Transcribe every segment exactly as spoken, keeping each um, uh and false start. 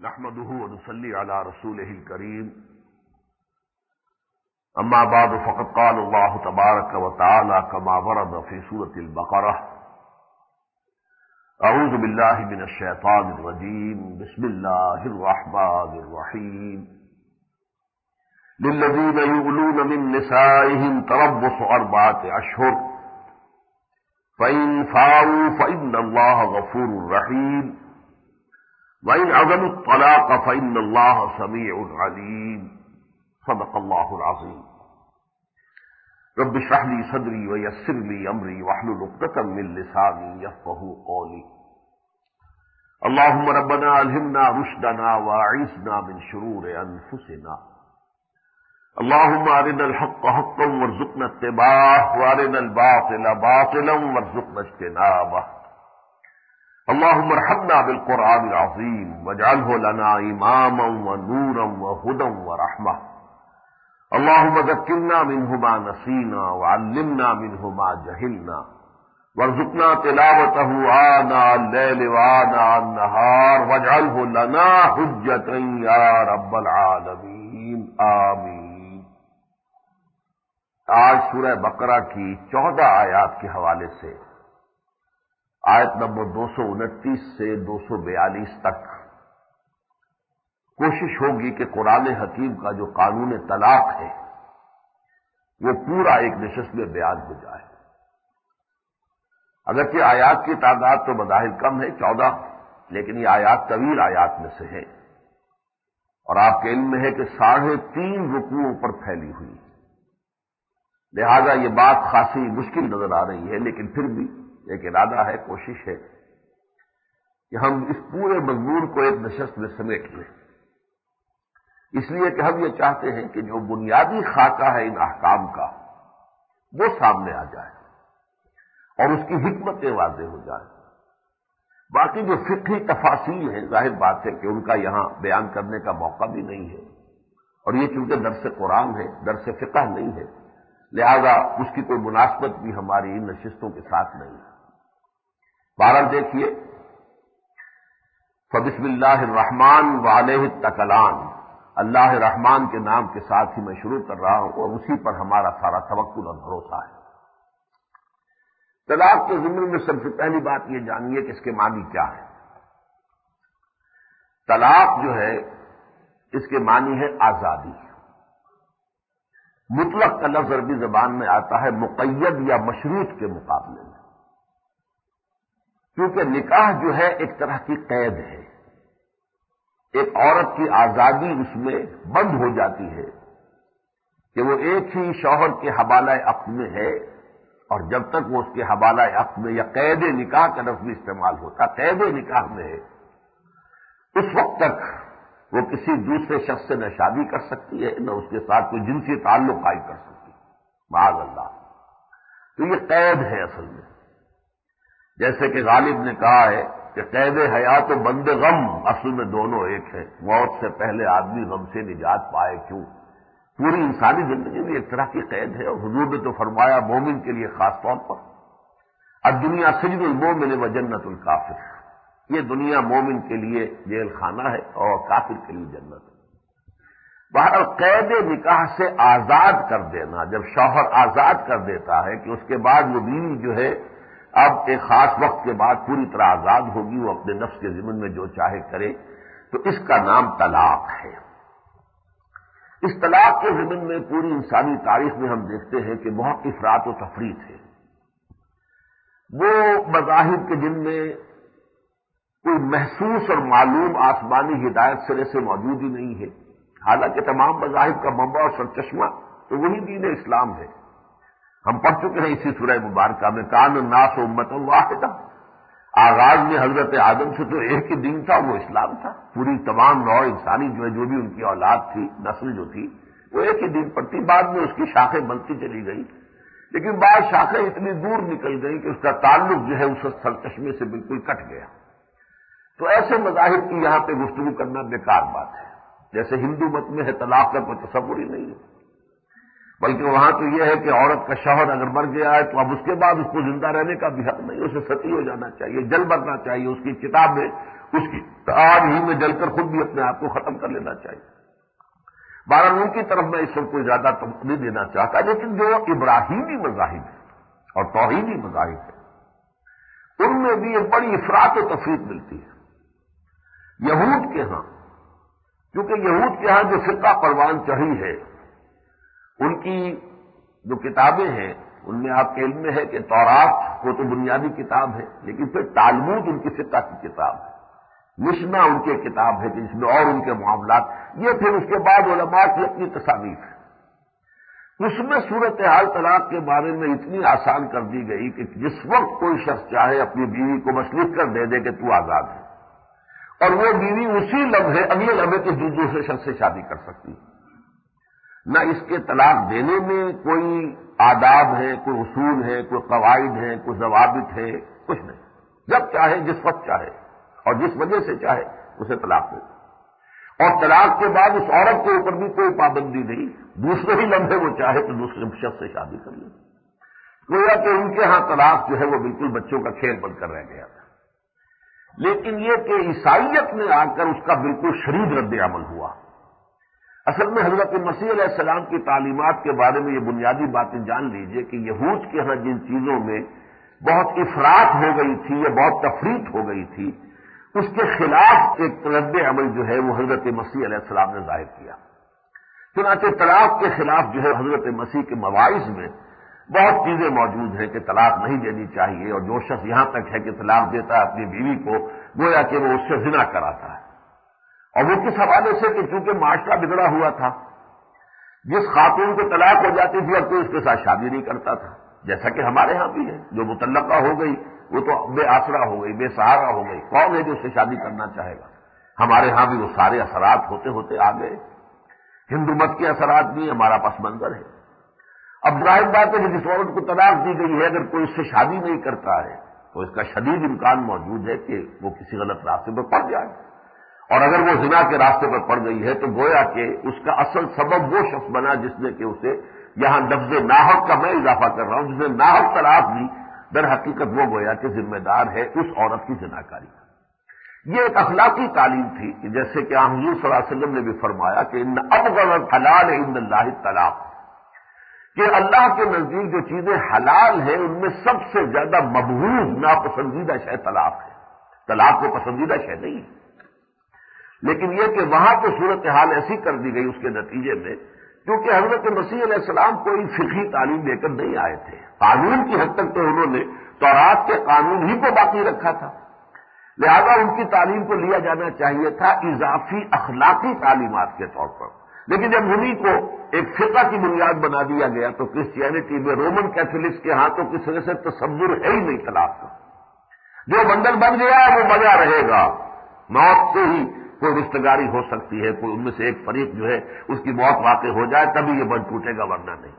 نحمده ونصلي على رسوله الكريم اما بعد فقد قال الله تبارك وتعالى كما ورد في سورة البقرة اعوذ بالله من الشيطان الرجيم بسم الله الرحمن الرحيم للذين يؤلون من نسائهم تربص أربعة أشهر فإن فاءوا فإن الله غفور رحيم وَإِنْ عَزَمُوا الطَّلَاقَ فَإِنَّ اللَّهَ سَمِيعٌ عَلِيمٌ صدق الله العظيم رب اشرح لي صدري ويسر لي أمري واحلل عقدة من لساني يفقهوا قولي اللهم ربنا ألهمنا رشدنا وأعيذنا من شرور أنفسنا اللهم أرنا الحق حقا وارزقنا اتباعه وأرنا الباطل باطلا وارزقنا اجتنابه اللهم ارحمنا بالقرآن العظيم واجعله لنا إماما ونورا وهدى ورحمة اللهم ذكرنا منه ما نسينا وعلمنا منه ما جهلنا وارزقنا تلاوته آناء الليل وآناء النهار واجعله لنا حجة يا رب العالمين آمین۔ آج سورہ بقرہ کی چودہ آیات کے حوالے سے آیت نمبر دو سو انتیس سے دو سو بیالیس تک کوشش ہوگی کہ قرآن حکیم کا جو قانون طلاق ہے وہ پورا ایک نشست میں بیان ہو جائے۔ اگرچہ آیات کی تعداد تو بظاہر کم ہے چودہ، لیکن یہ آیات طویل آیات میں سے ہے اور آپ کے علم میں ہے کہ ساڑھے تین رکوعوں پر پھیلی ہوئی، لہذا یہ بات خاصی مشکل نظر آ رہی ہے، لیکن پھر بھی ایک ارادہ ہے، کوشش ہے کہ ہم اس پورے مضمون کو ایک نشست میں سمیٹ لیں، اس لیے کہ ہم یہ چاہتے ہیں کہ جو بنیادی خاکہ ہے ان احکام کا وہ سامنے آ جائے اور اس کی حکمتیں واضح ہو جائیں۔ باقی جو فقہی تفاصیل ہیں ظاہر بات ہے کہ ان کا یہاں بیان کرنے کا موقع بھی نہیں ہے، اور یہ چونکہ درس قرآن ہے، درس فقہ نہیں ہے، لہذا اس کی کوئی مناسبت بھی ہماری ان نشستوں کے ساتھ نہیں ہے۔ بہرحال دیکھیے، فبسم اللہ الرحمن وعلیہ التکلان، اللہ رحمان کے نام کے ساتھ ہی میں شروع کر رہا ہوں اور اسی پر ہمارا سارا توکل اور بھروسہ ہے۔ طلاق کے ضمن میں سب سے پہلی بات یہ جانیے کہ اس کے معنی کیا ہے۔ طلاق جو ہے اس کے معنی ہے آزادی۔ مطلق کا لفظ عربی زبان میں آتا ہے مقید یا مشروط کے مقابلے میں، کیونکہ نکاح جو ہے ایک طرح کی قید ہے، ایک عورت کی آزادی اس میں بند ہو جاتی ہے کہ وہ ایک ہی شوہر کے حوالہ عقد میں ہے، اور جب تک وہ اس کے حوالہ عقد میں یا قید نکاح کا لفظ بھی استعمال ہوتا قید نکاح میں ہے، اس وقت تک وہ کسی دوسرے شخص سے نہ شادی کر سکتی ہے نہ اس کے ساتھ کوئی جنسی تعلق قائم کر سکتی ہے، معاذ اللہ۔ تو یہ قید ہے اصل میں، جیسے کہ غالب نے کہا ہے کہ قید حیات و بند غم اصل میں دونوں ایک ہیں، موت سے پہلے آدمی غم سے نجات پائے کیوں۔ پوری انسانی زندگی میں ایک طرح کی قید ہے، اور حضور نے تو فرمایا مومن کے لیے خاص طور پر الدنیا سجن المومن و جنت الکافر، یہ دنیا مومن کے لیے جیل خانہ ہے اور کافر کے لیے جنت ہے۔ بہرحال قید نکاح سے آزاد کر دینا، جب شوہر آزاد کر دیتا ہے کہ اس کے بعد وہ بیوی جو ہے اب ایک خاص وقت کے بعد پوری طرح آزاد ہوگی، وہ اپنے نفس کے ضمن میں جو چاہے کرے، تو اس کا نام طلاق ہے۔ اس طلاق کے ضمن میں پوری انسانی تاریخ میں ہم دیکھتے ہیں کہ بہت افراط و تفریط ہے۔ وہ مذاہب کے جن میں کوئی محسوس اور معلوم آسمانی ہدایت سرے سے موجود ہی نہیں ہے، حالانکہ تمام مذاہب کا منبع اور سرچشمہ تو وہی دین اسلام ہے۔ ہم پڑھ چکے ہیں اسی سورہ مبارکہ میں کان الناس امۃ واحدہ، آغاز میں حضرت آدم سے تو ایک ہی دین تھا، وہ اسلام تھا۔ پوری تمام نوع انسانی جو ہے جو بھی ان کی اولاد تھی، نسل جو تھی، وہ ایک ہی دین پر تھی۔ بعد میں اس کی شاخیں بنتی چلی گئی، لیکن بعض شاخیں اتنی دور نکل گئی کہ اس کا تعلق جو ہے اس سرچشمے سے بالکل کٹ گیا۔ تو ایسے مذاہب کی یہاں پہ گفتگو کرنا بیکار بات ہے۔ جیسے ہندو مت میں ہے طلاق کا کوئی تصور ہی نہیں ہے، بلکہ وہاں تو یہ ہے کہ عورت کا شوہر اگر مر گیا ہے تو اب اس کے بعد اس کو زندہ رہنے کا بھی حق نہیں، اسے ستی ہو جانا چاہیے، جل مرنا چاہیے، اس کی کتاب میں اس کی آگ ہی میں جل کر خود بھی اپنے آپ کو ختم کر لینا چاہیے۔ بہرحال ان کی طرف میں اس وقت کوئی زیادہ نہیں دینا چاہتا، لیکن جو ابراہیمی مذاہب ہیں اور توحیدی مذاہب ہیں ان میں بھی ایک بڑی افراط و تفریط ملتی ہے۔ یہود کے ہاں، کیونکہ یہود کے ہاں جو فقہ پروان چڑھی ہے، ان کی جو کتابیں ہیں ان میں آپ کے علم میں ہے کہ تورات وہ تو بنیادی کتاب ہے، لیکن پھر تالمود ان کی فقہ کی کتاب ہے، مشنا ان کی کتاب ہے کہ جس میں اور ان کے معاملات، یہ پھر اس کے بعد علماء کی اپنی تصانیف ہے۔ اس میں صورتحال طلاق کے بارے میں اتنی آسان کر دی گئی کہ جس وقت کوئی شخص چاہے اپنی بیوی کو بس لکھ کر دے دے کہ تو آزاد ہے، اور وہ بیوی اسی لمحے اگلے لمحے کے دوسرے شخص سے شادی کر سکتی ہے۔ نہ اس کے طلاق دینے میں کوئی آداب ہے، کوئی اصول ہے، کوئی قواعد ہے، کوئی ضوابط ہے، کچھ نہیں، جب چاہے جس وقت چاہے اور جس وجہ سے چاہے اسے طلاق دے، اور طلاق کے بعد اس عورت کے اوپر بھی کوئی پابندی نہیں، دوسرے ہی لمحے وہ چاہے تو دوسرے شخص سے شادی کر لے۔ گویا کہ ان کے ہاں طلاق جو ہے وہ بالکل بچوں کا کھیل بن کر رہ گیا تھا۔ لیکن یہ کہ عیسائیت میں آ کر اس کا بالکل شدید رد عمل ہوا۔ اصل میں حضرت مسیح علیہ السلام کی تعلیمات کے بارے میں یہ بنیادی باتیں جان لیجئے کہ یہود کے ہاں جن چیزوں میں بہت افراط ہو گئی تھی یا بہت تفریط ہو گئی تھی، اس کے خلاف ایک رد عمل جو ہے وہ حضرت مسیح علیہ السلام نے ظاہر کیا۔ چنانچہ طلاق کے خلاف جو ہے حضرت مسیح کے مواعظ میں بہت چیزیں موجود ہیں کہ طلاق نہیں دینی چاہیے، اور جو شخص یہاں تک ہے کہ طلاق دیتا ہے اپنی بیوی کو، گویا کہ وہ اس سے زنا کراتا ہے۔ اور وہ کس حوالے سے کہ چونکہ معاشرہ بگڑا ہوا تھا، جس خاتون کو طلاق ہو جاتی تھی اب کوئی اس کے ساتھ شادی نہیں کرتا تھا، جیسا کہ ہمارے ہاں بھی ہے، جو مطلقہ ہو گئی وہ تو بے آسرا ہو گئی، بے سہارا ہو گئی، کون ہے جو اس سے شادی کرنا چاہے گا؟ ہمارے ہاں بھی وہ سارے اثرات ہوتے ہوتے آ گئے، ہندو مت کے اثرات بھی ہمارا پس منظر ہے۔ اب ظاہر بات ہے کہ جس عورت کو طلاق دی گئی ہے اگر کوئی اس سے شادی نہیں کرتا ہے تو اس کا شدید امکان موجود ہے کہ وہ کسی غلط راستے پر پڑ جائے، اور اگر وہ زنا کے راستے پر پڑ گئی ہے تو گویا کہ اس کا اصل سبب وہ شخص بنا جس نے کہ اسے، یہاں لفظ ناحق کا میں اضافہ کر رہا ہوں، جس نے ناحق طلاق دی، در حقیقت وہ گویا کہ ذمہ دار ہے اس عورت کی زناکاری کا۔ یہ ایک اخلاقی تعلیم تھی کہ جیسے کہ حضور صلی اللہ علیہ وسلم نے بھی فرمایا کہ ان ابغض الحلال عند اللہ الطلاق، کہ اللہ کے نزدیک جو چیزیں حلال ہیں ان میں سب سے زیادہ مبغوض ناپسندیدہ شے طلاق ہے۔ طلاق کو پسندیدہ شے نہیں ہے، لیکن یہ کہ وہاں تو صورتحال ایسی کر دی گئی اس کے نتیجے میں، کیونکہ حضرت مسیح علیہ السلام کوئی فقہی تعلیم لے کر نہیں آئے تھے، قانون کی حد تک تو انہوں نے تورات کے قانون ہی کو باقی رکھا تھا، لہذا ان کی تعلیم کو لیا جانا چاہیے تھا اضافی اخلاقی تعلیمات کے طور پر۔ لیکن جب انہیں کو ایک فقہ کی بنیاد بنا دیا گیا تو کرسچینٹی میں، رومن کیتھولکس کے ہاں تو کسی سے تصور ہے ہی نہیں طلاق کا، جو بندل بن گیا وہ بجا رہے گا، موت سے ہی کوئی رشتہ ہو سکتی ہے، کوئی ان میں سے ایک فریق جو ہے اس کی موت واقع ہو جائے تبھی یہ بند ٹوٹے گا، ورنہ نہیں۔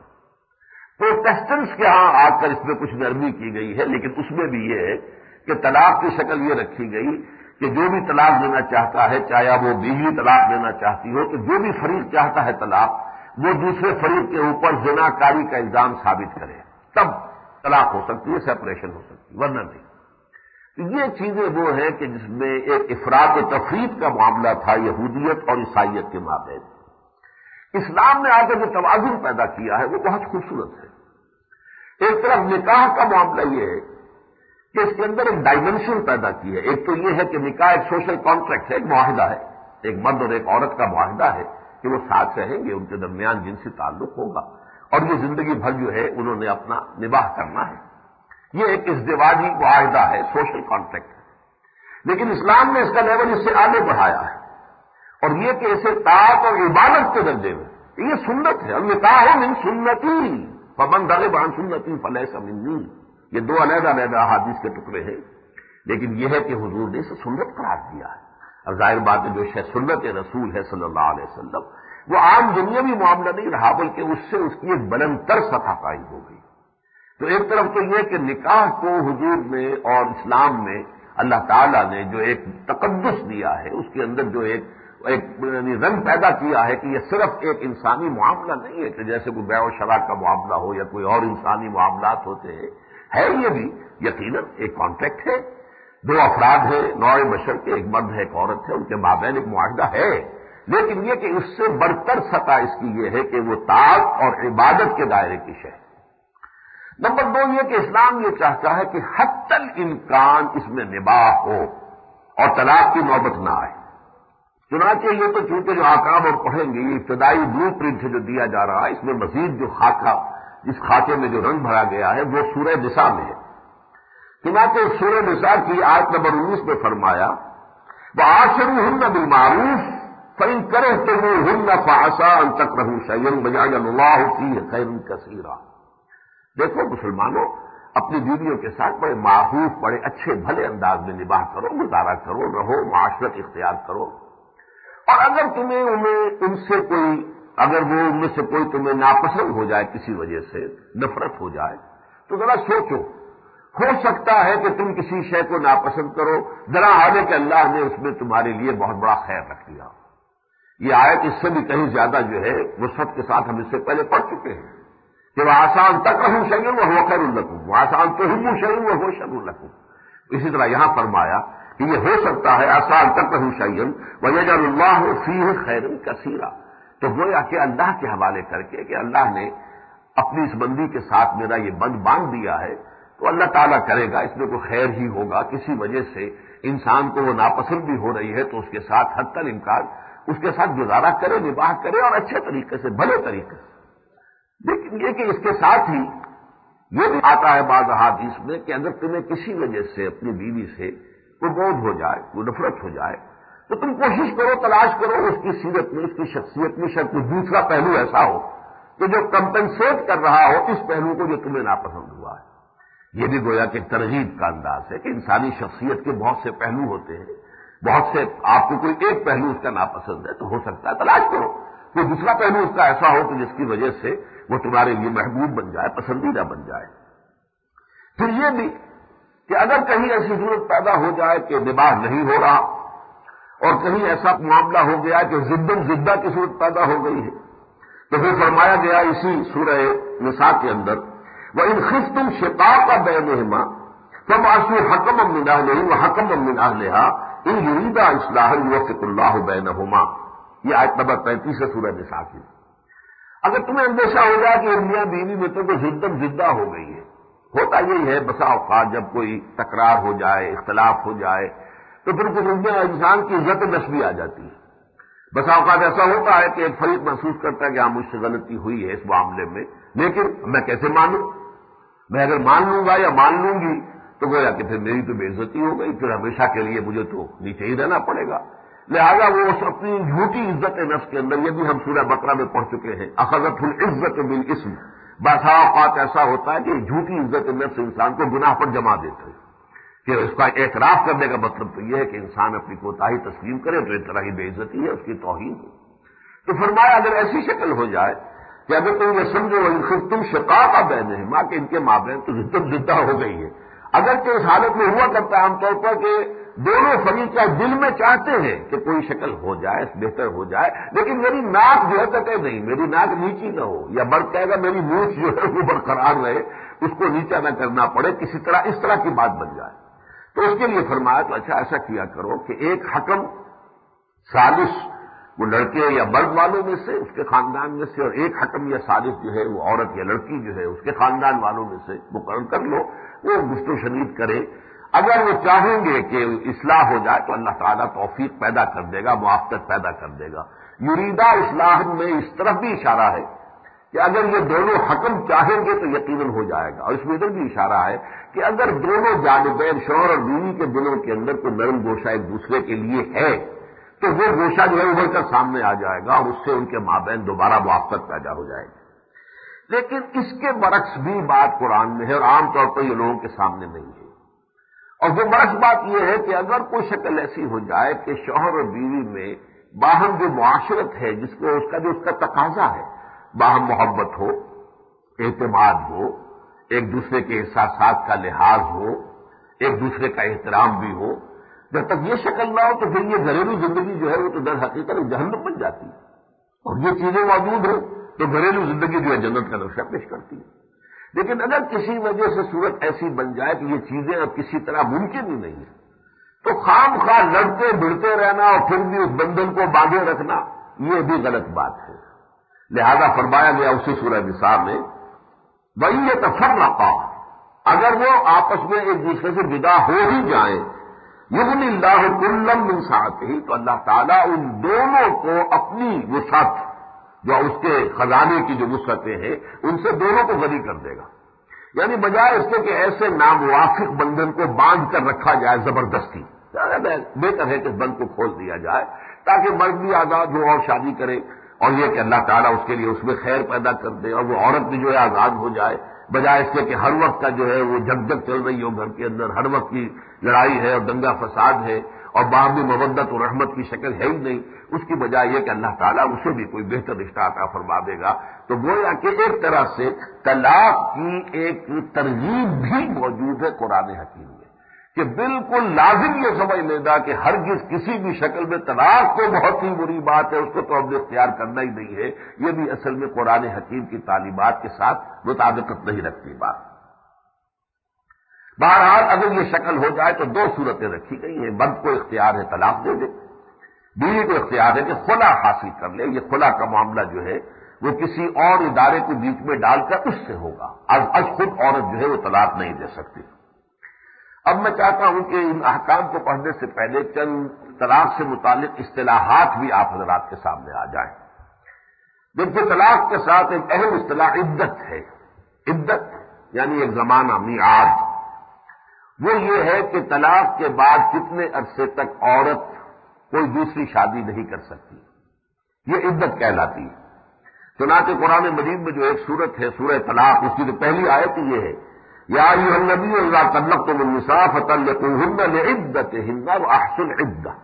پروٹیسٹنٹس کے ہاں آ کر اس میں کچھ نرمی کی گئی ہے، لیکن اس میں بھی یہ ہے کہ طلاق کی شکل یہ رکھی گئی کہ جو بھی طلاق دینا چاہتا ہے، چاہے وہ بیوی طلاق دینا چاہتی ہو، کہ جو بھی فریق چاہتا ہے طلاق، وہ دوسرے فریق کے اوپر زنا کاری کا الزام ثابت کرے، تب طلاق ہو سکتی ہے، سیپریشن ہو سکتی ہے، ورنہ نہیں۔ یہ چیزیں وہ ہیں کہ جس میں ایک افراط و تفریط کا معاملہ تھا یہودیت اور عیسائیت کے مابین۔ اسلام نے آ کر جو توازن پیدا کیا ہے وہ بہت خوبصورت ہے۔ ایک طرف نکاح کا معاملہ یہ ہے کہ اس کے اندر ایک ڈائمنشن پیدا کی ہے۔ ایک تو یہ ہے کہ نکاح ایک سوشل کانٹریکٹ ہے، ایک معاہدہ ہے، ایک مرد اور ایک عورت کا معاہدہ ہے کہ وہ ساتھ رہیں گے، ان کے درمیان جنسی تعلق ہوگا اور یہ زندگی بھر جو ہے انہوں نے اپنا نباہ کرنا ہے۔ یہ ایک ازدواجی معاہدہ ہے، سوشل کانٹریکٹ ہے، لیکن اسلام نے اس کا لیول اس سے آگے بڑھایا ہے، اور یہ کہ اسے طاعت اور عبادت کے درجے میں، یہ سنت ہے، النکاح من سنتی فمن رغب عن سنتی فلیس منی، یہ دو علیحدہ علیحدہ احادیث کے ٹکڑے ہیں، لیکن یہ ہے کہ حضور نے اسے سنت قرار دیا ہے۔ اور ظاہر بات ہے جو شے سنت رسول ہے صلی اللہ علیہ وسلم، وہ عام دنیاوی معاملہ نہیں رہا، بلکہ اس سے اس کی ایک بلند تر سطح قائم ہو گئی۔ تو ایک طرف تو یہ کہ نکاح کو حضور نے اور اسلام میں اللہ تعالیٰ نے جو ایک تقدس دیا ہے، اس کے اندر جو ایک ایک یعنی رنگ پیدا کیا ہے کہ یہ صرف ایک انسانی معاملہ نہیں ہے کہ جیسے کوئی بیع و شراء کا معاملہ ہو یا کوئی اور انسانی معاملات ہوتے ہیں، ہے یہ بھی یقیناً ایک کانٹریکٹ ہے، دو افراد ہیں نوع بشر کے، ایک مرد ہے ایک عورت ہے، ان کے مابین ایک معاہدہ ہے، لیکن یہ کہ اس سے بڑھ کر سطح اس کی یہ ہے کہ وہ طاعت اور عبادت کے دائرے کی شے ہے۔ نمبر دو یہ کہ اسلام یہ چاہتا ہے کہ حتی الامکان اس میں نباہ ہو اور طلاق کی نوبت نہ آئے۔ چنانچہ یہ تو چونکہ جو احکام ہم پڑھیں گے یہ ابتدائی بلو پرنٹ جو دیا جا رہا ہے، اس میں مزید جو خاکہ جس خاکے میں جو رنگ بھرا گیا ہے وہ سورہ نساء میں ہے۔ چنانچہ سورہ نساء کی آیت نمبر انیس میں فرمایا وَعَاشِرُوهُنَّ بِالْمَعْرُوفِ فَإِن كَرِهْتُمُوهُنَّ فَعَسَىٰ أَن تَكْرَهُوا شَيْئًا وَيَجْعَلَ اللَّهُ فِيهِ خَيْرًا كَثِيرًا۔ دیکھو مسلمانوں، اپنی بیویوں کے ساتھ بڑے معروف بڑے اچھے بھلے انداز میں نباہ کرو، گزارا کرو، رہو، معاشرت اختیار کرو، اور اگر تمہیں انہیں ان سے کوئی اگر وہ ان میں سے کوئی تمہیں ناپسند ہو جائے کسی وجہ سے نفرت ہو جائے تو ذرا سوچو، ہو سکتا ہے کہ تم کسی شے کو ناپسند کرو، ذرا حالے کہ اللہ نے اس میں تمہارے لیے بہت بڑا خیر رکھ دیا۔ یہ آیت اس سے بھی کہیں زیادہ جو ہے وسعت کے ساتھ ہم اس سے پہلے پڑھ چکے ہیں کہ وہ آسان تک رہوں شیئن وہ ہو خیر الکم، وہ آسان تو ہوں شیئن وہ ہو شر الکم۔ اسی طرح یہاں فرمایا کہ یہ ہو سکتا ہے آسان تک رہوں شیئن ویجعل اللہ فیہ خیرا کثیرا، تو گویا کہ اللہ کے حوالے کر کے کہ اللہ نے اپنی اس بندی کے ساتھ میرا یہ بند باندھ دیا ہے تو اللہ تعالیٰ کرے گا، اس میں کوئی خیر ہی ہوگا۔ کسی وجہ سے انسان کو وہ ناپسند بھی ہو رہی ہے تو اس کے ساتھ حتی الامکان اس کے ساتھ گزارا کرے، نباہ کرے، اور اچھے طریقے سے بھلے طریقے سے۔ لیکن یہ کہ اس کے ساتھ ہی یہ بھی آتا ہے بعض احادیث میں کہ اگر تمہیں کسی وجہ سے اپنی بیوی سے کوئی بودھ ہو جائے، کوئی نفرت ہو جائے، تو تم کوشش کرو، تلاش کرو اس کی سیرت میں، اس کی شخصیت میں شاید کوئی دوسرا پہلو ایسا ہو کہ جو کمپنسیٹ کر رہا ہو اس پہلو کو جو تمہیں ناپسند ہوا ہے۔ یہ بھی گویا کہ ترغیب کا انداز ہے کہ انسانی شخصیت کے بہت سے پہلو ہوتے ہیں، بہت سے آپ کو کوئی ایک پہلو اس کا ناپسند ہے تو ہو سکتا ہے تلاش کرو کوئی دوسرا پہلو اس کا ایسا ہو کہ جس کی وجہ سے وہ تمہارے لیے محبوب بن جائے، پسندیدہ بن جائے۔ پھر یہ بھی کہ اگر کہیں ایسی صورت پیدا ہو جائے کہ نباہ نہیں ہو رہا اور کہیں ایسا معاملہ ہو گیا کہ زدن زدہ کی صورت پیدا ہو گئی ہے تو پھر فرمایا گیا اسی سورہ نساء کے اندر وَإِنْ خِفْتُمْ شِقَاقَ بَيْنِهِمَا فَبْعَثُوا حَكَمًا مِّنْ أَهْلِهِ وَحَكَمًا مِّنْ أَهْلِهَا إِنْ يُرِيدَا إِصْلَاحًا يُوَفِّقِ اللَّهُ بَيْنَهُمَا۔ یہ آیت نمبر پینتیس ہے سورہ نساء کی۔ اگر تمہیں اندیشہ ہو جائے کہ میاں بیوی میں تو کوئی زدن زدہ ہو گئی ہے، ہوتا یہی ہے بسا اوقات جب کوئی تکرار ہو جائے، اختلاف ہو جائے تو پھر کچھ انسان کی عزت نفس بھی آ جاتی ہے۔ بسا اوقات ایسا ہوتا ہے کہ ایک فریق محسوس کرتا ہے کہ ہاں مجھ سے غلطی ہوئی ہے اس معاملے میں، لیکن میں کیسے مانوں؟ میں اگر مان لوں گا یا مان لوں گی تو گویا کہ پھر میری تو بے عزتی ہو گئی، پھر ہمیشہ کے لیے مجھے تو نیچے ہی رہنا پڑے گا۔ لہذا وہ اس اپنی جھوٹی عزت نفس کے اندر، یہ بھی ہم سورہ بقرہ میں پڑھ چکے ہیں، اخذت العزت بالاسم، بسا اوقات ایسا ہوتا ہے کہ جھوٹی عزت نفس انسان کو گناہ پر جما دیتے ہیں کہ اس کا اعتراف کرنے کا مطلب تو یہ ہے کہ انسان اپنی کوتاہی تسلیم کرے تو اس طرح کی بے عزتی ہے، اس کی توہین ہے۔ تو فرمایا اگر ایسی شکل ہو جائے کہ اگر تم یہ سمجھو تم شقاق بینہما کہ ان کے مابین تو زدن زدہ ہو گئی ہے، اگرچہ اس حالت میں ہوا کرتا ہے عام طور پر کہ دونوں فریق دل میں چاہتے ہیں کہ کوئی شکل ہو جائے، بہتر ہو جائے، لیکن میری ناک جو ہے کہتے نہیں، میری ناک نیچی نہ ہو، یا بڑھ کہے گا میری مونچھ جو ہے وہ برقرار رہے، اس کو نیچا نہ کرنا پڑے، کسی طرح اس طرح کی بات بن جائے۔ تو اس کے لیے فرمایا تو اچھا ایسا کیا کرو کہ ایک حکم ثالث وہ لڑکے یا مرد والوں میں سے، اس کے خاندان میں سے، اور ایک حکم یا ثالث جو ہے وہ عورت یا لڑکی جو ہے اس کے خاندان والوں میں سے مقرر کر لو، وہ گشت و شنید کرے۔ اگر وہ چاہیں گے کہ اصلاح ہو جائے تو اللہ تعالیٰ توفیق پیدا کر دے گا، موافقت پیدا کر دے گا۔ یریدہ اصلاح میں اس طرف بھی اشارہ ہے کہ اگر یہ دونوں حکم چاہیں گے تو یقیناً ہو جائے گا، اور اس میں ادھر بھی اشارہ ہے کہ اگر دونوں جانبین شوہر اور بیوی کے دلوں کے اندر کوئی نرم گوشہ ایک دوسرے کے لیے ہے تو وہ گوشہ جو ہے ابھر کر سامنے آ جائے گا اور اس سے ان کے مابین دوبارہ موافقت پیدا ہو جائے گی۔ لیکن اس کے برعکس بھی بات قرآن میں ہے اور عام طور پر یہ لوگوں کے سامنے نہیں ہے، اور وہ برعکس بات یہ ہے کہ اگر کوئی شکل ایسی ہو جائے کہ شوہر اور بیوی میں باہم جو معاشرت ہے، جس کو اس کا جو اس کا تقاضا ہے، باہم محبت ہو، اعتماد ہو، ایک دوسرے کے احساسات کا لحاظ ہو، ایک دوسرے کا احترام بھی ہو، جب تک یہ شکل نہ ہو تو پھر یہ گھریلو زندگی جو ہے وہ تو در حقیقت جہنم بن جاتی ہے، اور یہ چیزیں موجود ہیں تو گھریلو زندگی جو ہے جنت کا نقشہ پیش کرتی ہے۔ لیکن اگر کسی وجہ سے صورت ایسی بن جائے کہ یہ چیزیں اب کسی طرح ممکن ہی نہیں ہے، تو خام خواہ لڑتے بڑھتے رہنا اور پھر بھی اس بندھن کو باندھے رکھنا یہ بھی غلط بات ہے۔ لہذا فرمایا گیا اسی سورہ نساء میں وَإِن يَتَفَرَّقَا، اگر وہ آپس میں ایک دوسرے سے جدا ہو ہی جائیں، یغنی اللہ کلا من سعتہ، تو اللہ تعالیٰ ان دونوں کو اپنی وسعت، جو اس کے خزانے کی جو وسعتیں ہیں ان سے دونوں کو غنی کر دے گا۔ یعنی بجائے اس کے کہ ایسے ناموافق بندھن کو باندھ کر رکھا جائے زبردستی، بہتر ہے کہ اس بند کو کھول دیا جائے تاکہ مرد بھی آزاد ہو اور شادی کرے، اور یہ کہ اللہ تعالیٰ اس کے لیے اس میں خیر پیدا کر دے، اور وہ عورت بھی جو ہے آزاد ہو جائے، بجائے اس کے کہ ہر وقت کا جو ہے وہ جھک جھک چل رہی ہو گھر کے اندر، ہر وقت کی لڑائی ہے اور دنگا فساد ہے اور باہمی مودت اور رحمت کی شکل ہے ہی نہیں، اس کی بجائے یہ کہ اللہ تعالیٰ اسے بھی کوئی بہتر رشتہ عطا فرما دے گا۔ تو گویا کہ ایک طرح سے طلاق کی ایک ترغیب بھی موجود ہے قرآن حکیم میں، کہ بالکل لازم یہ سمجھ لینا کہ ہرگز کسی بھی شکل میں طلاق کو بہت ہی بری بات ہے، اس کو تو ہم نے اختیار کرنا ہی نہیں ہے، یہ بھی اصل میں قرآن حکیم کی تعلیمات کے ساتھ مطابقت نہیں رکھتی بات۔ بہرحال اگر یہ شکل ہو جائے تو دو صورتیں رکھی گئی ہیں، مرد کو اختیار ہے طلاق دے دے، بیوی کو اختیار ہے کہ خلا حاصل کر لے۔ یہ خلا کا معاملہ جو ہے وہ کسی اور ادارے کو بیچ میں ڈال کر اس سے ہوگا، از از خود عورت جو ہے وہ طلاق نہیں دے سکتی۔ اب میں چاہتا ہوں کہ ان احکام کو پڑھنے سے پہلے چند طلاق سے متعلق اصطلاحات بھی آپ حضرات کے سامنے آ جائیں۔ دیکھیے، طلاق کے ساتھ ایک اہم اصطلاح عدت ہے۔ عدت یعنی ایک زمانہ، میعاد۔ وہ یہ ہے کہ طلاق کے بعد کتنے عرصے تک عورت کوئی دوسری شادی نہیں کر سکتی، یہ عدت کہلاتی ہے۔ چنانچہ قرآن مجید میں جو ایک سورت ہے سورہ طلاق، اس کی جو پہلی آیت یہ ہے یا ایھا النبی اذا طلقتم النساء فطلقوهن لعدتهن واحصوا العدة۔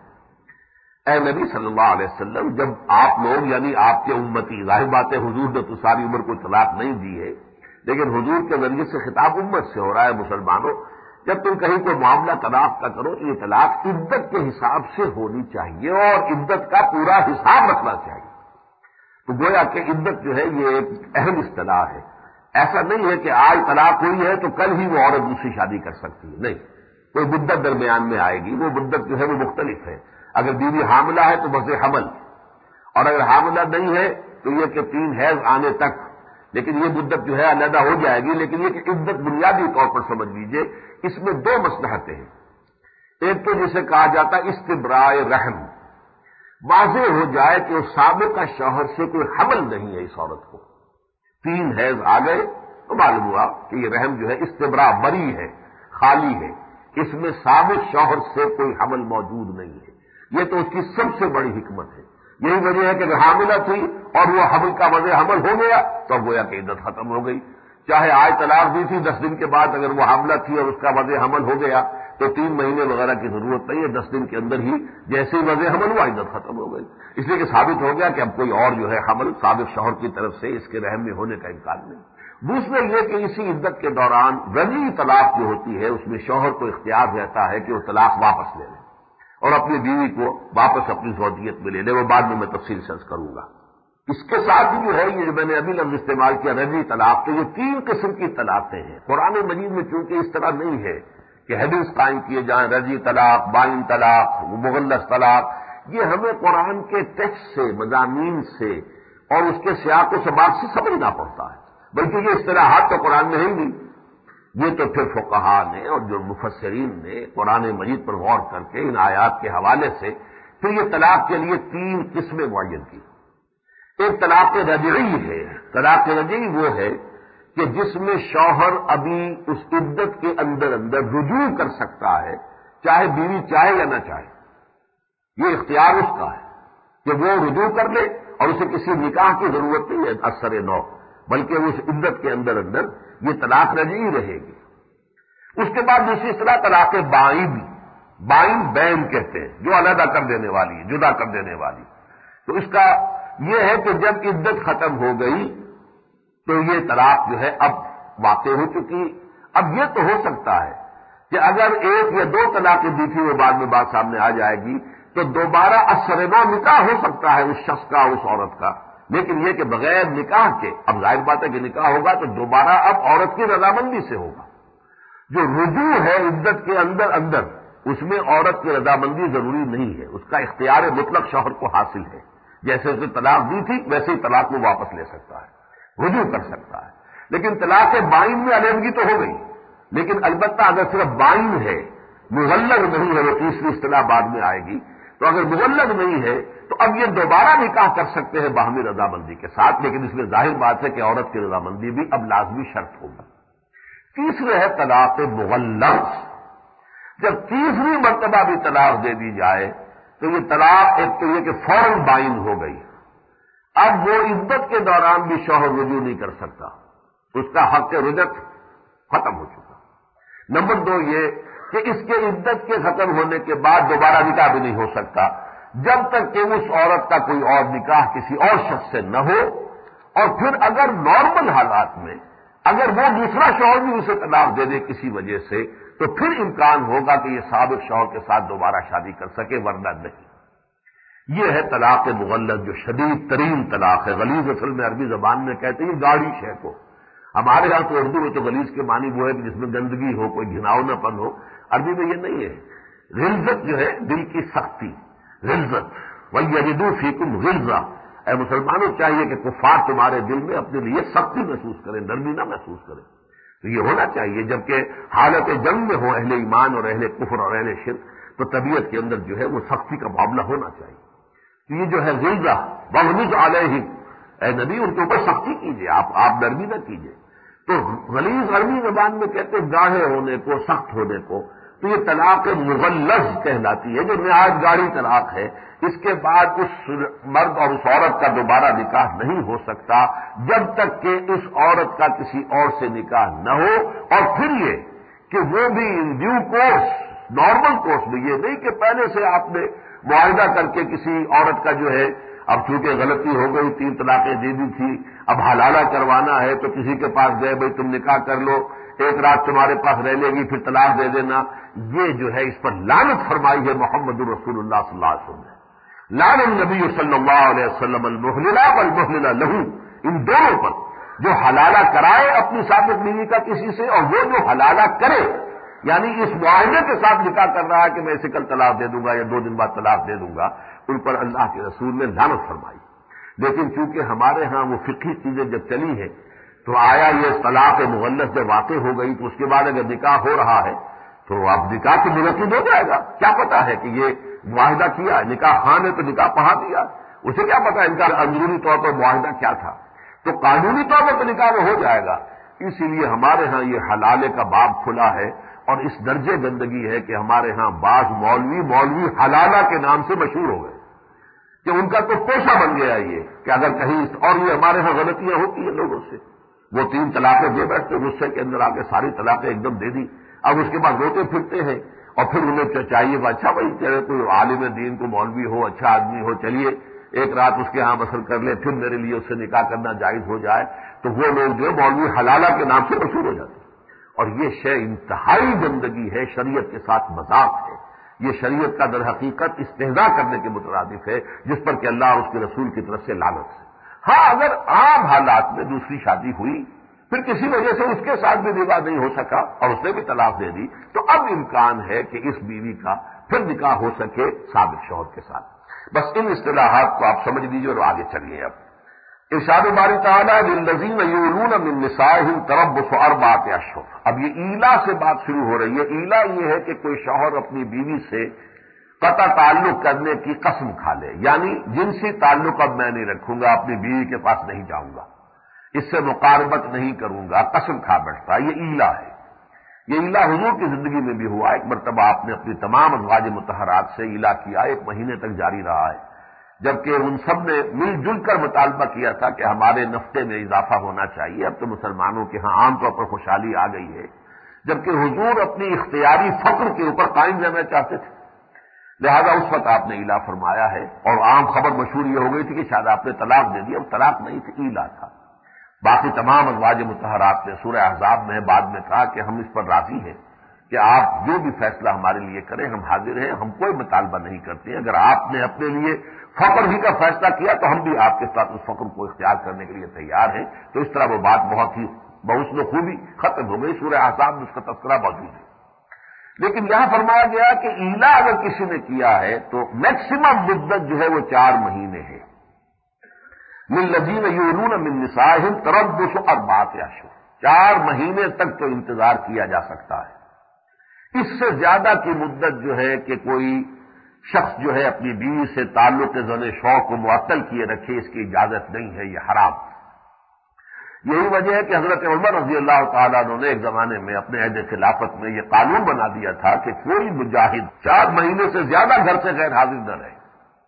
اے نبی صلی اللہ علیہ وسلم، جب آپ لوگ یعنی آپ کے امتی، ظاہر بات ہے حضور نے تو ساری عمر کو طلاق نہیں دی ہے، لیکن حضور کے ذریعے سے خطاب امت سے ہو رہا ہے، مسلمانوں، جب تم کہیں کوئی معاملہ طلاق کا کرو تو یہ طلاق عدت کے حساب سے ہونی چاہیے اور عدت کا پورا حساب رکھنا چاہیے۔ تو گویا کہ عدت جو ہے یہ ایک اہم اصطلاح ہے۔ ایسا نہیں ہے کہ آج طلاق ہوئی ہے تو کل ہی وہ عورت دوسری شادی کر سکتی ہے، نہیں، کوئی مدت درمیان میں آئے گی، وہ مدت جو ہے وہ مختلف ہے۔ اگر بیوی حاملہ ہے تو بس حمل، اور اگر حاملہ نہیں ہے تو یہ کہ تین حیض آنے تک، لیکن یہ مدت جو ہے علیحدہ ہو جائے گی۔ لیکن یہ کہ عدت بنیادی طور پر سمجھ لیجئے اس میں دو مصلحتیں ہیں۔ ایک تو جسے کہا جاتا ہے استبراء رحم، واضح ہو جائے کہ اس سابقہ شوہر سے کوئی حمل نہیں ہے اس عورت کو، تین حیض آ گئے تو معلوم ہوا کہ یہ رحم جو ہے استبراء، بری ہے، خالی ہے، اس میں سابق شوہر سے کوئی حمل موجود نہیں ہے۔ یہ تو اس کی سب سے بڑی حکمت ہے۔ یہی وجہ ہے کہ اگر حاملہ تھی اور وہ حمل کا وضع حمل ہو گیا تو اب گویا کہ عدت ختم ہو گئی۔ چاہے آج طلاق دی تھی دس دن کے بعد، اگر وہ حاملہ تھی اور اس کا وضع حمل ہو گیا تو تین مہینے وغیرہ کی ضرورت نہیں ہے، دس دن کے اندر ہی جیسے ہی وضع حمل ہوا عدت ختم ہو گئی، اس لیے کہ ثابت ہو گیا کہ اب کوئی اور جو ہے حمل سابق شوہر کی طرف سے اس کے رحم میں ہونے کا امکان نہیں۔ دوسرے یہ کہ اسی عدت کے دوران رجعی طلاق جو ہوتی ہے اس میں شوہر کو اختیار رہتا ہے کہ وہ طلاق واپس لے لے اور اپنی بیوی کو واپس اپنی زوجیت میں لے لے، وہ بعد میں میں تفصیل سے عرض کروں گا۔ اس کے ساتھ ہی جو ہے یہ جو میں نے ابھی لفظ استعمال کیا رجعی طلاق، تو یہ تین قسم کی طلاقیں ہیں۔ قرآن مجید میں چونکہ اس طرح نہیں ہے کہ حدیث قائم کیے جائیں رجعی طلاق، بائن طلاق، مغلظ طلاق، یہ ہمیں قرآن کے ٹیکسٹ سے، مضامین سے اور اس کے سیاق و سباق سے سمجھنا پڑتا ہے، بلکہ یہ اصطلاحات تو قرآن میں ہیں نہیں، یہ تو پھر فقہاء نے اور جو مفسرین نے قرآن مجید پر غور کر کے ان آیات کے حوالے سے پھر یہ طلاق کے لیے تین قسمیں معین کی۔ ایک طلاق رجعی ہے۔ طلاق رجعی وہ ہے کہ جس میں شوہر ابھی اس عدت کے اندر اندر رجوع کر سکتا ہے، چاہے بیوی چاہے یا نہ چاہے، یہ اختیار اس کا ہے کہ وہ رجوع کر لے اور اسے کسی نکاح کی ضرورت نہیں ہے اثر نو، بلکہ اس عدت کے اندر اندر یہ طلاق رجعی رہے گی۔ اس کے بعد دوسری اصطلاح طلاق بائن، بائن بین کہتے ہیں، جو علیحدہ کر دینے والی، جدا کر دینے والی۔ تو اس کا یہ ہے کہ جب عدت ختم ہو گئی تو یہ طلاق جو ہے اب واقع ہو چکی۔ اب یہ تو ہو سکتا ہے کہ اگر ایک یا دو طلاقیں دی تھی وہ بعد میں بات سامنے آ جائے گی تو دوبارہ اثر نو نکاح ہو سکتا ہے اس شخص کا اس عورت کا، لیکن یہ کہ بغیر نکاح کے، اب ظاہر بات ہے کہ نکاح ہوگا تو دوبارہ اب عورت کی رضامندی سے ہوگا۔ جو رجوع ہے عدت کے اندر اندر اس میں عورت کی رضامندی ضروری نہیں ہے، اس کا اختیار مطلق شوہر کو حاصل ہے، جیسے اس نے طلاق دی تھی ویسے ہی طلاق کو واپس لے سکتا ہے، رجوع کر سکتا ہے۔ لیکن طلاق بائن میں علیحدگی تو ہو گئی، لیکن البتہ اگر صرف بائن ہے، مغلظ نہیں ہے، وہ تیسری اصطلاح بعد میں آئے گی، تو اگر مغلظ نہیں ہے تو اب یہ دوبارہ نکاح کر سکتے ہیں باہمی رضامندی کے ساتھ، لیکن اس میں ظاہر بات ہے کہ عورت کی رضامندی بھی اب لازمی شرط ہوگی۔ تیسرے ہے طلاق مغلظ۔ جب تیسری مرتبہ بھی طلاق دے دی جائے تو یہ طلاق ایک تو یہ کہ فوراً بائن ہو گئی، اب وہ عدت کے دوران بھی شوہر رجوع نہیں کر سکتا، اس کا حق رجعت ختم ہو چکا۔ نمبر دو یہ کہ اس کے عدت کے ختم ہونے کے بعد دوبارہ نکاح بھی نہیں ہو سکتا جب تک کہ اس عورت کا کوئی اور نکاح کسی اور شخص سے نہ ہو، اور پھر اگر نارمل حالات میں اگر وہ دوسرا شوہر بھی اسے طلاق دے دے کسی وجہ سے تو پھر امکان ہوگا کہ یہ سابق شوہر کے ساتھ دوبارہ شادی کر سکے، ورنہ نہیں۔ یہ ہے طلاق مغلظ جو شدید ترین طلاق ہے۔ غلیظ اصل میں عربی زبان میں کہتے ہیں گاڑی شے کو، ہمارے یہاں تو اردو میں تو غلیظ کے معنی وہ ہے کہ جس میں گندگی ہو، کوئی گھناؤ نہ پن ہو، عربی میں یہ نہیں ہے۔ غلظت جو ہے دل کی سختی، غلظت وَيَجِدُوا فِيكُمْ غِلظَةً، اے مسلمانوں چاہیے کہ کفار تمہارے دل میں اپنے لیے سختی محسوس کریں، نرمی نہ محسوس کریں، تو یہ ہونا چاہیے۔ جبکہ حالت جنگ میں ہو اہل ایمان اور اہل کفر اور اہل شرک تو طبیعت کے اندر جو ہے وہ سختی کا معاملہ ہونا چاہیے۔ تو یہ جو ہے غلظہ وَغْلِظْ عَلَيْهِمْ، اے نبی ان کے اوپر سختی کیجیے، آپ آپ نرمی نہ کیجیے۔ تو غلیظ عربی زبان میں کہتے ہیں گاڑھے ہونے کو، سخت ہونے کو، تو یہ طلاق مغلظ کہلاتی ہے جو نہایت گاڑی طلاق ہے۔ اس کے بعد اس مرد اور اس عورت کا دوبارہ نکاح نہیں ہو سکتا جب تک کہ اس عورت کا کسی اور سے نکاح نہ ہو، اور پھر یہ کہ وہ بھی in due course, normal course میں، یہ نہیں کہ پہلے سے آپ نے معاہدہ کر کے کسی عورت کا جو ہے اب چونکہ غلطی ہو گئی، تین طلاقیں دے دی تھی، اب حلالہ کروانا ہے تو کسی کے پاس گئے بھائی تم نکاح کر لو، ایک رات تمہارے پاس رہ لے گی پھر طلاق دے دینا، یہ جو ہے اس پر لعنت فرمائی ہے محمد الرسول اللہ صلی اللہ علیہ وسلم نے۔ لعن النبی صلی اللہ علیہ وسلم المحللہ والمحللہ لہو، ان دونوں پر، جو حلالہ کرائے اپنی سابق بیوی کا کسی سے، اور وہ جو حلالہ کرے، یعنی اس معاہدے کے ساتھ نکاح کر رہا ہے کہ میں اسے کل طلاق دے دوں گا یا دو دن بعد طلاق دے دوں گا، ان پر اللہ کے رسول نے لعنت فرمائی۔ لیکن چونکہ ہمارے ہاں وہ فقہی چیزیں جب چلی ہیں تو آیا یہ طلاق مغلظ جب واقع ہو گئی تو اس کے بعد اگر نکاح ہو رہا ہے تو اب نکاح تو منعقد ہو جائے گا، کیا پتا ہے کہ یہ معاہدہ کیا، نکاح خان نے تو نکاح پڑھا دیا، اسے کیا پتا ان کا اندرونی طور پر معاہدہ کیا تھا، تو قانونی طور پر تو نکاح میں ہو جائے گا۔ اسی لیے ہمارے ہاں یہ حلالے کا باب کھلا ہے، اور اس درجے گندگی ہے کہ ہمارے ہاں بعض مولوی مولوی حلالہ کے نام سے مشہور ہو گئے کہ ان کا تو پیشہ بن گیا یہ کہ اگر کہیں، اور یہ ہمارے ہاں غلطیاں ہوتی ہیں لوگوں سے، وہ تین طلاقیں دے بیٹھتے غصے کے اندر آ کے ساری طلاقیں ایک دم دے دی، اب اس کے بعد روتے پھرتے ہیں، اور پھر انہیں چاہیے کہ اچھا بھائی چلے کوئی عالم دین کو مولوی ہو، اچھا آدمی ہو، چلیے ایک رات اس کے ہاں بسر کر لے، پھر میرے لیے اس سے نکاح کرنا جائز ہو جائے، تو وہ لوگ جو مولوی حلالہ کے نام سے مشہور ہو جاتے ہیں۔ اور یہ شے انتہائی گندگی ہے، شریعت کے ساتھ مذاق ہے، یہ شریعت کا در حقیقت استہزاء کرنے کے مترادف ہے، جس پر کہ اللہ اور اس کے رسول کی طرف سے لعنت ہے۔ ہاں اگر عام حالات میں دوسری شادی ہوئی، پھر کسی وجہ سے اس کے ساتھ بھی نکاح نہیں ہو سکا اور اس نے بھی طلاق دے دی، تو اب امکان ہے کہ اس بیوی کا پھر نکاح ہو سکے سابق شوہر کے ساتھ۔ بس ان اصطلاحات کو آپ سمجھ لیجیے اور آگے چلیے۔ اب ارشاد باری تعالیٰ للذین یولون من نسائہم تربص اربعۃ اشہر، اب یہ ایلا سے بات شروع ہو رہی ہے۔ ایلا یہ ہے کہ کوئی شوہر اپنی بیوی سے قطع تعلق کرنے کی قسم کھا لے، یعنی جنسی تعلق اب میں نہیں رکھوں گا، اپنی بیوی کے پاس نہیں جاؤں گا، اس سے مقاربت نہیں کروں گا، قسم کھا بیٹھتا، یہ ایلا ہے۔ یہ ایلا حضور کی زندگی میں بھی ہوا، ایک مرتبہ آپ نے اپنی تمام ازواج مطہرات سے ایلا کیا، ایک مہینے تک جاری رہا ہے، جبکہ ان سب نے مل جل کر مطالبہ کیا تھا کہ ہمارے نفقے میں اضافہ ہونا چاہیے۔ اب تو مسلمانوں کے ہاں عام طور پر خوشحالی آ گئی ہے، جبکہ حضور اپنی اختیاری فقر کے اوپر قائم رہنا چاہتے تھے، لہذا اس وقت آپ نے ایلا فرمایا ہے، اور عام خبر مشہور یہ ہو گئی تھی کہ شاید آپ نے طلاق دے دی، اب طلاق نہیں تھی، ایلا تھا۔ باقی تمام ازواج مطہرات نے سورہ احزاب میں بعد میں کہا کہ ہم اس پر راضی ہیں کہ آپ جو بھی فیصلہ ہمارے لیے کریں ہم حاضر ہیں، ہم کوئی مطالبہ نہیں کرتے ہیں، اگر آپ نے اپنے لیے فخر ہی کا فیصلہ کیا تو ہم بھی آپ کے ساتھ اس فخر کو اختیار کرنے کے لیے تیار ہیں۔ تو اس طرح وہ بات بہت ہی بحسن خوبی ختم ہو گئی، سورہ احزاب میں اس کا تذکرہ موجود ہے۔ لیکن یہاں فرمایا گیا کہ ایلا اگر کسی نے کیا ہے تو میکسیمم مدت جو ہے وہ چار مہینے ہے۔ للذین یولون من نسائہم تربص اربعۃ اشہر، چار مہینے تک تو انتظار کیا جا سکتا ہے۔ اس سے زیادہ کی مدت جو ہے کہ کوئی شخص جو ہے اپنی بیوی سے تعلق زن شوق کو معطل کیے رکھے، اس کی اجازت نہیں ہے، یہ حرام۔ یہی وجہ ہے کہ حضرت عمر رضی اللہ تعالیٰ عنہ نے ایک زمانے میں اپنے عہد خلافت میں یہ قانون بنا دیا تھا کہ کوئی مجاہد چار مہینے سے زیادہ گھر سے غیر حاضر نہ رہے،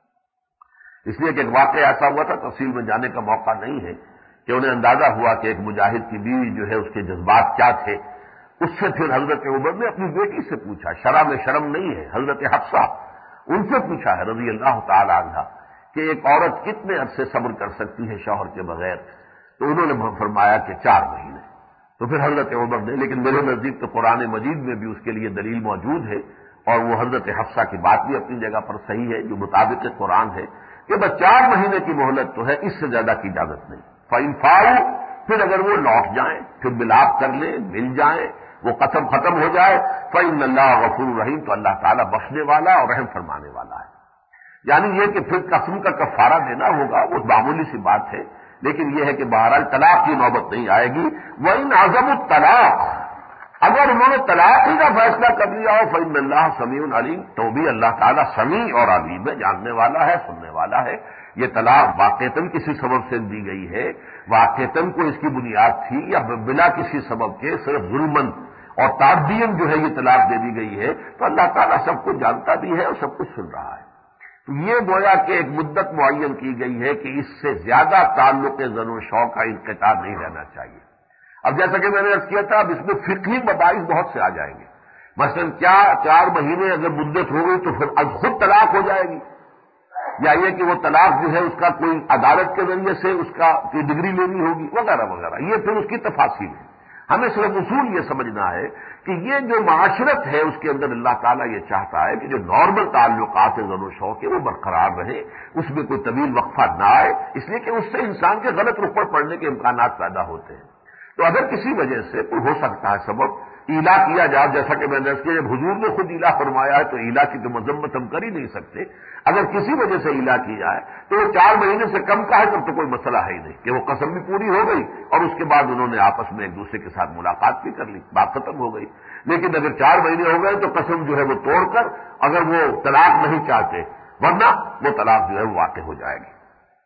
اس لیے کہ ایک واقعہ ایسا ہوا تھا، تفصیل میں جانے کا موقع نہیں ہے، کہ انہیں اندازہ ہوا کہ ایک مجاہد کی بیوی جو ہے اس کے جذبات کیا تھے۔ اس سے پھر حضرت عمر نے اپنی بیٹی سے پوچھا، شرع میں شرم نہیں ہے، حضرت حفصہ ان سے پوچھا ہے رضی اللہ تعالی عنہ کہ ایک عورت کتنے عرصے صبر کر سکتی ہے شوہر کے بغیر؟ تو انہوں نے فرمایا کہ چار مہینے۔ تو پھر حضرت عمر نے، لیکن میرے نزدیک تو قرآن مجید میں بھی اس کے لیے دلیل موجود ہے، اور وہ حضرت حفصہ کی بات بھی اپنی جگہ پر صحیح ہے جو مطابق قرآن ہے کہ بس چار مہینے کی مہلت تو ہے، اس سے زیادہ کی اجازت نہیں۔ فَإِنْ فَاءُوا، پھر اگر وہ لوٹ جائیں، پھر ملاپ کر لیں، مل جائیں، وہ قسم ختم ہو جائے، فَإِنَّ اللَّهَ غَفُورٌ رَحِيمٌ، تو اللہ تعالیٰ بخشنے والا اور رحم فرمانے والا ہے۔ یعنی یہ کہ پھر قسم کا کفارہ دینا ہوگا، وہ معمولی سی بات ہے، لیکن یہ ہے کہ بہرحال طلاق کی نوبت نہیں آئے گی۔ وَإِنْ عَزَمُوا الطَّلَاقَ، اگر انہوں نے طلاق ہی کا فیصلہ کر لیا ہو، فَإِنَّ اللَّهَ سَمِيعٌ عَلِيمٌ، تو بھی اللہ تعالیٰ سمیع اور علیم ہے، جاننے والا ہے، سننے والا ہے۔ یہ طلاق واقعتاً کسی سبب سے دی گئی ہے، واقعتاً کوئی اس کی بنیاد تھی، یا بلا کسی سبب کے صرف ظلماً اور تعدین جو ہے یہ طلاق دے دی گئی ہے، تو اللہ تعالیٰ سب کچھ جانتا بھی ہے اور سب کچھ سن رہا ہے۔ تو یہ گویا کہ ایک مدت معین کی گئی ہے کہ اس سے زیادہ تعلق زن و شوق کا انقطاع نہیں رہنا چاہیے۔ اب جیسا کہ میں نے عرض کیا تھا، اب اس میں فقہی مباحث بہت سے آ جائیں گے۔ مثلا کیا چار مہینے اگر مدت ہو گئی تو پھر از خود طلاق ہو جائے گی، یا یہ کہ وہ طلاق جو ہے اس کا کوئی عدالت کے ذریعے سے اس کا کوئی ڈگری لینی ہوگی، وغیرہ وغیرہ، یہ پھر اس کی تفاصیل ہے۔ ہمیں صرف اصول یہ سمجھنا ہے کہ یہ جو معاشرت ہے اس کے اندر اللہ تعالیٰ یہ چاہتا ہے کہ جو نارمل تعلقات زن و شوق کے وہ برقرار رہے، اس میں کوئی طویل وقفہ نہ آئے، اس لیے کہ اس سے انسان کے غلط رخ پر پڑنے کے امکانات پیدا ہوتے ہیں۔ تو اگر کسی وجہ سے کوئی ہو سکتا ہے سبب ایلا کیا جائے، جیسا کہ میں نے کیا جب حضور نے خود ایلا فرمایا ہے تو ایلا کی تو مذمت ہم کر ہی نہیں سکتے، اگر کسی وجہ سے ایلا کی جائے تو وہ چار مہینے سے کم کا ہے تب تو کوئی مسئلہ ہے ہی نہیں، کہ وہ قسم بھی پوری ہو گئی اور اس کے بعد انہوں نے آپس میں ایک دوسرے کے ساتھ ملاقات بھی کر لی، بات ختم ہو گئی۔ لیکن اگر چار مہینے ہو گئے تو قسم جو ہے وہ توڑ کر اگر وہ طلاق نہیں چاہتے، ورنہ وہ طلاق جو ہے وہ واقع ہو جائے گی۔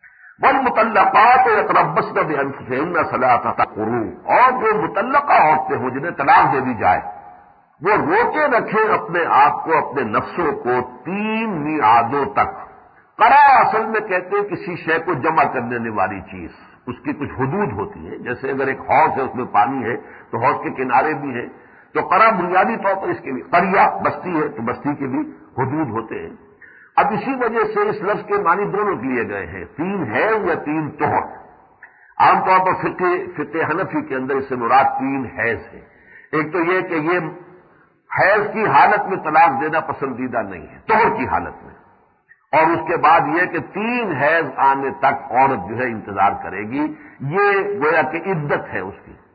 والمطلقات یتربصن بانفسهن ثلاثة قروء، اور جو مطلقہ عورتیں ہوں جنہیں طلاق دے دی جائے وہ روکے رکھیں اپنے آپ کو، اپنے نفسوں کو تین میعادوں تک۔ قرا اصل میں کہتے ہیں کسی شے کو جمع کرنے والی چیز، اس کی کچھ حدود ہوتی ہے، جیسے اگر ایک حوض ہے اس میں پانی ہے تو حوض کے کنارے بھی ہیں، تو قرا بنیادی طور پر اس کے لیے، قریہ بستی ہے تو بستی کے بھی حدود ہوتے ہیں۔ اب اسی وجہ سے اس لفظ کے معنی دونوں لیے گئے ہیں، تین حیض یا تین طہر۔ عام طور پر فقہ فقہ حنفی کے اندر اس سے مراد تین حیض ہے۔ ایک تو یہ کہ یہ حیض کی حالت میں طلاق دینا پسندیدہ نہیں ہے، طہر کی حالت میں، اور اس کے بعد یہ کہ تین حیض آنے تک عورت جو ہے انتظار کرے گی، یہ گویا کہ عدت ہے اس کی۔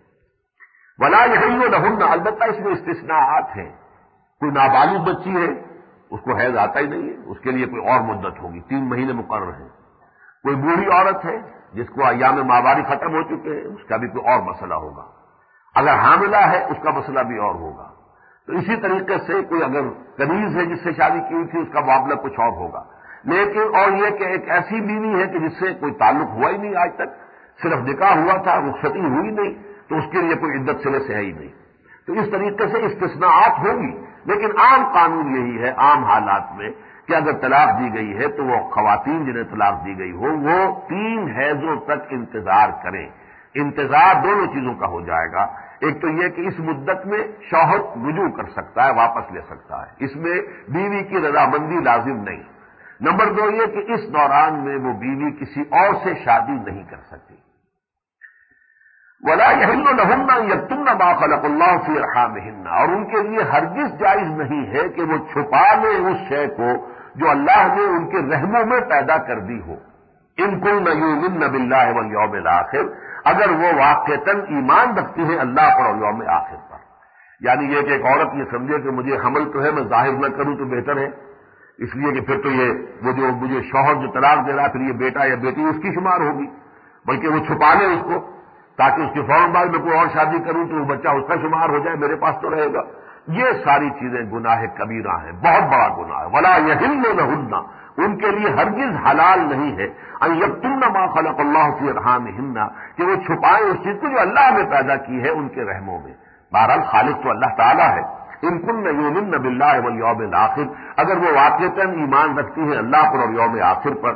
ولا یحل لہن، البتہ اس میں استثناءات ہیں، کوئی نابالغ بچی ہے اس کو حیض آتا ہی نہیں ہے، اس کے لیے کوئی اور مدت ہوگی، تین مہینے مقرر ہیں۔ کوئی بوڑھی عورت ہے جس کو ایام ماواری ختم ہو چکے ہیں، اس کا بھی کوئی اور مسئلہ ہوگا۔ اگر حاملہ ہے اس کا مسئلہ بھی اور ہوگا۔ تو اسی طریقے سے کوئی اگر کنیز ہے جس سے شادی کی تھی اس کا معاملہ کچھ اور ہوگا۔ لیکن اور یہ کہ ایک ایسی بیوی ہے کہ جس سے کوئی تعلق ہوا ہی نہیں آج تک، صرف نکاح ہوا تھا، رخصتی ہوئی نہیں، تو اس کے لیے کوئی عدت سرے سے ہے ہی نہیں۔ تو اس طریقے سے استثناءات ہوگی، لیکن عام قانون یہی ہے عام حالات میں کہ اگر طلاق دی گئی ہے تو وہ خواتین جنہیں طلاق دی گئی ہو وہ تین حیضوں تک انتظار کریں۔ انتظار دونوں چیزوں کا ہو جائے گا، ایک تو یہ کہ اس مدت میں شوہر رجوع کر سکتا ہے، واپس لے سکتا ہے، اس میں بیوی کی رضامندی لازم نہیں۔ نمبر دو یہ کہ اس دوران میں وہ بیوی کسی اور سے شادی نہیں کر سکتی۔ ولا يحل لهن ان يكتمن ما خلق الله في ارحامهن، اور ان کے لیے ہرگز جائز نہیں ہے کہ وہ چھپا لیں اس شے کو جو اللہ نے ان کے رحموں میں پیدا کر دی ہو. ان كن يؤمن بالله واليوم الاخر، اگر وہ واقعتاً ایمان رکھتی ہیں اللہ پر اور یوم آخر پر. یعنی یہ کہ ایک عورت یہ سمجھے کہ مجھے حمل تو ہے، میں ظاہر نہ کروں تو بہتر ہے، اس لیے کہ پھر تو یہ وہ جو مجھے شوہر جو طلاق دے رہا ہے پھر یہ بیٹا یا بیٹی اس کی شمار ہوگی، بلکہ وہ چھپا لے اس کو تاکہ اس کے فوراً بعد میں کوئی اور شادی کروں تو وہ بچہ اس کا شمار ہو جائے، میرے پاس تو رہے گا. یہ ساری چیزیں گناہ کبیرہ ہیں، بہت بڑا گناہ ہے. ولا يحل لهن، ان کے لیے ہرگز حلال نہیں ہے ان یکتمن ما خلق اللہ فی ارحامہن، کہ وہ چھپائیں اس چیز کو جو اللہ نے پیدا کی ہے ان کے رحموں میں. بہرحال خالق تو اللہ تعالیٰ ہے. ان کن یؤمن باللہ والیوم الاخر، اگر وہ واقعتاً ایمان رکھتی ہیں اللہ پر اور یوم آخر پر.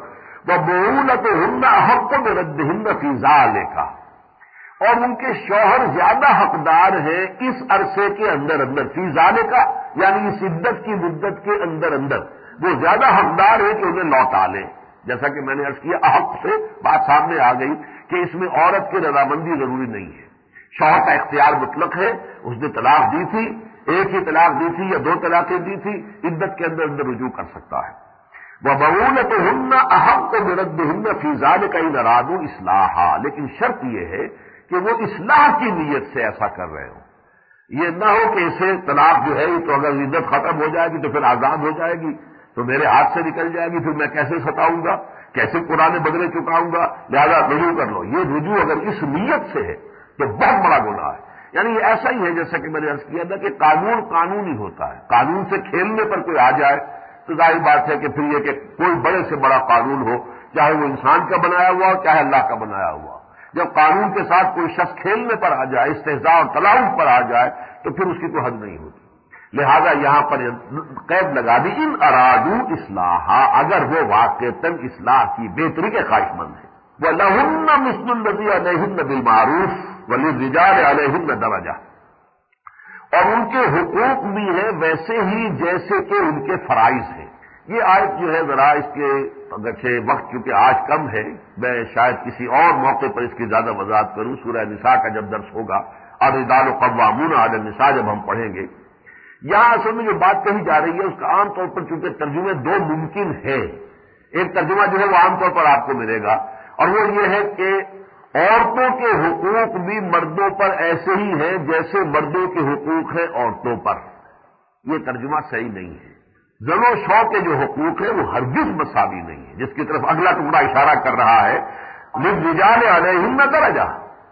وبعولتهن احق بردہن فی ذلک، اور ان کے شوہر زیادہ حقدار ہیں اس عرصے کے اندر اندر، فی ذالک یعنی اس عدت کی مدت کے اندر اندر وہ زیادہ حقدار ہے کہ انہیں لوٹا لیں. جیسا کہ میں نے عرض کیا احق سے بات سامنے آ گئی کہ اس میں عورت کی رضامندی ضروری نہیں ہے، شوہر کا اختیار مطلق ہے. اس نے طلاق دی تھی، ایک ہی طلاق دی تھی یا دو طلاقیں دی تھی، عدت کے اندر اندر رجوع کر سکتا ہے. وَبَعُولَتُهُنَّ أَحَقُّ بِرَدِّهِنَّ فِي ذَلِكَ إِنْ أَرَادُوا إِصْلَاحًا، لیکن شرط یہ ہے کہ وہ اصلاح کی نیت سے ایسا کر رہے ہوں. یہ نہ ہو کہ اسے طلاق جو ہے تو اگر عدت ختم ہو جائے گی تو پھر آزاد ہو جائے گی تو میرے ہاتھ سے نکل جائے گی، پھر میں کیسے ستاؤں گا، کیسے قرآن بدلے چکاؤں گا، لہذا رجوع کر لو. یہ رجوع اگر اس نیت سے ہے تو بہت بڑا گناہ ہے. یعنی یہ ایسا ہی ہے جیسا کہ میں نے عرض کیا تھا کہ قانون قانون ہی ہوتا ہے. قانون سے کھیلنے پر کوئی آ جائے تو ظاہر بات ہے کہ پھر یہ کہ کوئی بڑے سے بڑا قانون ہو، چاہے وہ انسان کا بنایا ہوا ہو چاہے اللہ کا بنایا ہوا، جب قانون کے ساتھ کوئی شخص کھیلنے پر آ جائے، استہزاء اور تلاوت پر آ جائے تو پھر اس کی کوئی حد نہیں ہوتی. لہذا یہاں پر قید لگا دی ان ارادو اصلاحا، اگر وہ واقعتاً اصلاح کی بہتری کے خواہش مند ہیں. وَلَهُنَّ مِثْلُ الَّذِي عَلَيْهِنَّ بِالْمَعْرُوفِ وَلِلرِّجَالِ عَلَيْهِنَّ دَرَجَةٌ، اور ان کے حقوق بھی ہیں ویسے ہی جیسے کہ ان کے فرائض ہیں. یہ آیت جو ہے ذرا اس کے اگرچہ وقت چونکہ آج کم ہے، میں شاید کسی اور موقع پر اس کی زیادہ وضاحت کروں. سورہ نساء کا جب درس ہوگا الرجال قوامون علی النساء جب ہم پڑھیں گے، یہاں اصل میں جو بات کہی جا رہی ہے اس کا عام طور پر چونکہ ترجمے دو ممکن ہیں. ایک ترجمہ جو ہے وہ عام طور پر آپ کو ملے گا اور وہ یہ ہے کہ عورتوں کے حقوق بھی مردوں پر ایسے ہی ہیں جیسے مردوں کے حقوق ہیں عورتوں پر. یہ ترجمہ صحیح نہیں ہے. زن و شو کے جو حقوق ہیں وہ ہرگز مساوی نہیں ہے، جس کی طرف اگلا ٹکڑا اشارہ کر رہا ہے. للرجال علیہن درجہ،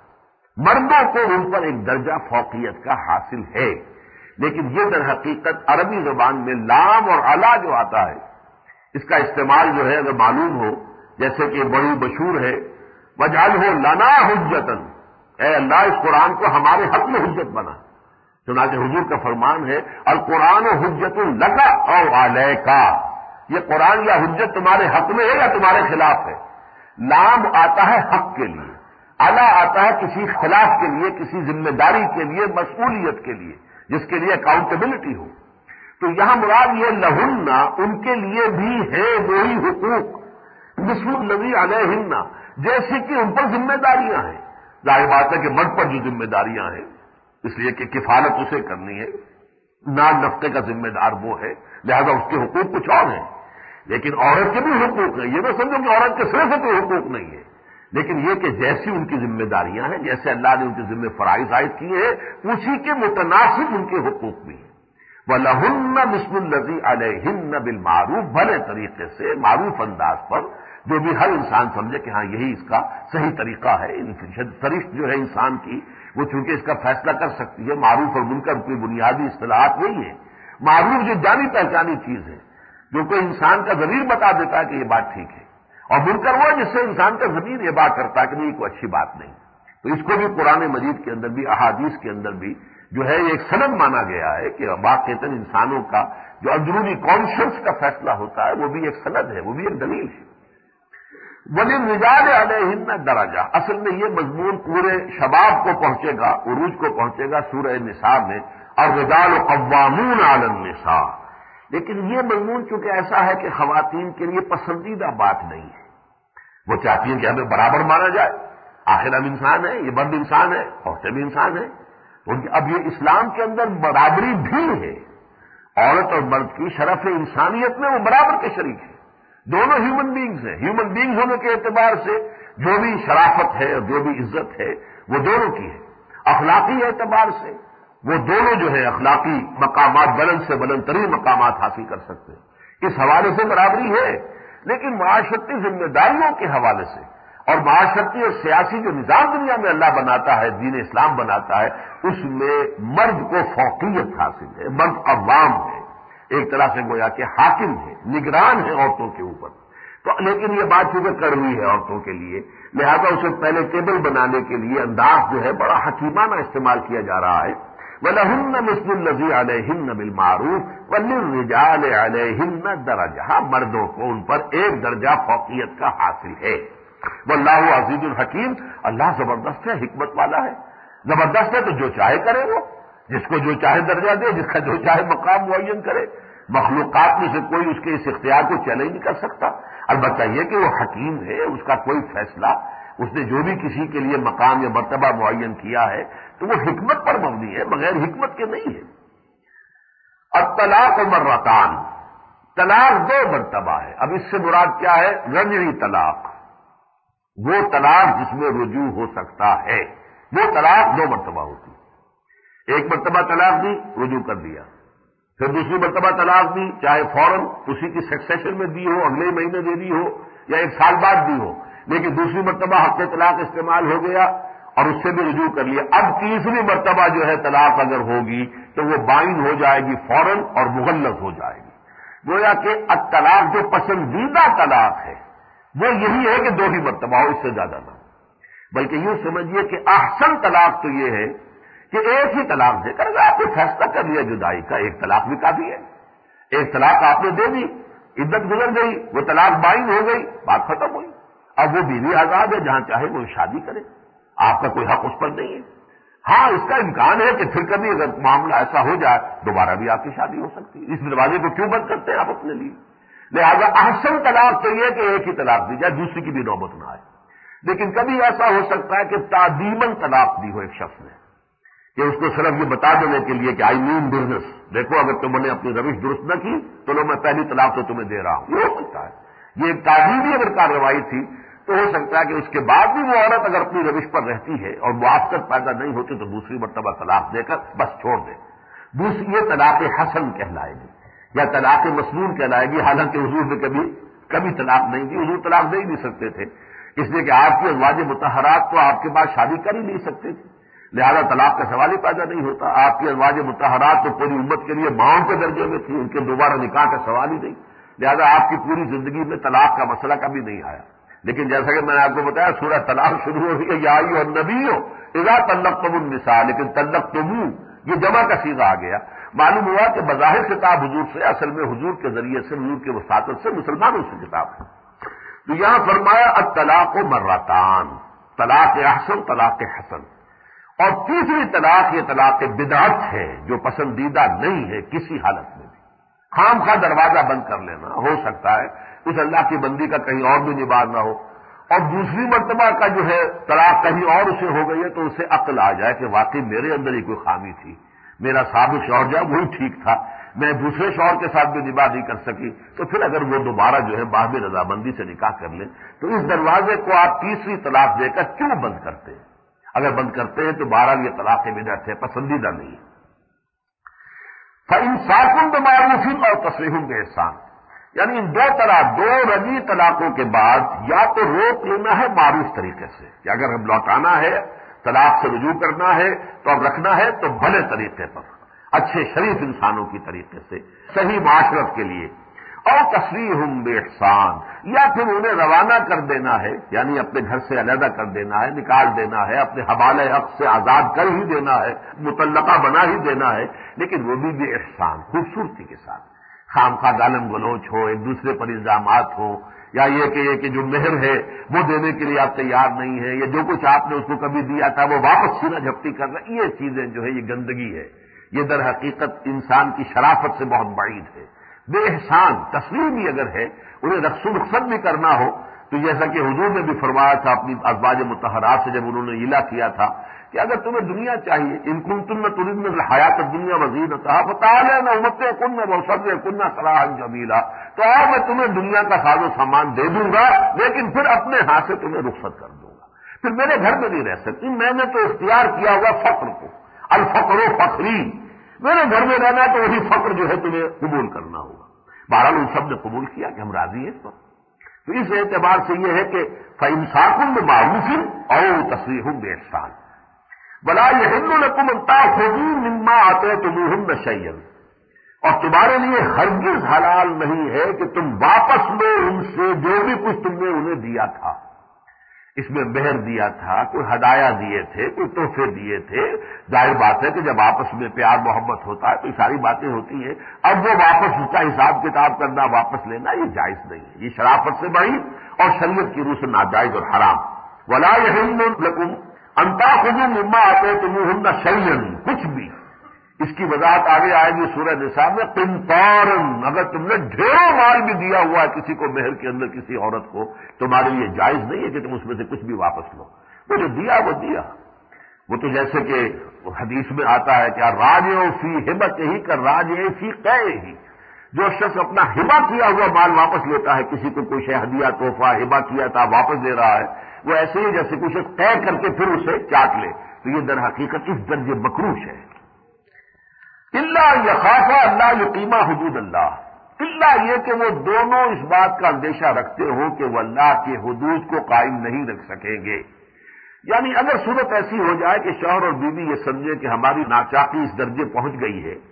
مردوں کو ان پر ایک درجہ فوقیت کا حاصل ہے. لیکن یہ در حقیقت عربی زبان میں لام اور علا جو آتا ہے اس کا استعمال جو ہے اگر معلوم ہو، جیسے کہ بڑی مشہور ہے وَاجْعَلْهُ لَنَا حُجَّةً، اے اللہ اس قرآن کو ہمارے حق میں حجت بنا. چنانچہ حضور کا فرمان ہے القرآن حجت لک او علیک، یہ قرآن یا حجت تمہارے حق میں ہے یا تمہارے خلاف ہے. لام آتا ہے حق کے لیے، علا آتا ہے کسی خلاف کے لیے، کسی ذمہ داری کے لیے، مسئولیت کے لیے، جس کے لیے اکاؤنٹیبلٹی ہو. تو یہاں مراد یہ لہن، ان کے لیے بھی ہے وہی حقوق مثل الذی علیہن، جیسے کہ ان پر ذمہ داریاں ہیں. ظاہر بات ہے کہ مرد پر جو ذمہ داریاں ہیں اس لیے کہ کفالت اسے کرنی ہے، نان نفقے کا ذمہ دار وہ ہے، لہذا اس کے حقوق کچھ اور ہیں. لیکن عورت کے بھی حقوق ہیں. یہ نہ سمجھو کہ عورت کے سرے سے کوئی حقوق نہیں ہے، لیکن یہ کہ جیسی ان کی ذمہ داریاں ہیں، جیسے اللہ نے ان کے ذمہ فرائض عائد کیے ہیں، اسی کے متناسب ان کے حقوق بھی ہیں. وَلَهُنَّ مِثْلُ الَّذِي عَلَيْهِنَّ بِالْمَعْرُوفِ، بھلے طریقے سے معروف انداز پر، جو بھی ہر انسان سمجھے کہ ہاں یہی اس کا صحیح طریقہ ہے. سرشت جو ہے انسان کی وہ چونکہ اس کا فیصلہ کر سکتی ہے. معروف اور منکر کی بنیادی اصطلاحات یہی ہیں. معروف جو جانی پہچانی چیز ہے، جو کوئی انسان کا ضمیر بتا دیتا ہے کہ یہ بات ٹھیک ہے، اور منکر وہ جس سے انسان کا ضمیر یہ بات کرتا ہے کہ نہیں کوئی اچھی بات نہیں. تو اس کو بھی قرآن مجید کے اندر بھی، احادیث کے اندر بھی جو ہے ایک سند مانا گیا ہے کہ واقعتاً انسانوں کا جو اندرونی کانشنس کا فیصلہ ہوتا ہے وہ بھی ایک سند ہے، وہ بھی ایک دلیل ہے. وَلِلرِّجَالِ عَلَيْهِنَّ دَرَجَةٌ، اصل میں یہ مضمون پورے شباب کو پہنچے گا، عروج کو پہنچے گا سورہ نساء میں، الرِّجَالُ قَوَّامُونَ عَلَى النِّسَاءِ. لیکن یہ مضمون چونکہ ایسا ہے کہ خواتین کے لیے پسندیدہ بات نہیں ہے. وہ چاہتی ہیں کہ ہمیں برابر مانا جائے، آخر ہم انسان ہیں، یہ مرد انسان ہے، عورتیں بھی انسان ہیں. تو اب یہ اسلام کے اندر برابری بھی ہے. عورت اور مرد کی شرف انسانیت میں وہ برابر کے شریک ہیں. دونوں ہیومن بینگز ہیں. ہیومن بینگز ہونے کے اعتبار سے جو بھی شرافت ہے اور جو بھی عزت ہے وہ دونوں کی ہے. اخلاقی اعتبار سے وہ دونوں جو ہے اخلاقی مقامات بلند سے بلند ترین مقامات حاصل کر سکتے ہیں. اس حوالے سے برابری ہے. لیکن معاشرتی ذمہ داریوں کے حوالے سے اور معاشرتی اور سیاسی جو نظام دنیا میں اللہ بناتا ہے، دین اسلام بناتا ہے، اس میں مرد کو فوقیت حاصل ہے. مرد قوام ہے، ایک طرح سے گویا کہ حاکم ہے، نگران ہے عورتوں کے اوپر. تو لیکن یہ بات چونکہ کڑوی ہے عورتوں کے لیے، لہذا اسے پہلے ٹیبل بنانے کے لیے انداز جو ہے بڑا حکیمانہ استعمال کیا جا رہا ہے. وَلَهُنَّ مِثْلُ الَّذِي عَلَيْهِنَّ بِالْمَعْرُوفِ وَلِلرِّجَالِ عَلَيْهِنَّ دَرَجَةٌ. مردوں کو ان پر ایک درجہ فوقیت کا حاصل ہے. واللہ عزیز الحکیم. اللہ زبردست ہے، حکمت والا ہے. زبردست ہے تو جو چاہے کرے، وہ جس کو جو چاہے درجہ دے، جس کا جو چاہے مقام معین کرے. مخلوقات میں سے کوئی اس کے اس اختیار کو چیلنج نہیں کر سکتا. البتہ یہ کہ وہ حکیم ہے، اس کا کوئی فیصلہ، اس نے جو بھی کسی کے لیے مقام یا مرتبہ معین کیا ہے تو وہ حکمت پر مبنی ہے، بغیر حکمت کے نہیں ہے. الطلاق مرتان. طلاق دو مرتبہ ہے. اب اس سے مراد کیا ہے؟ رجعی طلاق، وہ طلاق جس میں رجوع ہو سکتا ہے. وہ طلاق دو مرتبہ ہوتی ہے. ایک مرتبہ طلاق دی، رجوع کر دیا. پھر دوسری مرتبہ طلاق دی، چاہے فوراً اسی کی سکسیشن میں دی ہو، اگلے مہینے دے دی ہو یا ایک سال بعد دی ہو، لیکن دوسری مرتبہ حق طلاق استعمال ہو گیا اور اس سے بھی رجوع کر لیا. اب تیسری مرتبہ جو ہے طلاق اگر ہوگی تو وہ بائن ہو جائے گی فوراً اور مغلظ ہو جائے گی. گویا کہ الطلاق جو پسندیدہ طلاق ہے وہ یہی ہے کہ دو ہی مرتبہ ہو، اس سے زیادہ نہ. بلکہ یوں سمجھیے کہ احسن طلاق تو یہ ہے کہ ایک ہی طلاق دے کر اگر آپ نے فیصلہ کر لیا جدائی کا، ایک طلاق بھی کافی ہے. ایک طلاق آپ نے دے دی، عدت گزر گئی، وہ طلاق بائن ہو گئی، بات ختم ہوئی. اب وہ بیوی آزاد ہے، جہاں چاہے وہ شادی کرے، آپ کا کوئی حق اس پر نہیں ہے. ہاں اس کا امکان ہے کہ پھر کبھی اگر معاملہ ایسا ہو جائے دوبارہ بھی آپ کی شادی ہو سکتی ہے. اس دروازے کو کیوں بند کرتے ہیں آپ اپنے لیے؟ لہذا احسن طلاق تو یہ کہ ایک ہی طلاق دی جائے، دوسری کی بھی نوبت نہ آئے. لیکن کبھی ایسا ہو سکتا ہے کہ تعدیماً طلاق دی ہو ایک شخص نے، کہ اس کو صرف یہ بتا دینے کے لیے کہ آئی مین بزنس، دیکھو اگر تم نے اپنی روش درست نہ کی تو لو میں پہلی طلاق تو تمہیں دے رہا ہوں. یہ ہو سکتا ہے. یہ ایک تعلیمی اگر کارروائی تھی تو ہو سکتا ہے کہ اس کے بعد بھی وہ عورت اگر اپنی روش پر رہتی ہے اور موافقت پیدا نہیں ہوتی تو دوسری مرتبہ طلاق دے کر بس چھوڑ دے. دوسری یہ طلاق حسن کہلائے گی یا طلاق مسنون کہلائے گی. حالانکہ حضور نے کبھی کبھی طلاق نہیں دی. حضور طلاق دے ہی نہیں سکتے تھے، اس لیے کہ آپ کی ازواج مطہرات تو آپ کے بعد شادی کر ہی نہیں سکتے تھے، لہذا طلاق کا سوال ہی پیدا نہیں ہوتا. آپ کی ازواج مطہرات تو پوری امت کے لیے ماؤں کے درجے میں تھی، ان کے دوبارہ نکاح کا سوال ہی نہیں، لہذا آپ کی پوری زندگی میں طلاق کا مسئلہ کبھی نہیں آیا. لیکن جیسا کہ میں نے آپ کو بتایا سورہ طلاق شروع ہو رہی ہے یا ایھا النبی اذا طلقتم النساء، لیکن طلقتم یہ جمع کا صیغہ آ گیا. معلوم ہوا کہ بظاہر خطاب حضور سے، اصل میں حضور کے ذریعے سے، حضور کے وساطت سے مسلمانوں سے خطاب ہے. تو یہاں فرمایا الطلاق مرتان، طلاق احسن، طلاق حسن. اور تیسری طلاق یہ طلاق بدعت ہے جو پسندیدہ نہیں ہے کسی حالت میں بھی. خام خواہ دروازہ بند کر لینا، ہو سکتا ہے اس اللہ کی بندی کا کہیں اور بھی نباہ نہ ہو، اور دوسری مرتبہ کا جو ہے طلاق کہیں اور اسے ہو گئی ہے تو اسے عقل آ جائے کہ واقعی میرے اندر ہی کوئی خامی تھی، میرا سابق شوہر جو ہے وہی ٹھیک تھا، میں دوسرے شوہر کے ساتھ بھی نباہ نہیں کر سکی، تو پھر اگر وہ دوبارہ جو ہے باہمی رضامندی سے نکاح کر لیں تو اس دروازے کو آپ تیسری طلاق دے کر کیوں بند کرتے ہیں؟ اگر بند کرتے ہیں تو بہرحال یہ طلاق بدعت ہے، پسندیدہ نہیں ہے. فَإِمْسَاكٌ بِمَعْرُوفٍ اور تَصْرِيحٌ بِإِحْسَان، یعنی ان دو طلاق، دو رجعی طلاقوں کے بعد یا تو روک لینا ہے معروف طریقے سے کہ اگر ہم لوٹانا ہے، طلاق سے رجوع کرنا ہے تو اب رکھنا ہے تو بھلے طریقے پر، اچھے شریف انسانوں کی طریقے سے، صحیح معاشرت کے لیے. اور تسریحٌ بِإِحْسَان، یا پھر انہیں روانہ کر دینا ہے، یعنی اپنے گھر سے علیحدہ کر دینا ہے، نکال دینا ہے، اپنے حوالے حق سے آزاد کر ہی دینا ہے، مطلقہ بنا ہی دینا ہے، لیکن وہ بھی بے احسان، خوبصورتی کے ساتھ. خام خواہ گالم گلوچ ہو، ایک دوسرے پر الزامات ہوں، یا یہ کہ یہ کہ جو مہر ہے وہ دینے کے لیے آپ تیار نہیں ہیں، یا جو کچھ آپ نے اس کو کبھی دیا تھا وہ واپس سینہ جھپٹی کر رہے، یہ چیزیں جو ہے یہ گندگی ہے، یہ در حقیقت انسان کی شرافت سے بہت بعید ہے. بے احسان تصویر بھی اگر ہے انہیں رقص و رخصت بھی کرنا ہو تو جیسا کہ حضور نے بھی فرمایا تھا اپنی ازواج مطہرات سے جب انہوں نے ایلا کیا تھا کہ اگر تمہیں دنیا چاہیے ان کنتن تردن الحیات الدنیا وزینتہا فتعالین امتعکن واسرحکن سراحا جمیلا، تو آؤ میں تمہیں دنیا کا ساز و سامان دے دوں گا لیکن پھر اپنے ہاتھ سے تمہیں رخصت کر دوں گا، پھر میرے گھر میں نہیں رہ سکتی، میں نے تو اختیار کیا ہوا فقر کو، الفقر فخری، میرے گھر میں رہنا تو وہی فقر جو ہے تمہیں قبول کرنا ہوگا۔ بہرحال ان سب نے قبول کیا کہ ہم راضی ہیں اس پر۔ تو اس اعتبار سے یہ ہے کہ فَإِمْسَاكٌ بِمَعْرُوفٍ أَوْ تَسْرِيحٌ بِإِحْسَانٍ وَلَا يَحِلُّ لَكُمْ أَن تَأْخُذُوا مِمَّا آتَيْتُمُوهُنَّ شَيْئًا، اور تمہارے لیے ہرگز حلال نہیں ہے کہ تم واپس لو ان سے جو بھی کچھ تم نے انہیں دیا تھا۔ اس میں مہر دیا تھا، کوئی ہدایہ دیے تھے، کوئی تحفے دیے تھے، ظاہر بات ہے کہ جب آپس میں پیار محبت ہوتا ہے تو یہ ساری باتیں ہوتی ہیں، اب وہ واپس اس کا حساب کتاب کرنا، واپس لینا یہ جائز نہیں ہے، یہ شرافت سے بعید اور شریعت کی روح سے ناجائز اور حرام۔ وَلَا يَحِلُّ لَكُمْ أَن تَأْخُذُوا مِمَّا آتَيْتُمُوهُنَّ شَيْئًا، کچھ بھی۔ اس کی وضاحت آگے آئے گی سورہ نساء میں، قنطارا، اگر تم نے ڈھیروں مال بھی دیا ہوا ہے کسی کو مہر کے اندر کسی عورت کو، تمہارے لیے جائز نہیں ہے کہ تم اس میں سے کچھ بھی واپس لو، وہ جو دیا وہ دیا۔ وہ تو جیسے کہ حدیث میں آتا ہے کہ راجع فی ہبتہ کا راجع فی قیہ، جو شخص اپنا ہبہ کیا ہوا مال واپس لیتا ہے، کسی کو کوئی شے ہدیہ تحفہ ہبہ کیا تھا واپس دے رہا ہے، وہ ایسے ہی جیسے کچھ طے کر کے پھر اسے چاٹ لے، تو یہ در حقیقت اس درجے مکروہ ہے۔ اللہ یخافا اللہ یقیما حدود اللہ، اللہ یہ کہ وہ دونوں اس بات کا اندیشہ رکھتے ہو کہ وہ اللہ کے حدود کو قائم نہیں رکھ سکیں گے۔ یعنی اگر صورت ایسی ہو جائے کہ شوہر اور بیوی یہ سمجھے کہ ہماری ناچاقی اس درجے پہنچ گئی ہے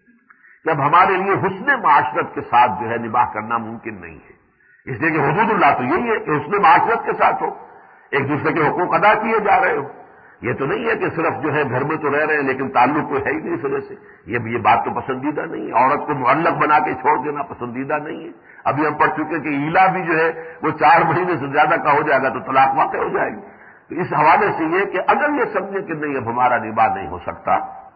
جب ہمارے لیے حسن معاشرت کے ساتھ جو ہے نباہ کرنا ممکن نہیں ہے، اس لیے کہ حدود اللہ تو یہی ہے کہ حسن معاشرت کے ساتھ ہو، ایک دوسرے کے حقوق ادا کیے جا رہے ہو، یہ تو نہیں ہے کہ صرف جو ہے گھر میں تو رہ رہے ہیں لیکن تعلق کوئی ہے ہی نہیں اس وجہ سے، یہ یہ بات تو پسندیدہ نہیں ہے، عورت کو معلق بنا کے چھوڑ دینا پسندیدہ نہیں ہے۔ ابھی ہم پڑھ چکے کہ ایلا بھی جو ہے وہ چار مہینے سے زیادہ کا ہو جائے گا تو طلاق واقع ہو جائے گی۔ تو اس حوالے سے یہ کہ اگر یہ سمجھے کہ نہیں اب ہمارا نباہ نہیں ہو سکتا،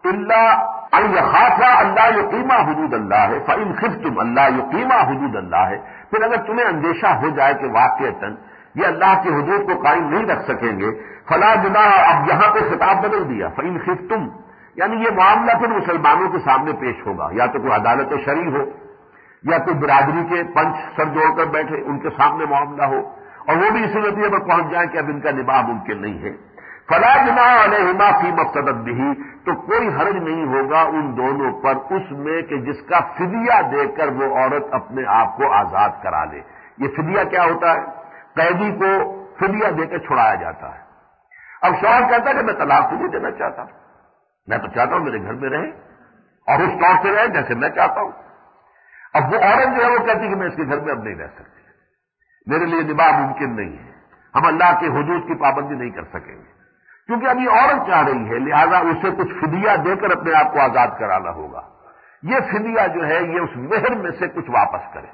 اللہ ان یخافا اللہ یقیما حدود اللہ ہے، فإن خفتم اللہ یقیما حدود اللہ ہے، پھر اگر تمہیں اندیشہ ہو جائے کہ واقعتاً یہ اللہ کی حدود کو قائم نہیں رکھ سکیں گے، فلا جناح، اب یہاں پہ خطاب بدل دیا، فإن خفتم، یعنی یہ معاملہ پھر مسلمانوں کے سامنے پیش ہوگا، یا تو کوئی عدالت شرعی ہو یا کوئی برادری کے پنچ سر جوڑ کر بیٹھے ان کے سامنے معاملہ ہو، اور وہ بھی اسی نتیجے پر پہنچ جائیں کہ اب ان کا نباہ ممکن نہیں ہے، فلا جناح علیہما فیما افتدت بہ، تو کوئی حرج نہیں ہوگا ان دونوں پر اس میں کہ جس کا فدیہ دے کر وہ عورت اپنے آپ کو آزاد کرا لے۔ یہ فدیہ کیا ہوتا ہے؟ قیدی کو فدیہ دے کے چھڑایا جاتا ہے۔ اب شوہر کہتا ہے کہ میں طلاق کو نہیں دینا چاہتا، میں تو چاہتا ہوں میرے گھر میں رہے اور اس طور سے رہے جیسے میں چاہتا ہوں۔ اب وہ عورت جو ہے وہ کہتی کہ میں اس کے گھر میں اب نہیں رہ سکتی، میرے لیے نباہ ممکن نہیں ہے، ہم اللہ کے حدود کی پابندی نہیں کر سکیں گے، کیونکہ اب یہ عورت چاہ رہی ہے، لہذا اسے کچھ فدیہ دے کر اپنے آپ کو آزاد کرانا ہوگا۔ یہ فدیہ جو ہے یہ اس مہر میں سے کچھ واپس کرے۔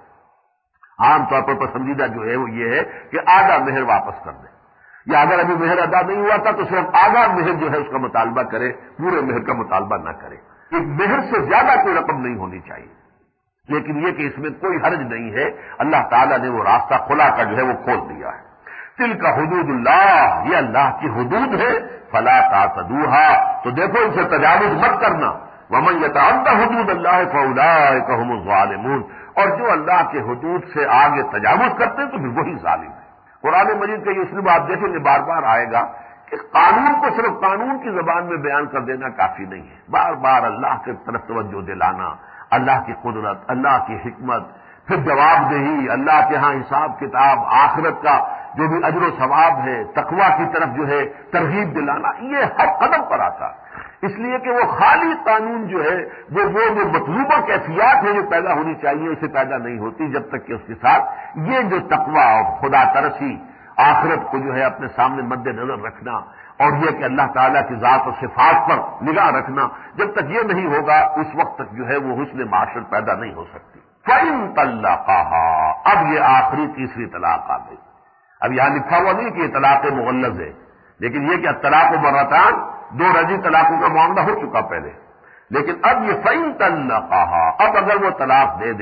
عام طور پر پسندیدہ جو ہے وہ یہ ہے کہ آدھا مہر واپس کر دے، یا اگر ابھی مہر ادا نہیں ہوا تھا تو صرف آدھا مہر جو ہے اس کا مطالبہ کرے، پورے مہر کا مطالبہ نہ کرے۔ ایک مہر سے زیادہ کوئی رقم نہیں ہونی چاہیے، لیکن یہ کہ اس میں کوئی حرج نہیں ہے، اللہ تعالیٰ نے وہ راستہ خلا کا جو ہے وہ کھول دیا ہے۔ تل کا حدود اللہ، یہ اللہ کی حدود ہے، فلا تعتدوها، تو دیکھو ان سے تجاوز مت کرنا۔ ومن یتعد حدود اللہ فاولئک هم الظالمون، اور جو اللہ کے حدود سے آگے تجاوز کرتے ہیں تو پھر وہی ظالم ہے۔ قرآن مجید کا یہ اسلوب آپ دیکھیں گے بار بار آئے گا کہ قانون کو صرف قانون کی زبان میں بیان کر دینا کافی نہیں ہے، بار بار اللہ کی طرف توجہ دلانا، اللہ کی قدرت، اللہ کی حکمت، پھر جواب دہی، اللہ کے ہاں حساب کتاب، آخرت کا جو بھی اجر و ثواب ہے، تقویٰ کی طرف جو ہے ترغیب دلانا، یہ ہر قدم پر آتا ہے۔ اس لیے کہ وہ خالی قانون جو ہے وہ وہ جو مطلوبہ کیفیات ہے جو پیدا ہونی چاہیے اسے پیدا نہیں ہوتی جب تک کہ اس کے ساتھ یہ جو تقویٰ اور خدا ترسی، آخرت کو جو ہے اپنے سامنے مد نظر رکھنا، اور یہ کہ اللہ تعالیٰ کی ذات و صفات پر نگاہ رکھنا، جب تک یہ نہیں ہوگا اس وقت تک جو ہے وہ حسن معاشرت پیدا نہیں ہو سکتی۔ فَإِن طَلَّقَهَا، اب یہ آخری تیسری طلاق آ گئی۔ اب یہاں لکھا ہوا نہیں کہ یہ طلاق مغلظ ہے، لیکن یہ کہ طلاق مرتان، دو رجی طلاقوں کا معاملہ ہو چکا پہلے، لیکن اب یہ فَإِن طَلَّقَهَا، اب اگر وہ طلاق دے دے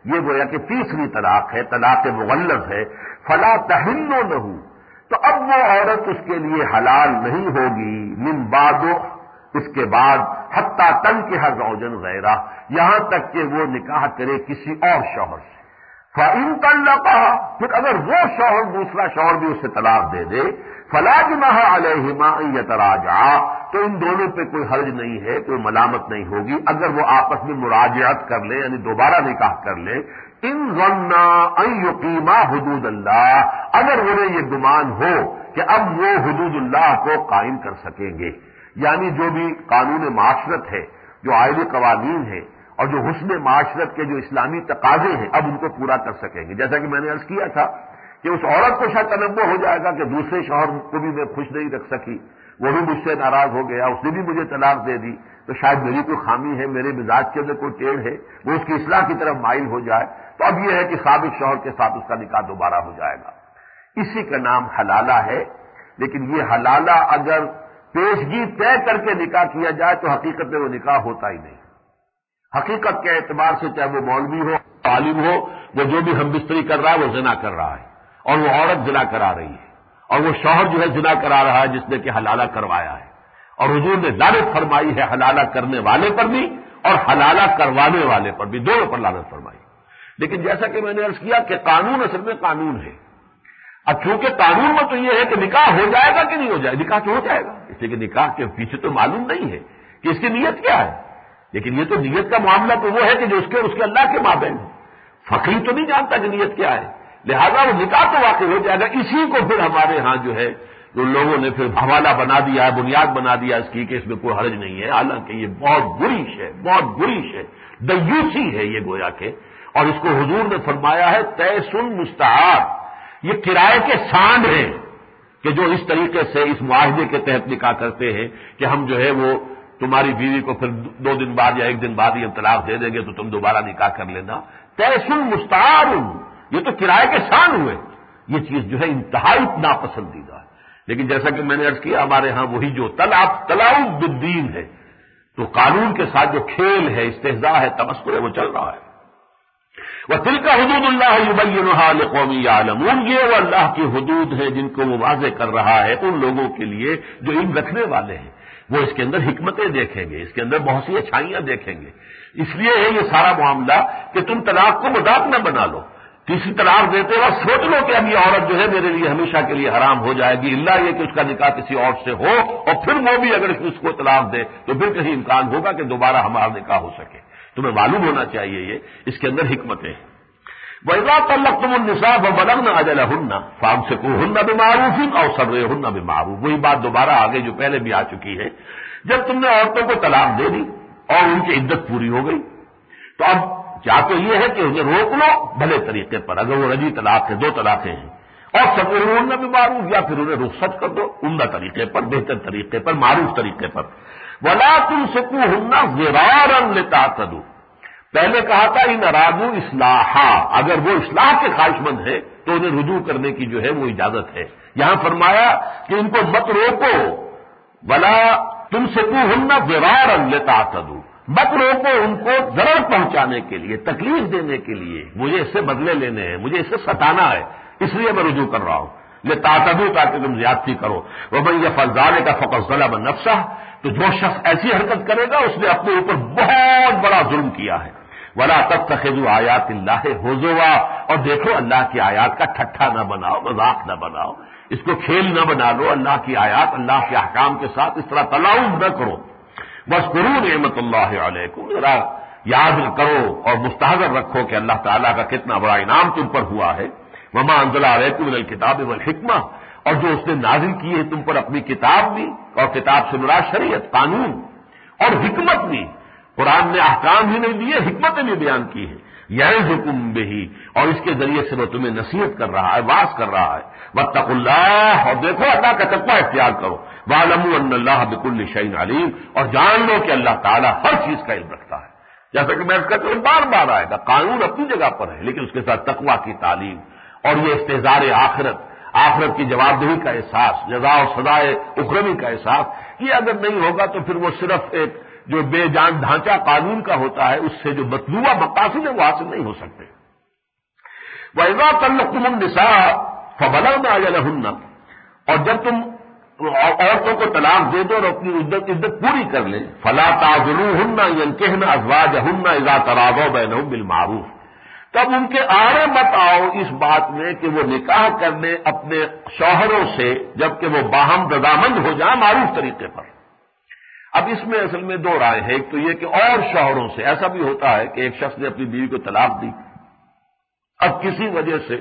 یہ گویا کہ تیسری طلاق ہے، طلاق مغلظ ہے. فلا تحل لہ، تو اب وہ عورت اس کے لیے حلال نہیں ہوگی من بعد، اس کے بعد حتی تنکح زوجا غیرہ، یہاں تک کہ وہ نکاح کرے کسی اور شوہر سے. فإن طلقها، پھر اگر وہ شوہر دوسرا شوہر بھی اسے طلاق دے دے، فلا جناح علیہما ان یتراجعا، تو ان دونوں پہ کوئی حرج نہیں ہے، کوئی ملامت نہیں ہوگی اگر وہ آپس میں مراجعت کر لیں، یعنی دوبارہ نکاح کر لیں. ان ظنا ان یقیما حدود اللہ، اگر انہیں یہ گمان ہو کہ اب وہ حدود اللہ کو قائم کر سکیں گے، یعنی جو بھی قانون معاشرت ہے، جو آئلی قوانین ہے اور جو حسن معاشرت کے جو اسلامی تقاضے ہیں، اب ان کو پورا کر سکیں گے. جیسا کہ میں نے عرض کیا تھا کہ اس عورت کو شاید تنبہ ہو جائے گا کہ دوسرے شوہر کو بھی میں خوش نہیں رکھ سکی، وہ بھی مجھ سے ناراض ہو گیا، اس نے بھی مجھے طلاق دے دی، تو شاید میری کوئی خامی ہے، میرے مزاج کے اندر کوئی ٹیڑھ ہے، وہ اس کی اصلاح کی طرف مائل ہو جائے. تو اب یہ ہے کہ سابق شوہر کے ساتھ اس کا نکاح دوبارہ ہو جائے گا. اسی کا نام حلالہ ہے. لیکن یہ حلالہ اگر پیشگی طے کر کے نکاح کیا جائے تو حقیقت میں وہ نکاح ہوتا ہی نہیں. حقیقت کے اعتبار سے چاہے وہ مولوی ہو، عالم ہو، وہ جو بھی ہم بستری کر رہا ہے وہ زنا کر رہا ہے، اور وہ عورت زنا کرا رہی ہے، اور وہ شوہر جو ہے زنا کرا رہا ہے جس نے کہ حلالہ کروایا ہے. اور حضور نے لعنت فرمائی ہے حلالہ کرنے والے پر بھی اور حلالہ کروانے والے پر بھی، دونوں پر لعنت فرمائی. لیکن جیسا کہ میں نے عرض کیا کہ قانون اصل میں قانون ہے. اب چونکہ قانون میں تو یہ ہے کہ نکاح ہو جائے گا کہ نہیں ہو جائے گا، نکاح تو ہو جائے گا، اس لیے کہ نکاح کے پیچھے تو معلوم نہیں ہے کہ اس کی نیت کیا ہے. لیکن یہ تو نیت کا معاملہ تو وہ ہے کہ جو اس کے اس کے اللہ کے مابین ہے. فقیر تو نہیں جانتا کہ نیت کیا ہے، لہذا وہ نکاح تو واقع ہو جائے گا. اسی کو پھر ہمارے ہاں جو ہے جو لوگوں نے پھر حوالہ بنا دیا ہے، بنیاد بنا دیا اس کی کہ اس میں کوئی حرج نہیں ہے. حالانکہ یہ بہت بری شے، بہت بری شے، دیوسی ہے یہ گویا کہ. اور اس کو حضور نے فرمایا ہے تیسن مستعار، یہ کرائے کے سانڈ ہیں کہ جو اس طریقے سے اس معاہدے کے تحت نکاح کرتے ہیں کہ ہم جو ہے وہ تمہاری بیوی کو پھر دو دن بعد یا ایک دن بعد یہ طلاق دے دیں گے تو تم دوبارہ نکاح کر لینا. تیسن مستعار، یہ تو کرائے کے سانڈ ہوئے. یہ چیز جو ہے انتہائی ناپسندیدہ ہے. لیکن جیسا کہ میں نے عرض کیا ہمارے ہاں وہی جو طلاق تلاؤ بالدین ہے، تو قانون کے ساتھ جو کھیل ہے، استہزاء ہے، تمسخر ہے، وہ چل رہا ہے. وَتِلْكَ حُدُودُ اللَّهِ يُبَيِّنُهَا لِقَوْمٍ يَعْلَمُونَ، یہ وہ اللہ کی حدود ہیں جن کو وہ واضح کر رہا ہے ان لوگوں کے لیے جو علم رکھنے والے ہیں. وہ اس کے اندر حکمتیں دیکھیں گے، اس کے اندر بہت سی اچھائیاں دیکھیں گے. اس لیے ہے یہ سارا معاملہ کہ تم طلاق کو مذاق نہ بنا لو. تیسری طلاق دیتے وقت سوچ لو کہ اب یہ عورت جو ہے میرے لیے ہمیشہ کے لیے حرام ہو جائے گی، الا یہ کہ اس کا نکاح کسی اور سے ہو، اور پھر وہ بھی اگر اس کو طلاق دے تو پھر کہیں امکان ہوگا کہ دوبارہ ہمارا نکاح ہو سکے. تمہیں معلوم ہونا چاہیے یہ اس کے اندر حکمتیں ہیں. وَإِذَا طَلَّقْتُمُ النِّسَاءَ فَبَلَغْنَ أَجَلَهُنَّ فَأَمْسِكُوهُنَّ بِمَعْرُوفٍ أَوْ سَرِّحُوهُنَّ بِمَعْرُوفٍ. وہی بات دوبارہ آگے جو پہلے بھی آ چکی ہے. جب تم نے عورتوں کو طلاق دے دی اور ان کی عدت پوری ہو گئی تو اب یا تو یہ ہے کہ انہیں روک لو بھلے طریقے پر، اگر وہ رجی طلاق ہے، دو طلاقیں ہیں، اور سرّحوہن بمعروف، یا پھر انہیں رخصت کر دو عمدہ طریقے پر، بہتر طریقے پر، معروف طریقے پر. وَلَا تُمْسِكُوهُنَّ ضِرَارًا لِتَعْتَدُوا. پہلے کہا تھا ان ارادو اصلاحا، اگر وہ اصلاح کے خواہش مند ہے تو انہیں رجوع کرنے کی جو ہے وہ اجازت ہے. یہاں فرمایا کہ ان کو مت روکو، ولا تمسکوہن ضرارا لتعتدوا، مت روکو ان کو ضرر پہنچانے کے لیے، تکلیف دینے کے لیے، مجھے اس سے بدلے لینے ہیں، مجھے اس سے ستانا ہے، اس لیے میں رجوع کر رہا ہوں. لتعتدوا، تاکہ تم زیادتی کرو. ومن یفعل ذلک فقد ظلم نفسہ، تو جو شخص ایسی حرکت کرے گا اس نے اپنے اوپر بہت بڑا ظلم کیا ہے. ولا تتخذوا آیات اللہ ہزوا، اور دیکھو اللہ کی آیات کا ٹھٹھا نہ بناؤ، مذاق نہ بناؤ، اس کو کھیل نہ بنا لو. اللہ کی آیات، اللہ کے احکام کے ساتھ اس طرح تلاعب نہ کرو. واذکروا نعمت اللہ علیکم، ذرا یاد کرو اور مستحضر رکھو کہ اللہ تعالیٰ کا کتنا بڑا انعام تم پر ہوا ہے. وما انزل علیکم من الکتاب والحکمہ، اور جو اس نے نازل کی ہے تم پر اپنی کتاب بھی، اور کتاب سے مراد شریعت، قانون اور حکمت بھی. قرآن نے احکام ہی نہیں دیے، حکمتیں بھی بیان کی ہیں. یعظکم بہ، اور اس کے ذریعے سے وہ تمہیں نصیحت کر رہا ہے، واعظ کر رہا ہے. واتقوا اللہ، اور دیکھو اللہ کا تقوی اختیار کرو. واعلموا ان اللہ بکل شیء علیم، اور جان لو کہ اللہ تعالیٰ ہر چیز کا علم رکھتا ہے. جیسا کہ میں اس کا بار بار آئے گا، قانون اپنی جگہ پر ہے لیکن اس کے ساتھ تقوی کی تعلیم اور یہ استحضار آخرت، آخرت کی جواب دہی کا احساس، جزا و سزائے اخروی کا احساس، یہ اگر نہیں ہوگا تو پھر وہ صرف ایک جو بے جان ڈھانچہ قانون کا ہوتا ہے اس سے جو مطلوبہ مقاصد ہیں وہ حاصل نہیں ہو سکتے۔ وَإِذَا طَلَّقْتُمُ النِّسَاءَ فَبَلَغْنَ أَجَلَهُنَّ، اور جب تم عورتوں کو طلاق دے دو اور اپنی عدت عدت پوری کر لیں، فَلَا تَعْضُلُوهُنَّ يَنكِحْنَ أَزْوَاجَهُنَّ إِذَا تَرَاضَوْا بَيْنَهُم بِالْمَعْرُوفِ، تب ان کے آڑے مت آؤ اس بات میں کہ وہ نکاح کر لیں اپنے شوہروں سے جبکہ وہ باہم رضامند ہو جائیں معروف طریقے پر۔ اب اس میں اصل میں دو رائے ہیں، ایک تو یہ کہ اور شوہروں سے، ایسا بھی ہوتا ہے کہ ایک شخص نے اپنی بیوی کو طلاق دی، اب کسی وجہ سے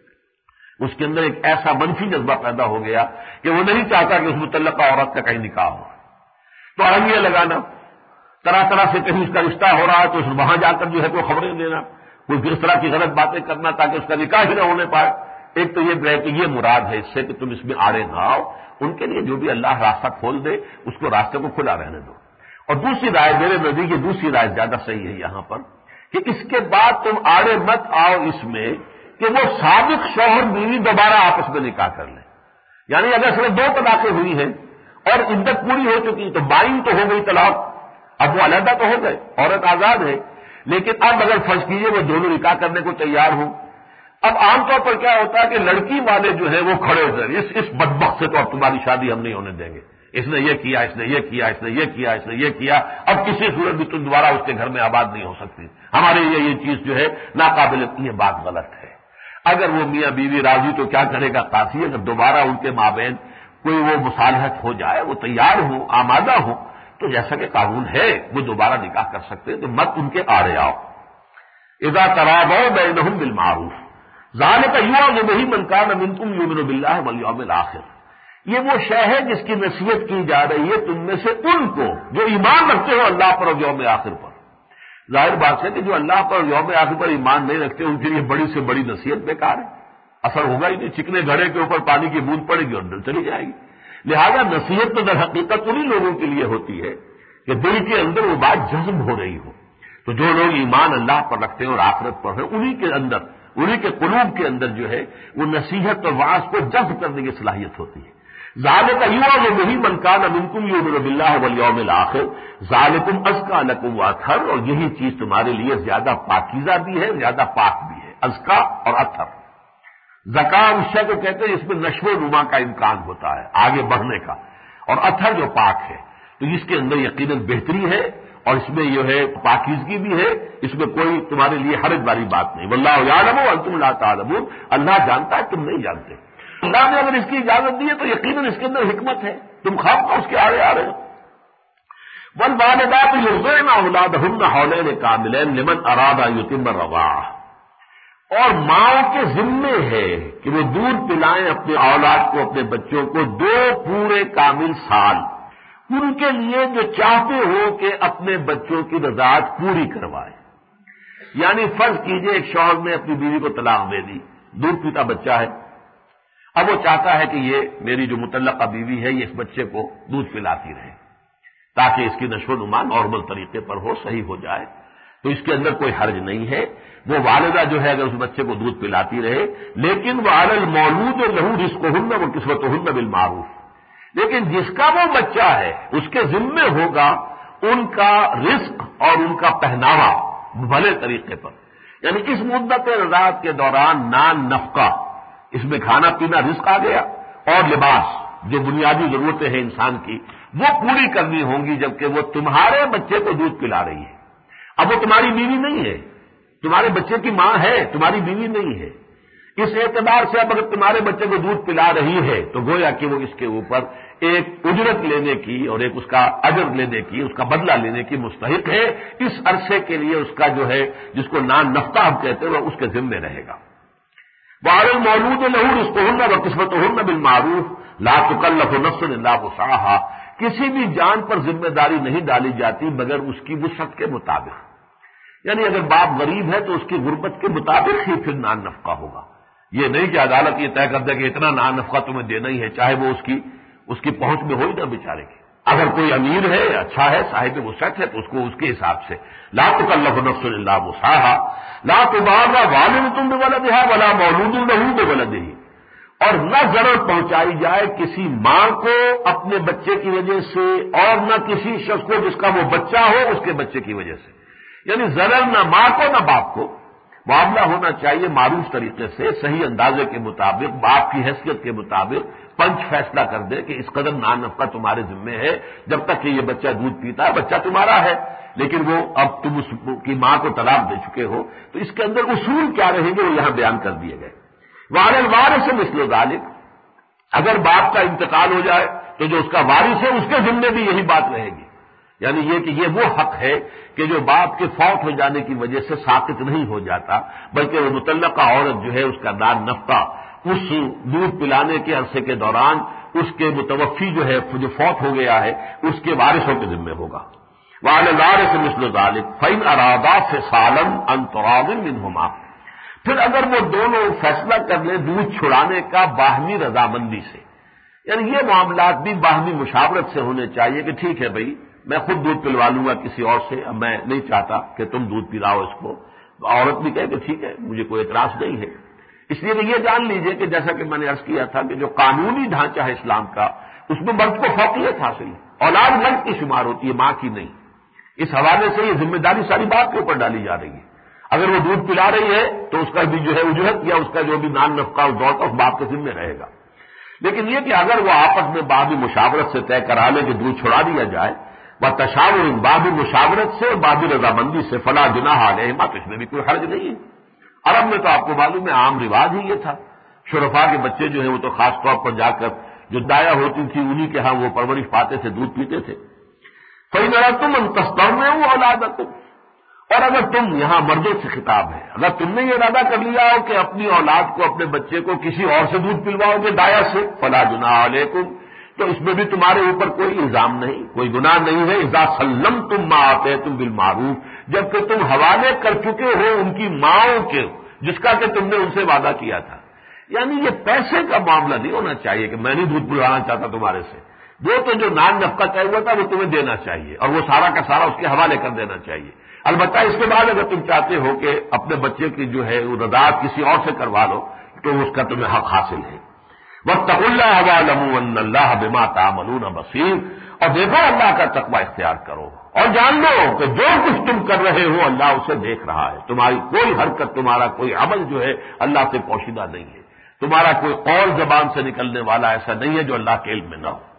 اس کے اندر ایک ایسا منفی جذبہ پیدا ہو گیا کہ وہ نہیں چاہتا کہ اس متعلقہ عورت کا کہیں نکاح ہو، تو آئیے لگانا، طرح طرح سے کہیں اس کا رشتہ ہو رہا ہے تو وہاں جا کر جو ہے کوئی خبریں دینا، کوئی اس طرح کی غلط باتیں کرنا تاکہ اس کا نکاح ہی نہ ہونے پائے۔ ایک تو یہ کہ یہ مراد ہے اس سے کہ تم اس میں آڑے نہ آؤ، ان کے لیے جو بھی اللہ راستہ کھول دے اس کو راستے کو کھلا رہنے دو۔ اور دوسری رائے میرے نزدیک یہ دوسری رائے زیادہ صحیح ہے یہاں پر کہ اس کے بعد تم آڑے مت آؤ اس میں کہ وہ سابق شوہر بیوی دوبارہ آپس میں نکاح کر لیں، یعنی اگر صرف دو طلاقیں ہوئی ہیں اور عدت پوری ہو چکی تو بائن تو ہو گئی طلاق، اب وہ علیحدہ تو ہو گئے، عورت آزاد ہے، لیکن اب اگر فرض کیجئے وہ دونوں نکاح کرنے کو تیار ہوں، اب عام طور پر کیا ہوتا ہے کہ لڑکی والے جو ہے وہ کھڑے ہو جائیں، اس اس بدبخت سے تو اب تمہاری شادی ہم نہیں ہونے دیں گے، اس نے یہ کیا، اس نے یہ کیا، اس نے یہ کیا، اس نے یہ کیا، اب کسی صورت بھی تم دوبارہ اس کے گھر میں آباد نہیں ہو سکتی، ہمارے لیے یہ چیز جو ہے ناقابل، یہ بات غلط ہے۔ اگر وہ میاں بیوی راضی تو کیا کرے گا قاضی، اگر دوبارہ ان کے مابین کوئی وہ مصالحت ہو جائے، وہ تیار ہو، آمادہ ہو، تو جیسا کہ قانون ہے وہ دوبارہ نکاح کر سکتے ہیں، تو مت ان کے آڑے آؤ۔ اذا تراضوا بینہم بالمعروف ذالک یوعظ بہ من کان منکم یؤمن باللہ والیوم الآخر، یہ وہ شے ہے جس کی نصیحت کی جا رہی ہے تم میں سے ان کو جو ایمان رکھتے ہو اللہ پر اور یوم آخر پر۔ ظاہر بات ہے کہ جو اللہ پر اور یوم آخر پر ایمان نہیں رکھتے ان کے لیے بڑی سے بڑی نصیحت بیکار ہے، اثر ہوگا ہی نہیں، چکنے گھڑے کے اوپر پانی کی بوند پڑے گی اور دل چلی جائے گی۔ لہذا نصیحت تو در حقیقت انہی لوگوں کے لیے ہوتی ہے کہ دل کے اندر وہ بات جذب ہو رہی ہو، تو جو لوگ ایمان اللہ پر رکھتے ہیں اور آخرت پر ہیں انہی کے اندر، انہی کے قلوب کے اندر جو ہے وہ نصیحت اور وعظ کو جذب کرنے کی صلاحیت ہوتی ہے۔ ذالک یوعظ بہ من کان منکم یؤمن باللہ والیوم الآخر ذالکم ازکیٰ لکم واطہر، اور یہی چیز تمہارے لیے زیادہ پاکیزہ بھی ہے، زیادہ پاک بھی ہے، ازکیٰ اور اطہر۔ زکاء اس شے کو کہتے ہیں اس میں نشو و نما کا امکان ہوتا ہے، آگے بڑھنے کا، اور اطہر جو پاک ہے تو اس کے اندر یقیناً بہتری ہے اور اس میں یہ ہے پاکیزگی بھی ہے، اس میں کوئی تمہارے لیے حرج والی بات نہیں۔ واللہ یعلم وانتم لا تعلمون، اللہ جانتا ہے تم نہیں جانتے، اللہ نے اگر اس کی اجازت دی ہے تو یقیناً اس کے اندر حکمت ہے، تم خواہ اس کے آڑے آ رہے ہو۔ والوالدات یرضعن اولادہن حولین کاملین لمن اراد ان یتم الرضاعہ، اور ماؤں کے ذمے ہے کہ وہ دودھ پلائیں اپنے اولاد کو، اپنے بچوں کو دو پورے کامل سال، ان کے لیے جو چاہتے ہو کہ اپنے بچوں کی رضاعت پوری کروائے۔ یعنی فرض کیجئے ایک شوہر نے اپنی بیوی کو طلاق دے دی، دودھ پیتا بچہ ہے، اب وہ چاہتا ہے کہ یہ میری جو متعلقہ بیوی ہے یہ اس بچے کو دودھ پلاتی رہے تاکہ اس کی نشو و نما نارمل طریقے پر ہو، صحیح ہو جائے، تو اس کے اندر کوئی حرج نہیں ہے، وہ والدہ جو ہے اگر اس بچے کو دودھ پلاتی رہے، لیکن وعلی المولود لہ رزقہن وکسوتہن بالمعروف، لیکن جس کا وہ بچہ ہے اس کے ذمے ہوگا ان کا رزق اور ان کا پہناوا بھلے طریقے پر، یعنی اس مدت رضاعت کے دوران نان نفقہ، اس میں کھانا پینا رزق آ گیا، اور لباس جو بنیادی ضرورتیں ہیں انسان کی وہ پوری کرنی ہوں گی، جبکہ وہ تمہارے بچے کو دودھ پلا رہی ہے۔ اب وہ تمہاری بیوی نہیں ہے، تمہارے بچے کی ماں ہے، تمہاری بیوی نہیں ہے، اس اعتبار سے اب اگر تمہارے بچے کو دودھ پلا رہی ہے تو گویا کہ وہ اس کے اوپر ایک اجرت لینے کی اور ایک اس کا اجر لینے کی، اس کا بدلہ لینے کی مستحق ہے، اس عرصے کے لیے اس کا جو ہے جس کو نان نفقہ ہم کہتے ہیں وہ اس کے ذمے رہے گا۔ وعلی المولود لہ رزقہن وکسوتہن بالمعروف لا تکلف نفس الا وسعہا، کسی بھی جان پر ذمہ داری نہیں ڈالی جاتی مگر اس کی وسعت کے مطابق، یعنی اگر باپ غریب ہے تو اس کی غربت کے مطابق ہی پھر نان نفقہ ہوگا، یہ نہیں کہ عدالت یہ طے کر دے کہ اتنا نان نفقہ تمہیں دینا ہی ہے، چاہے وہ اس کی اس کی پہنچ میں ہو ہی نہ بیچارے کی۔ اگر کوئی امیر ہے، اچھا ہے، صاحب وسعت ہے تو اس کو اس کے حساب سے لا تکلف نفس الا وسعہا لا تضار والدۃ بولدہا ولا مولود لہ بولدہ، اور نہ ضرر پہنچائی جائے کسی ماں کو اپنے بچے کی وجہ سے اور نہ کسی شخص کو جس کا وہ بچہ ہو اس کے بچے کی وجہ سے. یعنی ضرر نہ ماں کو نہ باپ کو. معاملہ ہونا چاہیے معروف طریقے سے صحیح اندازے کے مطابق، باپ کی حیثیت کے مطابق پنچ فیصلہ کر دے کہ اس قدر نان نفقہ تمہارے ذمے ہے، جب تک کہ یہ بچہ دودھ پیتا ہے بچہ تمہارا ہے، لیکن وہ اب تم اس کی ماں کو طلاق دے چکے ہو. تو اس کے اندر اصول کیا رہیں گے وہ یہاں بیان کر دیے گئے. وعلی الوارث مثل ذلک، اگر باپ کا انتقال ہو جائے تو جو اس کا وارث ہے اس کے ذمے بھی یہی بات رہے گی. یعنی یہ کہ یہ وہ حق ہے کہ جو باپ کے فوت ہو جانے کی وجہ سے ساقط نہیں ہو جاتا، بلکہ وہ متعلقہ عورت جو ہے اس کا دار نفقہ اس دودھ پلانے کے عرصے کے دوران اس کے متوفی جو ہے جو فوت ہو گیا ہے اس کے وارثوں کے ذمے ہوگا. وعلی الوارث مثل ذلک فإن أرادا فصالا عن تراض منهما، پھر اگر وہ دونوں فیصلہ کر لیں دودھ چھڑانے کا باہمی رضامندی سے، یعنی یہ معاملات بھی باہمی مشاورت سے ہونے چاہیے کہ ٹھیک ہے بھائی میں خود دودھ پلوا لوں گا کسی اور سے، اب میں نہیں چاہتا کہ تم دودھ پلاؤ اس کو. عورت بھی کہے کہ ٹھیک ہے مجھے کوئی اعتراض نہیں ہے. اس لیے کہ یہ جان لیجئے کہ جیسا کہ میں نے عرض کیا تھا کہ جو قانونی ڈھانچہ ہے اسلام کا اس میں مرد کو فوقیت حاصل ہے. اولاد مرد کی شمار ہوتی ہے، ماں کی نہیں. اس حوالے سے یہ ذمہ داری ساری باپ کے اوپر ڈالی جا رہی ہے. اگر وہ دودھ پلا رہی ہے تو اس کا بھی جو ہے اجرت یا اس کا جو بھی نان نفقہ اس دور کا اس باپ کے ذمہ رہے گا. لیکن یہ کہ اگر وہ آپس میں باہمی مشاورت سے طے کرا لے کہ دودھ چھڑا دیا جائے، وہ تشاور باہمی مشاورت سے اور باہمی رضامندی سے فلا جناح علیہما، تو اس میں بھی کوئی حرج نہیں ہے. عرب میں تو آپ کو معلوم ہے عام رواج ہی یہ تھا. شرفاء کے بچے جو ہیں وہ تو خاص طور پر جا کر جو دایا ہوتی تھی انہی کے ہاں وہ پرورش پاتے تھے، دودھ پیتے تھے. فإن أردتم أن تسترضعوا أولادكم، اور اگر تم یہاں مردوں سے خطاب ہے، اگر تم نے یہ ارادہ کر لیا ہو کہ اپنی اولاد کو اپنے بچے کو کسی اور سے دودھ پلواؤ گے دایا سے، فلا جناح علیکم، تو اس میں بھی تمہارے اوپر کوئی الزام نہیں، کوئی گناہ نہیں ہے. اذا سلمتم ما آتیتم بالمعروف، جبکہ تم حوالے کر چکے ہو ان کی ماؤں کے جس کا کہ تم نے ان سے وعدہ کیا تھا. یعنی یہ پیسے کا معاملہ نہیں ہونا چاہیے کہ میں نہیں دودھ پلوانا چاہتا تمہارے سے. وہ تو جو نان نفقہ طے ہوا تھا وہ تمہیں دینا چاہیے اور وہ سارا کا سارا اس کے حوالے کر دینا چاہیے. البتہ اس کے بعد اگر تم چاہتے ہو کہ اپنے بچے کی جو ہے وہ رضاعت کسی اور سے کروا لو تو اس کا تمہیں حق حاصل ہے. واتقوا اللہ واعلموا ان اللہ بما تعملون بصیر، اور دیکھو اللہ کا تقوی اختیار کرو اور جان لو کہ جو کچھ تم کر رہے ہو اللہ اسے دیکھ رہا ہے. تمہاری کوئی حرکت، تمہارا کوئی عمل جو ہے اللہ سے پوشیدہ نہیں ہے. تمہارا کوئی قول زبان سے نکلنے والا ایسا نہیں ہے جو اللہ کے علم میں نہ ہو.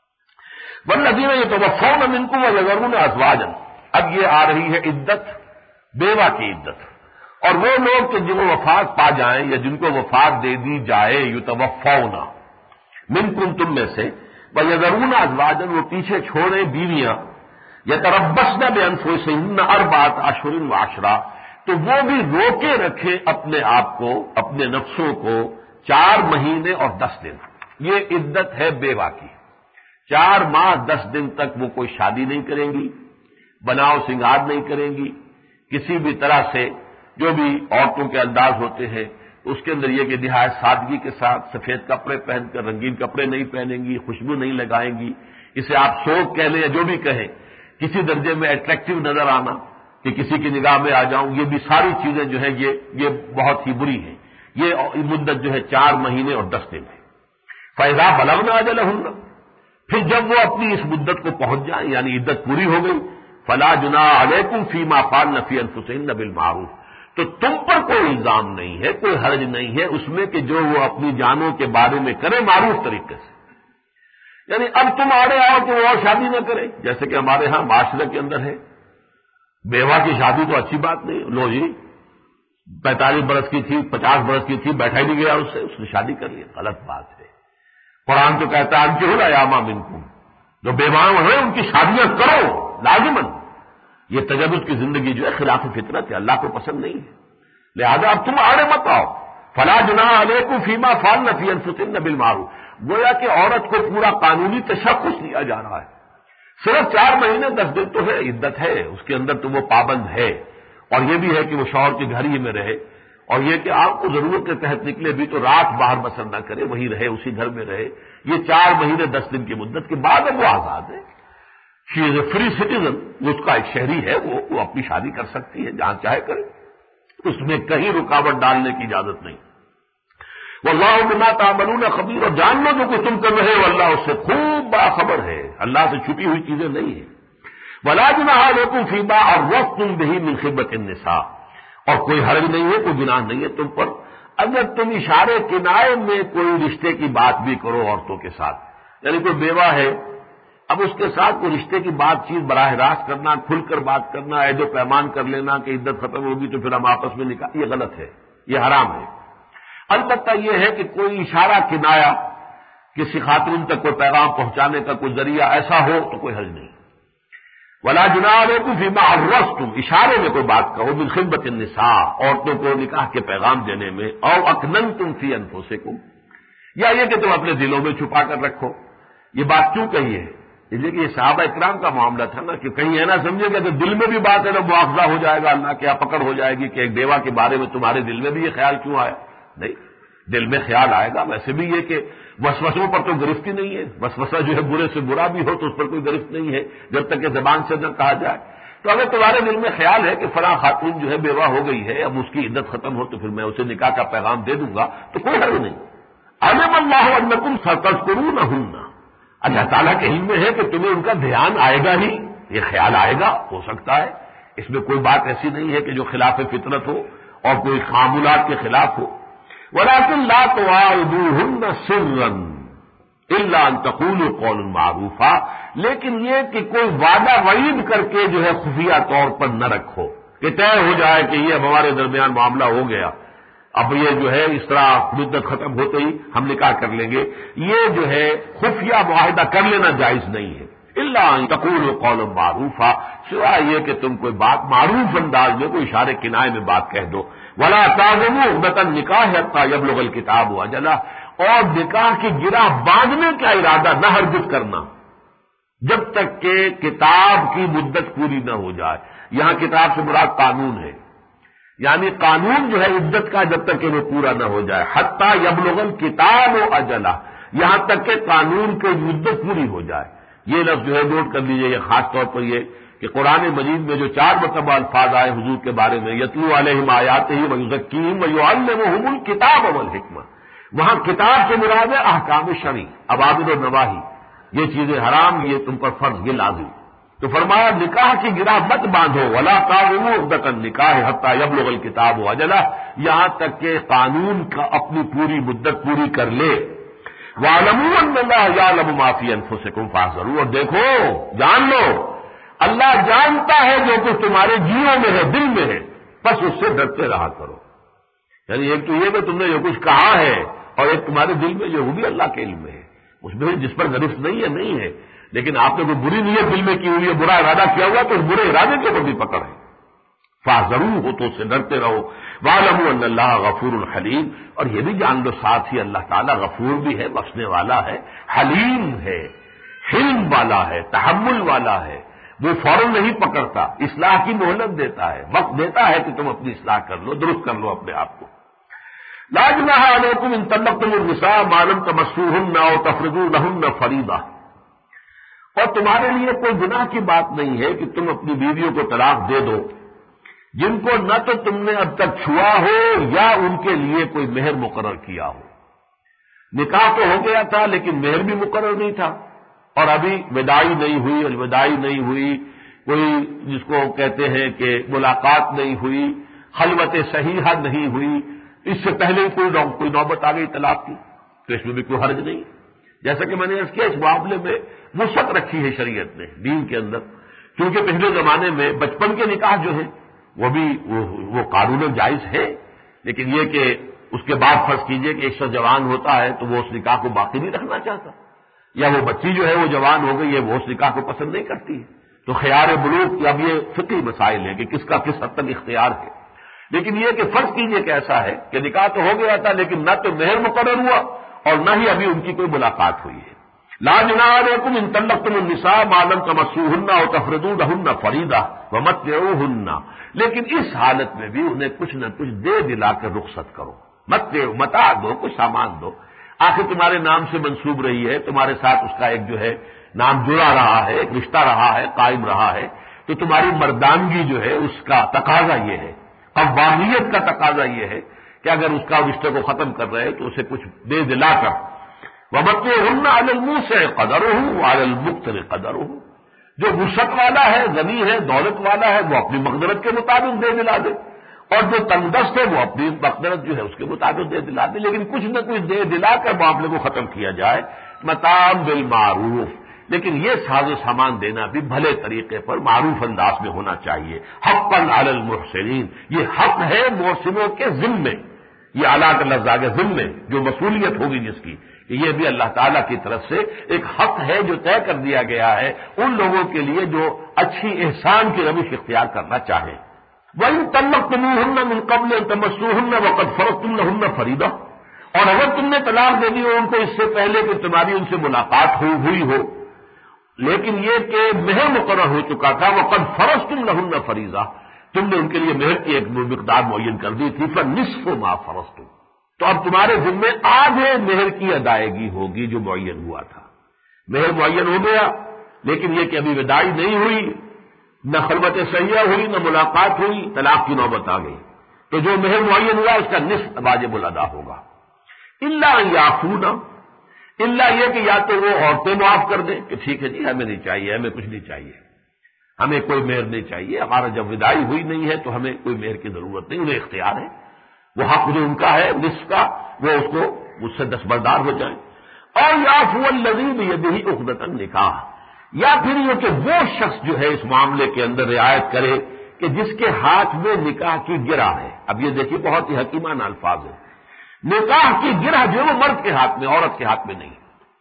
والذین یتوفون منکم ویذرون ازواجا، اب یہ آ رہی ہے عدت، بیوہ کی عدت. اور وہ لوگ کہ جن کو وفات پا جائیں یا جن کو وفات دے دی جائے، یتوفون منکم تم میں سے، ویذرون ازواجا وہ پیچھے چھوڑیں بیویاں، یتربصن بانفسہن اربعۃ اشہر وعشرہ، تو وہ بھی روکے رکھے اپنے آپ کو، اپنے نفسوں کو چار مہینے اور دس دن. یہ عدت ہے بیوہ کی. چار ماہ دس دن تک وہ کوئی شادی نہیں کریں گی، بناؤ سنگار نہیں کریں گی، کسی بھی طرح سے جو بھی عورتوں کے انداز ہوتے ہیں اس کے اندر یہ کہ نہایت سادگی کے ساتھ سفید کپڑے پہن کر رنگین کپڑے نہیں پہنیں گی، خوشبو نہیں لگائیں گی. اسے آپ سوگ کہہ لیں یا جو بھی کہیں، کسی درجے میں اٹریکٹیو نظر آنا کہ کسی کی نگاہ میں آ جاؤں، یہ بھی ساری چیزیں جو ہیں یہ یہ بہت ہی بری ہیں. یہ مدت جو ہے چار مہینے اور دس دن ہے. فَإِذَا بَلَغْنَ أَجَلَهُنَّ، پھر جب وہ اپنی اس مدت کو پہنچ جائیں یعنی عدت پوری ہو گئی، فَلَا جُنَاحَ عَلَيْكُمْ فِي مَا فَعَلْنَ فِي أَنفُسِهِنَّ بِالْمَعْرُوفِ، تو تم پر کوئی الزام نہیں ہے، کوئی حرج نہیں ہے اس میں کہ جو وہ اپنی جانوں کے بارے میں کرے معروف طریقے سے. یعنی اب تم آڑے آؤ کہ وہ اور شادی نہ کرے، جیسے کہ ہمارے ہاں معاشرے کے اندر ہے. بیوہ کی شادی تو اچھی بات نہیں، لو جی پینتالیس برس کی تھی، پچاس برس کی تھی، بیٹھا ہی نہیں گیا اس سے، اس نے شادی کر لی، غلط بات ہے. قرآن تو کہتا ہے انکحوا الایام منکم، جو بیواں ہیں ان کی شادیاں کرو لازماً. یہ تجدد کی زندگی جو ہے خلاف فطرت ہے، اللہ کو پسند نہیں ہے. لہذا اب تم آڑے مت آؤ. فلا جناح علیکم فیما فعلن فی انفسہن بالمعروف، گویا کہ عورت کو پورا قانونی تشخص دیا جا رہا ہے. صرف چار مہینے دس دن تو ہے، عدت ہے، اس کے اندر تو وہ پابند ہے. اور یہ بھی ہے کہ وہ شوہر کے گھر ہی میں رہے، اور یہ کہ آپ کو ضرورت کے تحت نکلے بھی تو رات باہر بسر نہ کرے، وہیں رہے، اسی گھر میں رہے. یہ چار مہینے دس دن کی مدت کے بعد اب وہ آزاد ہے. شی از اے فری سٹیزن، اس کا ایک شہری ہے، وہ وہ اپنی شادی کر سکتی ہے جہاں چاہے کرے، اس میں کہیں رکاوٹ ڈالنے کی اجازت نہیں. واللہ بما تعملون خبیر، اور جان لو جو کچھ تم کر رہے ہو اللہ اس سے خوب باخبر ہے، اللہ سے چھپی ہوئی چیزیں نہیں ہیں۔ ولا جناح علیکم فیما عرضتم بہ من خطبۃ النساء، اور کوئی حرج نہیں ہے، کوئی گناہ نہیں ہے تم پر اگر تم اشارے کنائے میں کوئی رشتے کی بات بھی کرو عورتوں کے ساتھ، یعنی کوئی بیوہ ہے، اب اس کے ساتھ کوئی رشتے کی بات چیت براہ راست کرنا، کھل کر بات کرنا، عہد و پیمان کر لینا کہ عدت ختم ہوگی تو پھر ہم آپس میں نکاح، یہ غلط ہے، یہ حرام ہے۔ البتہ یہ ہے کہ کوئی اشارہ کنایا کسی خاتون تک کوئی پیغام پہنچانے کا کوئی ذریعہ ایسا ہو تو کوئی حرج نہیں۔ ولا جناح علیکم فیما عرضتم، اشارے میں کوئی بات کہو من خطبۃ النساء، عورتوں کو نکاح کے پیغام دینے میں، او اکننتم فی انفسکم، یا یہ کہ تم اپنے دلوں میں چھپا کر رکھو۔ یہ بات کیوں کہی ہے؟ اس لیے کہ یہ صحابہ اکرام کا معاملہ تھا نا، کہ کہیں یہ نہ سمجھے گا کہ دل میں بھی بات ہے نا مواخذہ ہو جائے گا، اللہ کے یہاں پکڑ ہو جائے گی کہ ایک بیوہ کے بارے میں تمہارے دل میں بھی یہ خیال کیوں آیا؟ نہیں، دل میں خیال آئے گا، ویسے بھی یہ کہ وسوسوں پر تو گرفت ہی نہیں ہے، وسوسہ جو ہے برے سے برا بھی ہو تو اس پر کوئی گرفت نہیں ہے جب تک کہ زبان سے نہ کہا جائے۔ تو اگر تمہارے دل میں خیال ہے کہ فلاں خاتون جو ہے بیوہ ہو گئی ہے، اب اس کی عدت ختم ہو تو پھر میں اسے نکاح کا پیغام دے دوں گا تو کوئی حرج نہیں۔ علم اللہ انکم ستذکرونہن، اللہ تعالیٰ کے علم میں ہے کہ تمہیں ان کا دھیان آئے گا ہی، یہ خیال آئے گا، ہو سکتا ہے، اس میں کوئی بات ایسی نہیں ہے کہ جو خلاف فطرت ہو اور کوئی معمولات کے خلاف ہو۔ ولیکن لا تواعدوہن سرا الا ان تقولوا قولا معروفا، لیکن یہ کہ کوئی وعدہ وعید کر کے جو ہے خفیہ طور پر نہ رکھو کہ طے ہو جائے کہ یہ ہمارے درمیان معاملہ ہو گیا، اب یہ جو ہے اس طرح مدت ختم ہوتے ہی ہم نکاح کر لیں گے، یہ جو ہے خفیہ معاہدہ کر لینا جائز نہیں ہے۔ الا ان تقولوا قولا معروفا، سوائے یہ کہ تم کوئی بات معروف انداز میں کوئی اشارے کنائے میں بات کہہ دو۔ ولا تعزموا عقدۃ النکاح حتى یبلغ الکتاب اجلہ، اور نکاح کی گرہ باندھنے کا ارادہ نہ ہرگز کرنا جب تک کہ کتاب کی مدت پوری نہ ہو جائے۔ یہاں کتاب سے مراد قانون ہے، یعنی قانون جو ہے عدت کا جب تک کہ وہ پورا نہ ہو جائے، حتی یبلغ الکتاب اجلہ، یہاں تک کہ قانون کی مدت پوری ہو جائے۔ یہ لفظ جو ہے نوٹ کر لیجیے، یہ خاص طور پر یہ کہ قرآن مجید میں جو چار مرتبہ الفاظ آئے حضور کے بارے میں، یتلو علیہم آیاتہ ویزکیہم ویعلمہم الکتاب والحکمہ، وہاں کتاب سے مراد ہے احکام شرعی، اوامر و نواہی، یہ چیزیں حرام، یہ تم پر فرض، یہ لازم۔ تو فرمایا نکاح کی گرہ مت باندھو، ولا تعزموا عقدۃ النکاح حتى یبلغ الکتاب اجلہ، یہاں تک کہ قانون کا اپنی پوری مدت پوری کر لے۔ وَاعْلَمُوا أَنَّ اللَّهَ يَعْلَمُ مَا فِي أَنفُسِكُمْ فَاحْذَرُوا، اور دیکھو جان لو اللہ جانتا ہے جو کچھ تمہارے جیوں میں ہے، دل میں ہے، بس اس سے ڈرتے رہا کرو۔ یعنی ایک تو یہ کہ تم نے جو کچھ کہا ہے اور ایک تمہارے دل میں جو وہ بھی اللہ کے علم میں ہے، اس میں جس پر گرفت نہیں ہے نہیں ہے، لیکن آپ نے کوئی بری نیت دل میں کی ہوئی ہے، برا ارادہ کیا ہوا تو اس برے ارادے کے اوپر بھی پکڑ ہے۔ فاحذروا ہو تو اس سے ڈرتے رہو۔ وَاعْلَمُوا أَنَّ اللَّهَ غَفُورٌ حَلِيمٌ، اور یہ بھی جان لو ساتھ ہی اللہ تعالیٰ غفور بھی ہے، بخشنے والا ہے، حلیم ہے، حلم والا ہے، تحمل والا ہے، وہ فوراً نہیں پکڑتا، اصلاح کی مہلت دیتا ہے، وقت دیتا ہے کہ تم اپنی اصلاح کر لو، درست کر لو اپنے آپ کو۔ لا جناح علیکم ان طلقتم النساء ما لم تمسوهن او تفرضوا لهن فریضہ، اور تمہارے لیے کوئی گناہ کی بات نہیں ہے کہ تم اپنی بیویوں کو طلاق دے دو جن کو نہ تو تم نے اب تک چھوا ہو یا ان کے لیے کوئی مہر مقرر کیا ہو۔ نکاح تو ہو گیا تھا لیکن مہر بھی مقرر نہیں تھا، اور ابھی وداعی نہیں ہوئی، الوداعی نہیں ہوئی، کوئی جس کو کہتے ہیں کہ ملاقات نہیں ہوئی، خلوت صحیحہ نہیں ہوئی، اس سے پہلے ہی کوئی کوئی نوبت آ گئی طلاق کی، تو اس میں بھی کوئی حرج نہیں۔ جیسا کہ میں نے عرض کیا اس معاملے میں وسعت رکھی ہے شریعت نے دین کے اندر، کیونکہ پچھلے زمانے میں بچپن کے نکاح جو ہے وہ بھی وہ, وہ قانون جائز ہے، لیکن یہ کہ اس کے بعد فرض کیجئے کہ ایک شخص جوان ہوتا ہے تو وہ اس نکاح کو باقی نہیں رکھنا چاہتا، یا وہ بچی جو ہے وہ جوان ہو گئی ہے وہ اس نکاح کو پسند نہیں کرتی ہے، تو خیار بلوغ اب یہ فقہی مسائل ہیں کہ کس کا کس حد تک اختیار ہے۔ لیکن یہ کہ فرض کیجئے کہ ایسا ہے کہ نکاح تو ہو گیا تھا لیکن نہ تو مہر مقرر ہوا اور نہ ہی ابھی ان کی کوئی ملاقات ہوئی ہے۔ لا جناح علیکم ان طلقتم النساء ما لم تمسوهن او تفرضوا لهن فریضہ ومتعوهن، لیکن اس حالت میں بھی انہیں کچھ نہ کچھ دے دلا کر رخصت کرو، متع متاع دو، کچھ سامان دو، آخر تمہارے نام سے منسوب رہی ہے، تمہارے ساتھ اس کا ایک جو ہے نام جڑا رہا ہے، ایک رشتہ رہا ہے، قائم رہا ہے، تو تمہاری مردانگی جو ہے اس کا تقاضا یہ ہے، قوامیت کا تقاضا یہ ہے کہ اگر اس کا رشتے کو ختم کر رہے تو اسے کچھ دے دلا کر وَمَتِّعْهُنَّ عَلَى الْمُوسِعِ قَدَرُهُ وَعَلَى الْمُقْتِرِ قَدَرُهُ، جو وسعت والا ہے، غنی ہے، دولت والا ہے، وہ اپنی مقدرت کے مطابق دے دلا دے، اور جو تنگدست ہے وہ اپنی مقدرت جو ہے اس کے مطابق دے دلا دے، لیکن کچھ نہ کچھ دے دلا کر معاملے کو ختم کیا جائے. متاع بالمعروف، لیکن یہ ساز و سامان دینا بھی بھلے طریقے پر معروف انداز میں ہونا چاہیے. حقا علی المحسنین، یہ حق ہے محسنوں کے ذمے، یہ اعلیٰ کا لفظ آگے ذمے، جو مسئولیت ہوگی جس کی، کہ یہ بھی اللہ تعالیٰ کی طرف سے ایک حق ہے جو طے کر دیا گیا ہے ان لوگوں کے لیے جو اچھی احسان کی روش اختیار کرنا چاہیں. وَإِن طَلَّقْتُمُوهُنَّ مِن قَبْلِ أَن تَمَسُّوهُنَّ وَقَدْ فَرَضْتُمْ لَهُنَّ فَرِيضَةً، اور اگر تم نے طلاق دے دی ہو ان کو اس سے پہلے کہ تمہاری ان سے ملاقات ہو ہوئی ہو، لیکن یہ کہ مہر مقرر ہو چکا تھا، وَقَدْ فَرَضْتُمْ لَهُنَّ فَرِيضَةً، تم نے ان کے لیے مہر کی ایک مقدار معین کر دی تھی، فَنِصْفُ مَا فَرَضْتُمْ، تو اب تمہارے ذمے آدھے مہر کی ادائیگی ہوگی جو معین ہوا تھا. مہر معین ہو گیا، لیکن یہ کہ ابھی وداعی نہیں ہوئی، نہ خلوت صحیحہ ہوئی، نہ ملاقات ہوئی، طلاق کی نوبت آ گئی، تو جو مہر معین ہوا اس کا نصف واجب الادا ہوگا. الا ان یعفون، الا یہ کہ یا تو وہ عورتیں معاف کر دیں کہ ٹھیک ہے جی ہمیں نہیں چاہیے، ہمیں کچھ نہیں چاہیے، ہمیں کوئی مہر نہیں چاہیے، ہمارا جب وداعی ہوئی نہیں ہے تو ہمیں کوئی مہر کی ضرورت نہیں، انہیں اختیار ہے، وہ حق جو ان کا ہے نصف کا وہ اس کو اس سے دستبردار ہو جائیں. اور یعفو الذی بیدہ عقدۃ النکاح، یا پھر یہ کہ وہ شخص جو ہے اس معاملے کے اندر رعایت کرے کہ جس کے ہاتھ میں نکاح کی گرہ ہے. اب یہ دیکھیے بہت ہی حکیمانہ الفاظ ہے. نکاح کی گرہ جو ہے وہ مرد کے ہاتھ میں، عورت کے ہاتھ میں نہیں.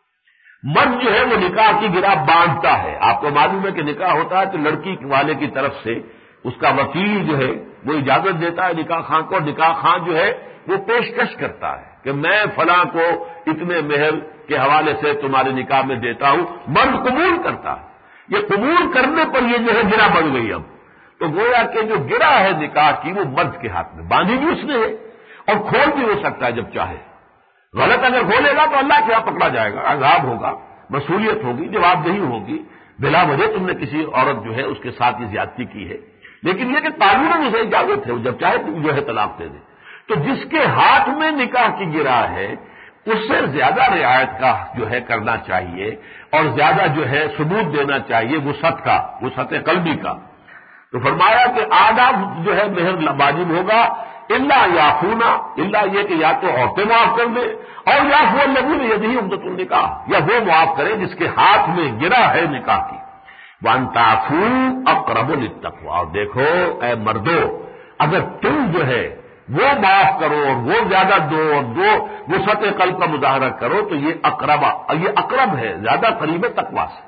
مرد جو ہے وہ نکاح کی گرہ باندھتا ہے. آپ کو معلوم ہے کہ نکاح ہوتا ہے تو لڑکی والے کی طرف سے اس کا وکیل جو ہے وہ اجازت دیتا ہے نکاح خاں کو، اور نکاح خاں جو ہے وہ پیشکش کرتا ہے کہ میں فلاں کو اتنے مہر کے حوالے سے تمہارے نکاح میں دیتا ہوں. مرد قبول کرتا ہے. یہ قبول کرنے پر یہ جو ہے گرہ بن گئی. اب تو گویا کہ جو گرہ ہے نکاح کی وہ مرد کے ہاتھ میں، باندھی بھی اس نے ہے اور کھول بھی ہو سکتا ہے جب چاہے. غلط اگر کھولے گا تو اللہ کے یہاں پکڑا جائے گا، عذاب ہوگا، مسئولیت ہوگی، جواب دہی ہوگی. بلا وجہ تم نے کسی عورت جو ہے اس کے ساتھ یہ زیادتی کی ہے، لیکن یہ کہ قانون اسے اجازت ہے، وہ جب چاہے جو ہے طلاق دے دے. تو جس کے ہاتھ میں نکاح کی گرہ ہے اس سے زیادہ رعایت کا جو ہے کرنا چاہیے اور زیادہ جو ہے ثبوت دینا چاہیے وسعت کا، وسعت قلبی کا. تو فرمایا کہ آدھا جو ہے مہر واجب ہوگا، الا یعفونا، الا یہ کہ یا تو عورتیں معاف کر دیں، اور یعفو الذی بیدہ عقدۃ النکاح، یا وہ معاف کرے جس کے ہاتھ میں گرہ ہے نکاح کی. وان تعفوا اقرب للتقوی، اور دیکھو اے مردو اگر تم جو ہے وہ معاف کرو اور وہ زیادہ دو اور دو وسعت قلب کا مظاہرہ کرو تو یہ اقربا، یہ اقرب ہے، زیادہ قریب ہے تقوی سے،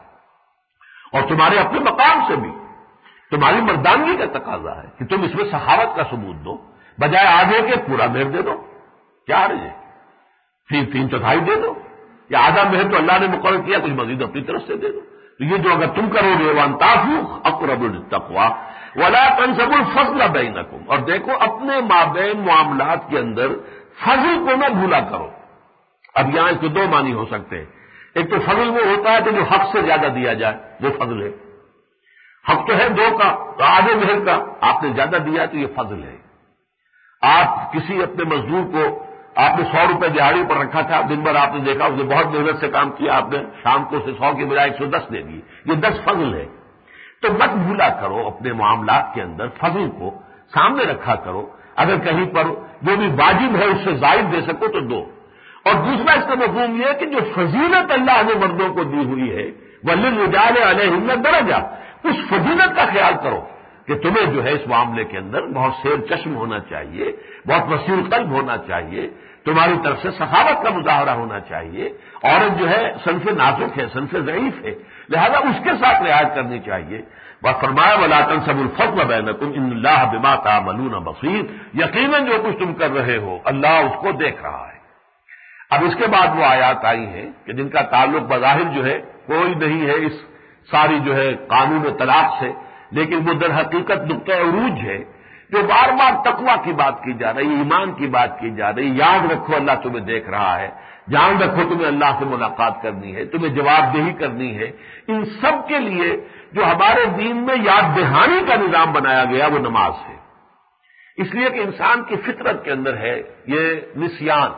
اور تمہارے اپنے مقام سے بھی تمہاری مردانگی کا تقاضا ہے کہ تم اس میں سخاوت کا ثبوت دو، بجائے آدھے کے پورا مہر دے دو. کیا حرج ہے؟ پھر تین چوتھائی دے دو، یا آدھا مہر تو اللہ نے مقرر کیا، کچھ مزید اپنی طرف سے دے دو. تو یہ جو اگر تم کرو گے وان تعفوا اقرب للتقوی ولا تنسبوا الفضل بینکم، اور دیکھو اپنے مابین معاملات کے اندر فضل کو نہ بھولا کرو. اب یہاں اس کے دو معنی ہو سکتے ہیں. ایک تو فضل وہ ہوتا ہے کہ جو حق سے زیادہ دیا جائے وہ فضل ہے. حق تو ہے دو کا، تو آدھے مہر کا آپ نے زیادہ دیا تو یہ فضل ہے. آپ کسی اپنے مزدور کو آپ نے سو روپے دہاڑی پر رکھا تھا، دن بھر آپ نے دیکھا اس نے بہت محنت سے کام کیا، آپ نے شام کو اسے سو کے بجائے ایک سو دس دے دیے، یہ دس فضل ہے. تو مت بھولا کرو اپنے معاملات کے اندر فضل کو سامنے رکھا کرو. اگر کہیں پر جو بھی واجب ہے اس سے زائد دے سکو تو دو. اور دوسرا اس کا مفہوم یہ ہے کہ جو فضیلت اللہ نے مردوں کو دی ہوئی ہے وَلِلرِّجَالِ عَلَيْهِنَّ دَرَجَةٌ، اس فضیلت کا خیال کرو کہ تمہیں جو ہے اس معاملے کے اندر بہت سیر چشم ہونا چاہیے، بہت وسیع قلب ہونا چاہیے، تمہاری طرف سے سخاوت کا مظاہرہ ہونا چاہیے. عورت جو ہے صنف نازک ہے، صنف ضعیف ہے، لہذا اس کے ساتھ رعایت کرنی چاہیے. اور فرمایا وَلَا تَنسَبُوا الْفَضْلَ بَيْنَكُمْ إِنَّ اللَّهَ بِمَا تَعْمَلُونَ بَصِيرٌ، یقیناً جو کچھ تم کر رہے ہو اللہ اس کو دیکھ رہا ہے. اب اس کے بعد وہ آیات آئی ہیں کہ جن کا تعلق بظاہر جو ہے کوئی نہیں ہے اس ساری جو ہے قانون طلاق سے، لیکن وہ در حقیقت نقطہ عروج ہے جو بار بار تقویٰ کی بات کی جا رہی، ایمان کی بات کی جا رہی. یاد رکھو اللہ تمہیں دیکھ رہا ہے، جان رکھو تمہیں اللہ سے ملاقات کرنی ہے، تمہیں جواب دہی کرنی ہے. ان سب کے لیے جو ہمارے دین میں یاد دہانی کا نظام بنایا گیا وہ نماز ہے. اس لیے کہ انسان کی فطرت کے اندر ہے یہ نسیان،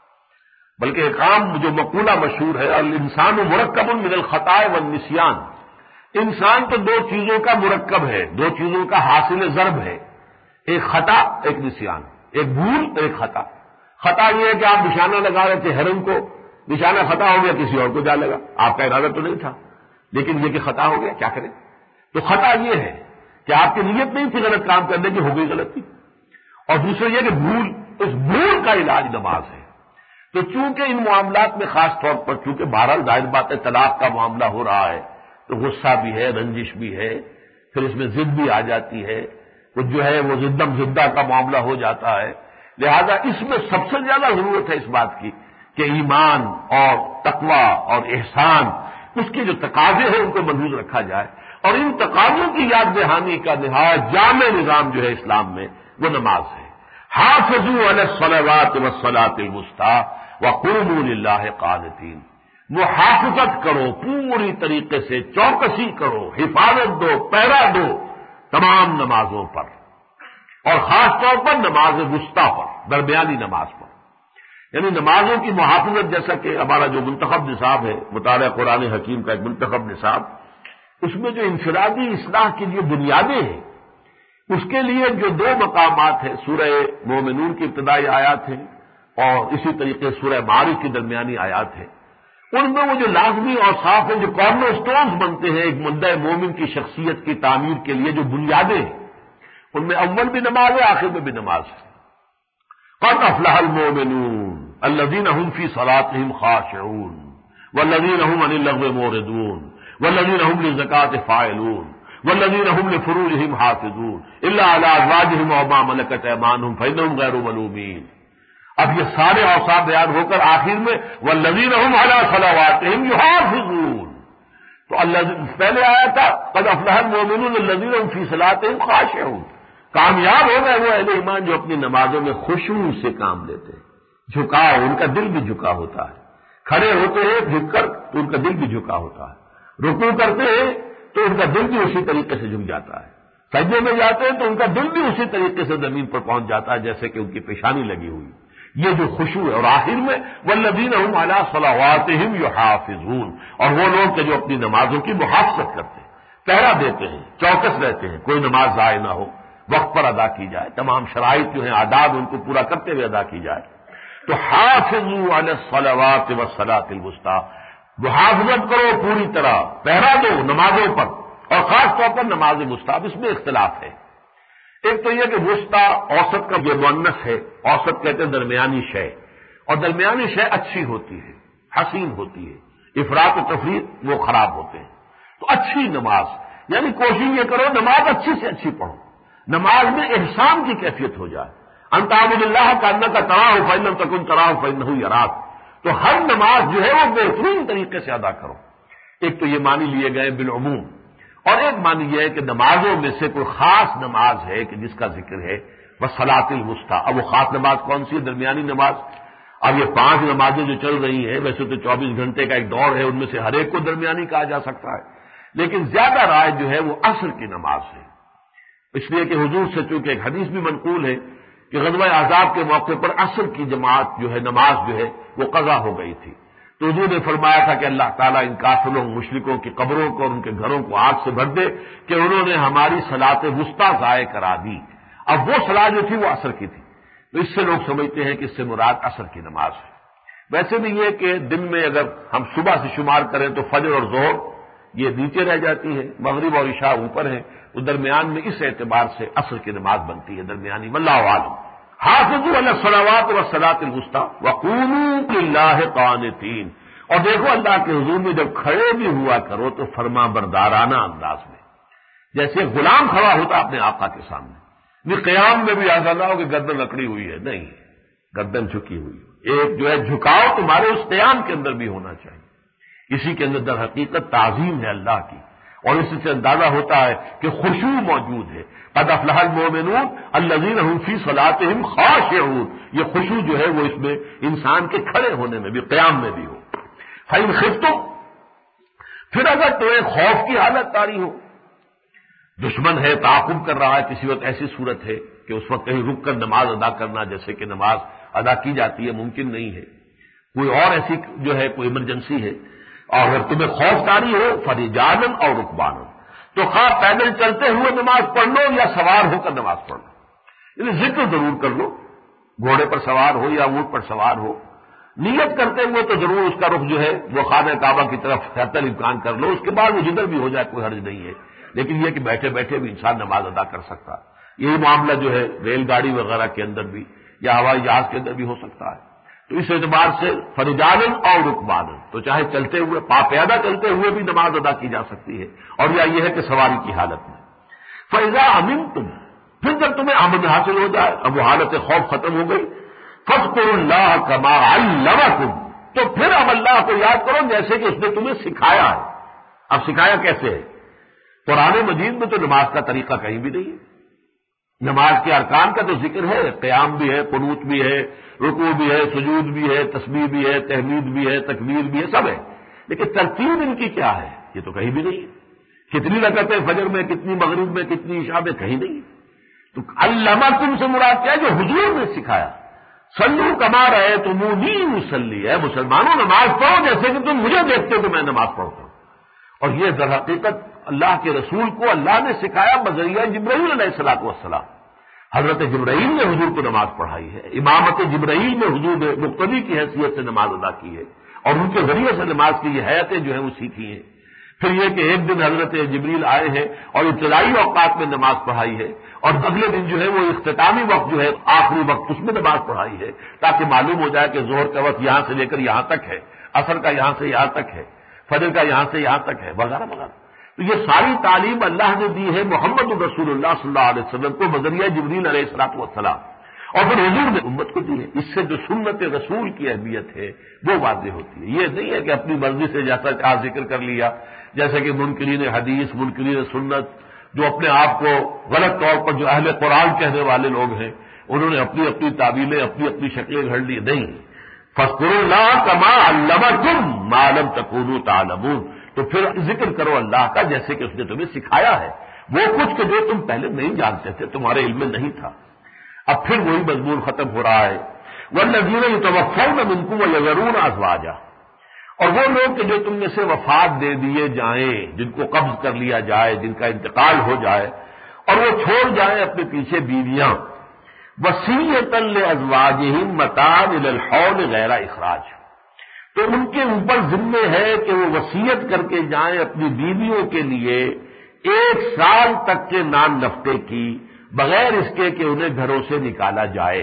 بلکہ ایک عام جو مقولہ مشہور ہے، الانسان مرکب من الخطاء والنسیان، انسان تو دو چیزوں کا مرکب ہے، دو چیزوں کا حاصل ضرب ہے، ایک خطا ایک نسیان، ایک بھول ایک خطا۔ خطا یہ ہے کہ آپ نشانہ لگا رہے تھے ہرن کو، نشانہ خطا ہو گیا کسی اور کو جا لگا، آپ کا ارادہ تو نہیں تھا، لیکن یہ کہ خطا ہو گیا، کیا کریں؟ تو خطا یہ ہے کہ آپ کی نیت نہیں تھی غلط کام کرنے کی، ہو گئی غلطی۔ اور دوسرا یہ کہ بھول، اس بھول کا علاج نماز ہے۔ تو چونکہ ان معاملات میں خاص طور پر چونکہ بہرحال ظاہر بات ہے طلاق کا معاملہ ہو رہا ہے تو غصہ بھی ہے، رنجش بھی ہے، پھر اس میں ضد بھی آ جاتی ہے، وہ جو ہے وہ زدم زدہ کا معاملہ ہو جاتا ہے، لہذا اس میں سب سے زیادہ ضرورت ہے اس بات کی کہ ایمان اور تقوی اور احسان، اس کے جو تقاضے ہیں ان کو محفوظ رکھا جائے، اور ان تقاضوں کی یاد دہانی کا نہایت جامع نظام جو ہے اسلام میں وہ نماز ہے۔ حافظوا علی الصلوات والصلاۃ الوسطی وقوموا للہ قانتین، محافظت کرو، پوری طریقے سے چوکسی کرو، حفاظت دو، پہرا دو تمام نمازوں پر، اور خاص طور پر نماز وسطی پر، درمیانی نماز پر، یعنی نمازوں کی محافظت، جیسا کہ ہمارا جو منتخب نصاب ہے مطالعہ قرآن حکیم کا ایک منتخب نصاب، اس میں جو انفرادی اصلاح کی جو بنیادیں ہیں اس کے لیے جو دو مقامات ہیں، سورہ مومنون کی ابتدائی آیات ہیں اور اسی طریقے سورہ معارج کی درمیانی آیات ہیں، ان میں وہ جو لازمی اور صاف ہیں، جو کارنر سٹونز بنتے ہیں ایک مندہ مومن کی شخصیت کی تعمیر کے لیے، جو بنیادیں ہیں، ان میں اول بھی نماز ہے، آخر میں بھی نماز ہے۔ قد افلح المؤمنون الذین هم فی صلاتهم خاشعون والذین هم عن اللغو معرضون والذین هم للزکاة فاعلون والذین هم لفروجهم حافظون الا علی ازواجهم او ما ملکت ایمانهم فانهم غیر ملومین۔ اب یہ سارے اوصاف بیان ہو کر آخر میں والذین هم علی صلواتهم یحافظون، تو اللہ پہلے آیا تھا قد افلح المؤمنون الذین هم فی صلاتهم خاشعون، کامیاب ہو گئے وہ اہل ایمان جو اپنی نمازوں میں خشوع سے کام لیتے ہیں، جھکاؤ، ان کا دل بھی جھکا ہوتا ہے، کھڑے ہوتے ہیں جھک کر تو ان کا دل بھی جھکا ہوتا ہے، رکوع کرتے ہیں تو ان کا دل بھی اسی طریقے سے جھک جاتا ہے، سجدے میں جاتے ہیں تو ان کا دل بھی اسی طریقے سے زمین پر پہنچ جاتا ہے جیسے کہ ان کی پیشانی لگی ہوئی، یہ جو خشوع ہے۔ اور آخر میں والذین هم علی صلواتهم یحافظون، اور وہ لوگ کہ جو اپنی نمازوں کی محافظت کرتے ہیں، پہرا دیتے ہیں، چوکس رہتے ہیں، کوئی نماز ضائع نہ ہو، وقت پر ادا کی جائے، تمام شرائط جو ہیں آداب ان کو پورا کرتے ہوئے ادا کی جائے۔ تو حافظوا علی الصلوات والصلاۃ الوسطی، محافظت کرو پوری طرح، پہرا دو نمازوں پر، اور خاص طور پر نماز وسطی۔ اس میں اختلاف ہے، ایک تو یہ کہ وسطی اوسط کا جو مؤنث ہے، اوسط کہتے ہیں درمیانی شے، اور درمیانی شے اچھی ہوتی ہے، حسین ہوتی ہے، افراط و تفریط وہ خراب ہوتے ہیں۔ تو اچھی نماز یعنی کوشش یہ کرو نماز اچھی سے اچھی پڑھو، نماز میں احسان کی کیفیت ہو جائے، ان تعبد اللہ کانک تراہ فإن لم تکن تراہ فإنہ یراک، تو ہر نماز جو ہے وہ بہترین طریقے سے ادا کرو۔ ایک تو یہ معنی لیے گئے بالعموم، اور ایک معنی یہ ہے کہ نمازوں میں سے کوئی خاص نماز ہے کہ جس کا ذکر ہے والصلاۃ الوسطی۔ اب وہ خاص نماز کون سی ہے؟ درمیانی نماز۔ اب یہ پانچ نمازیں جو چل رہی ہیں ویسے تو چوبیس گھنٹے کا ایک دور ہے، ان میں سے ہر ایک کو درمیانی کہا جا سکتا ہے، لیکن زیادہ رائج جو ہے وہ عصر کی نماز ہے، اس لیے کہ حضور سے چونکہ ایک حدیث بھی منقول ہے کہ غزوہ احزاب کے موقع پر عصر کی جماعت جو ہے نماز جو ہے وہ قضا ہو گئی تھی، تو حضور نے فرمایا تھا کہ اللہ تعالیٰ ان کافروں مشرکوں کی قبروں کو اور ان کے گھروں کو آگ سے بھر دے کہ انہوں نے ہماری صلاۃ وسطی ضائع کرا دی۔ اب وہ صلاۃ جو تھی وہ عصر کی تھی، تو اس سے لوگ سمجھتے ہیں کہ اس سے مراد عصر کی نماز ہے۔ ویسے بھی یہ کہ دن میں اگر ہم صبح سے شمار کریں تو فجر اور ظہر یہ نیچے رہ جاتی ہے، مغرب اور عشاء اوپر ہے، تو درمیان میں اس اعتبار سے عصر کی نماز بنتی ہے درمیانی۔ واللہ اعلم۔ حافظوا علی الصلوات والصلاۃ الوسطی وقوموا للہ قانتین، اور دیکھو اللہ کے حضور میں جب کھڑے بھی ہوا کرو تو فرما بردارانہ انداز میں، جیسے غلام کھڑا ہوتا اپنے آقا کے سامنے، یہ قیام میں بھی ایسا نہ ہو کہ گردن اکڑی ہوئی ہے، نہیں، گردن جھکی ہوئی، ایک جو ہے جھکاؤ تمہارے اس قیام کے اندر بھی ہونا چاہیے، اسی کے اندر در حقیقت تعظیم ہے اللہ کی، اور اس سے اندازہ ہوتا ہے کہ خشوع موجود ہے۔ قد افلح المؤمنون الذین هم فی صلاتهم خاشعون، یہ خشوع جو ہے وہ اس میں انسان کے کھڑے ہونے میں بھی، قیام میں بھی ہو۔ فإن خفتم، پھر اگر تمہیں خوف کی حالت طاری ہو، دشمن ہے، تعاقب کر رہا ہے، کسی وقت ایسی صورت ہے کہ اس وقت کہیں رک کر نماز ادا کرنا جیسے کہ نماز ادا کی جاتی ہے ممکن نہیں ہے، کوئی اور ایسی جو ہے کوئی ایمرجنسی ہے، اور اگر تمہیں خوف طاری ہو فرجالن اور رکبانن، تو خواہ پیدل چلتے ہوئے نماز پڑھ لو یا سوار ہو کر نماز پڑھ لو، یعنی ذکر ضرور کر لو، گھوڑے پر سوار ہو یا اونٹ پر سوار ہو، نیت کرتے ہوئے تو ضرور اس کا رخ جو ہے وہ خانہ کعبہ کی طرف حتی الامکان کر لو، اس کے بعد وہ جدھر بھی ہو جائے کوئی حرج نہیں ہے، لیکن یہ کہ بیٹھے بیٹھے بھی انسان نماز ادا کر سکتا ہے۔ یہی معاملہ جو ہے ریل گاڑی وغیرہ کے اندر بھی یا ہوائی جہاز کے اندر بھی ہو سکتا ہے، تو اس اعتبار سے فرجالن اور رکبانن، تو چاہے چلتے ہوئے پا پیادہ چلتے ہوئے بھی نماز ادا کی جا سکتی ہے، اور یا یہ ہے کہ سواری کی حالت میں۔ فَإِذَا أَمِنْتُمْ، پھر جب تمہیں امن حاصل ہو جائے، اب وہ حالت خوف ختم ہو گئی، فاذکروا اللہ کما علمکم، تو پھر اب اللہ کو یاد کرو جیسے کہ اس نے تمہیں سکھایا ہے۔ اب سکھایا کیسے ہے؟ قرآن مجید میں تو نماز کا طریقہ کہیں بھی نہیں ہے، نماز کے ارکان کا تو ذکر ہے، قیام بھی ہے، قنوت بھی ہے، رکوع بھی ہے، سجود بھی ہے، تسبیح بھی ہے، تحمید بھی ہے، تکبیر بھی ہے، سب ہے، لیکن ترتیب ان کی کیا ہے یہ تو کہیں بھی نہیں ہے، کتنی رکعتیں فجر میں، کتنی مغرب میں، کتنی عشاء میں، کہیں نہیں ہے۔ تو علمکم سے مراد کیا ہے؟ جو حضور نے سکھایا۔ صلو کما رأیتمونی اصلی، ہے مسلمانوں نماز پڑھو جیسے کہ تم مجھے دیکھتے ہو کہ میں نماز پڑھتا ہوں، اور یہ در حقیقت اللہ کے رسول کو اللہ نے سکھایا بذریعہ جبرائیل علیہ الصلوۃ والسلام۔ حضرت جبرائیل نے حضور کو نماز پڑھائی ہے، امامت جبرائیل میں حضور نے مقتدی کی حیثیت سے نماز ادا کی ہے، اور ان کے ذریعے سے نماز کی یہ حیاتیں جو ہیں وہ سیکھی ہیں۔ پھر یہ کہ ایک دن حضرت جبریل آئے ہیں اور ابتدائی اوقات میں نماز پڑھائی ہے، اور اگلے دن جو ہے وہ اختتامی وقت جو ہے آخری وقت اس میں نماز پڑھائی ہے، تاکہ معلوم ہو جائے کہ ظہر کا وقت یہاں سے لے کر یہاں تک ہے، عصر کا یہاں سے یہاں تک ہے، فجر کا یہاں سے یہاں تک ہے، وغیرہ وغیرہ۔ تو یہ ساری تعلیم اللہ نے دی ہے محمد رسول اللہ صلی اللہ علیہ وسلم کو بذریعہ جبریل علیہ الصلوۃ والسلام، اور پھر حضور نے امت کو دی ہے۔ اس سے جو سنت رسول کی اہمیت ہے وہ واضح ہوتی ہے۔ یہ نہیں ہے کہ اپنی مرضی سے جیسا چاہ ذکر کر لیا، جیسے کہ منکرین حدیث، منکرین سنت، جو اپنے آپ کو غلط طور پر جو اہل قرآن کہنے والے لوگ ہیں، انہوں نے اپنی اپنی تعبیلیں، اپنی اپنی شکلیں گھڑ لی۔ نہیں، فاذکروا اللہ کما علمکم ما لم تکونوا تعلمون، تو پھر ذکر کرو اللہ کا جیسے کہ اس نے تمہیں سکھایا ہے، وہ کچھ کہ جو تم پہلے نہیں جانتے تھے، تمہارے علم میں نہیں تھا۔ اب پھر وہی مضمون ختم ہو رہا ہے، والذین یتوفون منکم ویذرون ازواجا، اور وہ لوگ کہ جو تم میں سے وفات دے دیے جائیں، جن کو قبض کر لیا جائے، جن کا انتقال ہو جائے، اور وہ چھوڑ جائیں اپنے پیچھے بیویاں، وصیۃ لازواجہم متاعا الی الحول غیر اخراج، تو ان کے اوپر ذمہ ہے کہ وہ وصیت کر کے جائیں اپنی بیویوں کے لیے ایک سال تک کے نان نفقے کی، بغیر اس کے کہ انہیں گھروں سے نکالا جائے۔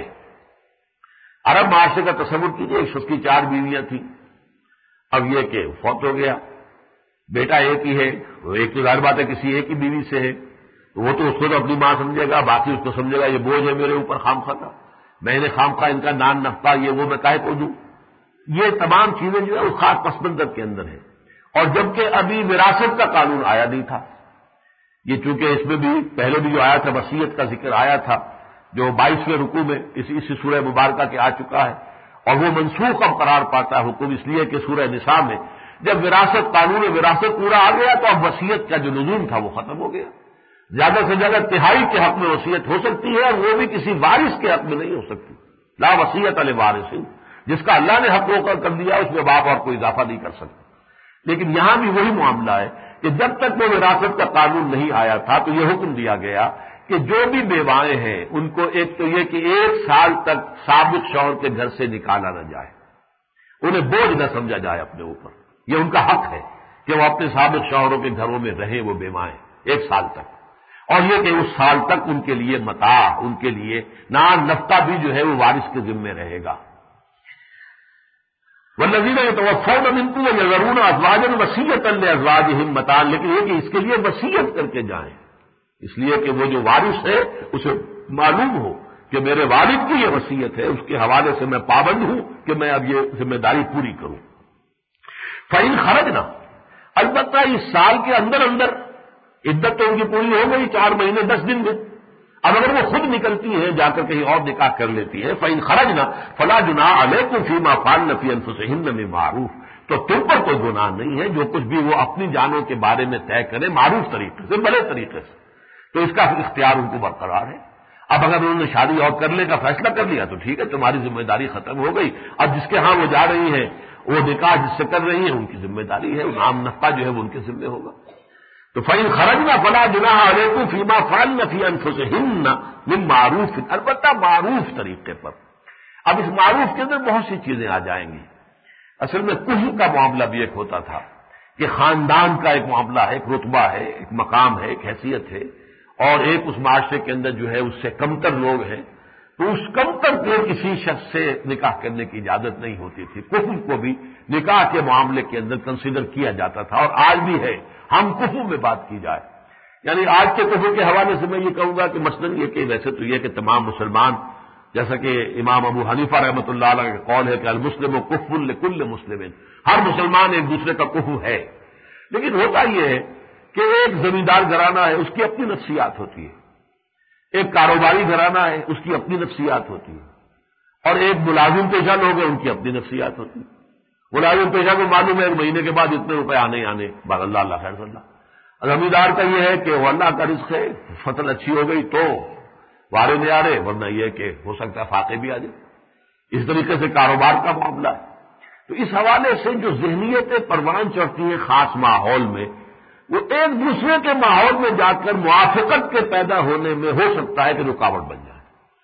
عرب معاشرے کا تصور کیجیے، ایک شخص کی چار بیویاں تھیں، اب یہ کہ فوت ہو گیا، بیٹا ایک ہی ہے، وہ ایک تو ظاہر بات ہے کسی ایک ہی بیوی سے ہے، وہ تو اس کو تو اپنی ماں سمجھے گا، باقی اس کو سمجھے گا یہ بوجھ ہے میرے اوپر خامخواہ کا، میں نے خامخواہ ان کا نان نفقہ یہ وہ میں کاہے کو دوں۔ یہ تمام چیزیں جو ہے اس خاص پس منظر کے اندر ہے، اور جبکہ ابھی وراثت کا قانون آیا نہیں تھا، یہ چونکہ اس میں بھی پہلے بھی جو آیا تھا وصیت کا ذکر آیا تھا، جو بائیسویں رکوع میں اس اسی سورہ مبارکہ کے آ چکا ہے، اور وہ منسوخ اب قرار پاتا ہے حکم، اس لیے کہ سورہ نساء میں جب وراثت قانون وراثت پورا آ گیا تو اب وصیت کا جو نظام تھا وہ ختم ہو گیا۔ زیادہ سے زیادہ تہائی کے حق میں وصیت ہو سکتی ہے، اور وہ بھی کسی وارث کے حق میں نہیں ہو سکتی، لا وصیت لوارث، جس کا اللہ نے حق مقرر کر دیا اس میں باپ اور کوئی اضافہ نہیں کر سکتا۔ لیکن یہاں بھی وہی معاملہ ہے کہ جب تک وہ وراثت کا قانون نہیں آیا تھا تو یہ حکم دیا گیا کہ جو بھی بیوائیں ہیں ان کو ایک تو یہ کہ ایک سال تک ثابت شوہر کے گھر سے نکالا نہ جائے، انہیں بوجھ نہ سمجھا جائے اپنے اوپر، یہ ان کا حق ہے کہ وہ اپنے ثابت شوہروں کے گھروں میں رہیں وہ بیوائیں ایک سال تک، اور یہ کہ اس سال تک ان کے لیے متاع، ان کے لیے نان نفقہ بھی جو ہے وہ وارث کے ذمے رہے گا۔ والذین یتوفون منکم ویذرون ازواجا وصیۃ لازواجہم متاعا، لیکن یہ کہ اس کے لیے وصیت کر کے جائیں، اس لیے کہ وہ جو وارث ہے اسے معلوم ہو کہ میرے والد کی یہ وصیت ہے، اس کے حوالے سے میں پابند ہوں کہ میں اب یہ ذمہ داری پوری کروں۔ فإن خرجنا، البتہ اس سال کے اندر اندر عدت تو ان کی پوری ہو گئی، چار مہینے دس دن میں، اب اگر وہ خود نکلتی ہیں جا کر کہیں اور نکاح کر لیتی ہیں، فإن خرجنا فلا جناح علیکم فیما فعلن فی انفسہن من معروف، تو تم پر کوئی گناہ نہیں ہے جو کچھ بھی وہ اپنی جانوں کے بارے میں طے کریں معروف طریقے سے، بھلے طریقے سے، تو اس کا اختیار ان کو برقرار ہے۔ اب اگر انہوں نے شادی اور کرنے کا فیصلہ کر لیا تو ٹھیک ہے، تمہاری ذمہ داری ختم ہو گئی۔ اب جس کے ہاں وہ جا رہی ہیں، وہ نکاح جس سے کر رہی ہیں، ان کی ذمہ داری ہے، ان عام نفقہ جو ہے وہ ان کے ذمہ ہوگا۔ تو فَإِنْ خَرَجْنَ فَلَا جُنَاحَ عَلَيْكُمْ فِي مَا فَعَلْنَ فِي أَنفُسِهِنَّ مِن مَّعْرُوفٍ، البتہ معروف طریقے پر۔ اب اس معروف کے اندر بہت سی چیزیں آ جائیں گی۔ اصل میں کفر کا معاملہ بھی ایک ہوتا تھا کہ خاندان کا ایک معاملہ ہے، ایک رتبہ ہے، ایک مقام ہے، ایک حیثیت ہے، اور ایک اس معاشرے کے اندر جو ہے اس سے کمتر لوگ ہیں، تو اس کمتر کو کسی شخص سے نکاح کرنے کی اجازت نہیں ہوتی تھی۔ کفر کو بھی نکاح کے معاملے کے اندر کنسیڈر کیا جاتا تھا، اور آج بھی ہے۔ ہم کفر میں بات کی جائے، یعنی آج کے کفر کے حوالے سے میں یہ کہوں گا کہ مثلاً یہ کہ ویسے تو یہ کہ تمام مسلمان، جیسا کہ امام ابو حنیفہ رحمۃ اللہ علیہ کا قول ہے کہ المسلم کفر لکل مسلم، ہر مسلمان ایک دوسرے کا کفر ہے، لیکن ہوتا یہ ہے کہ ایک زمیندار گھرانہ ہے، اس کی اپنی نفسیات ہوتی ہے، ایک کاروباری گھرانہ ہے، اس کی اپنی نفسیات ہوتی ہے، اور ایک ملازم پیشہ لوگ ہیں، ان کی اپنی نفسیات ہوتی ہے۔ ملازم پیشہ کو معلوم ہے ایک مہینے کے بعد اتنے روپے آنے ہی آنے، بار اللہ اللہ خیر اللہ۔ زمیندار کا یہ ہے کہ وہ اللہ کا رزق ہے، فصل اچھی ہو گئی تو وارے نہیں آ رہے، ورنہ یہ کہ ہو سکتا ہے فاقے بھی آ جائے۔ اس طریقے سے کاروبار کا معاملہ ہے۔ تو اس حوالے سے جو ذہنیتیں پروان چڑھتی ہیں خاص ماحول میں، وہ ایک دوسرے کے ماحول میں جا کر موافقت کے پیدا ہونے میں ہو سکتا ہے کہ رکاوٹ بن جائے۔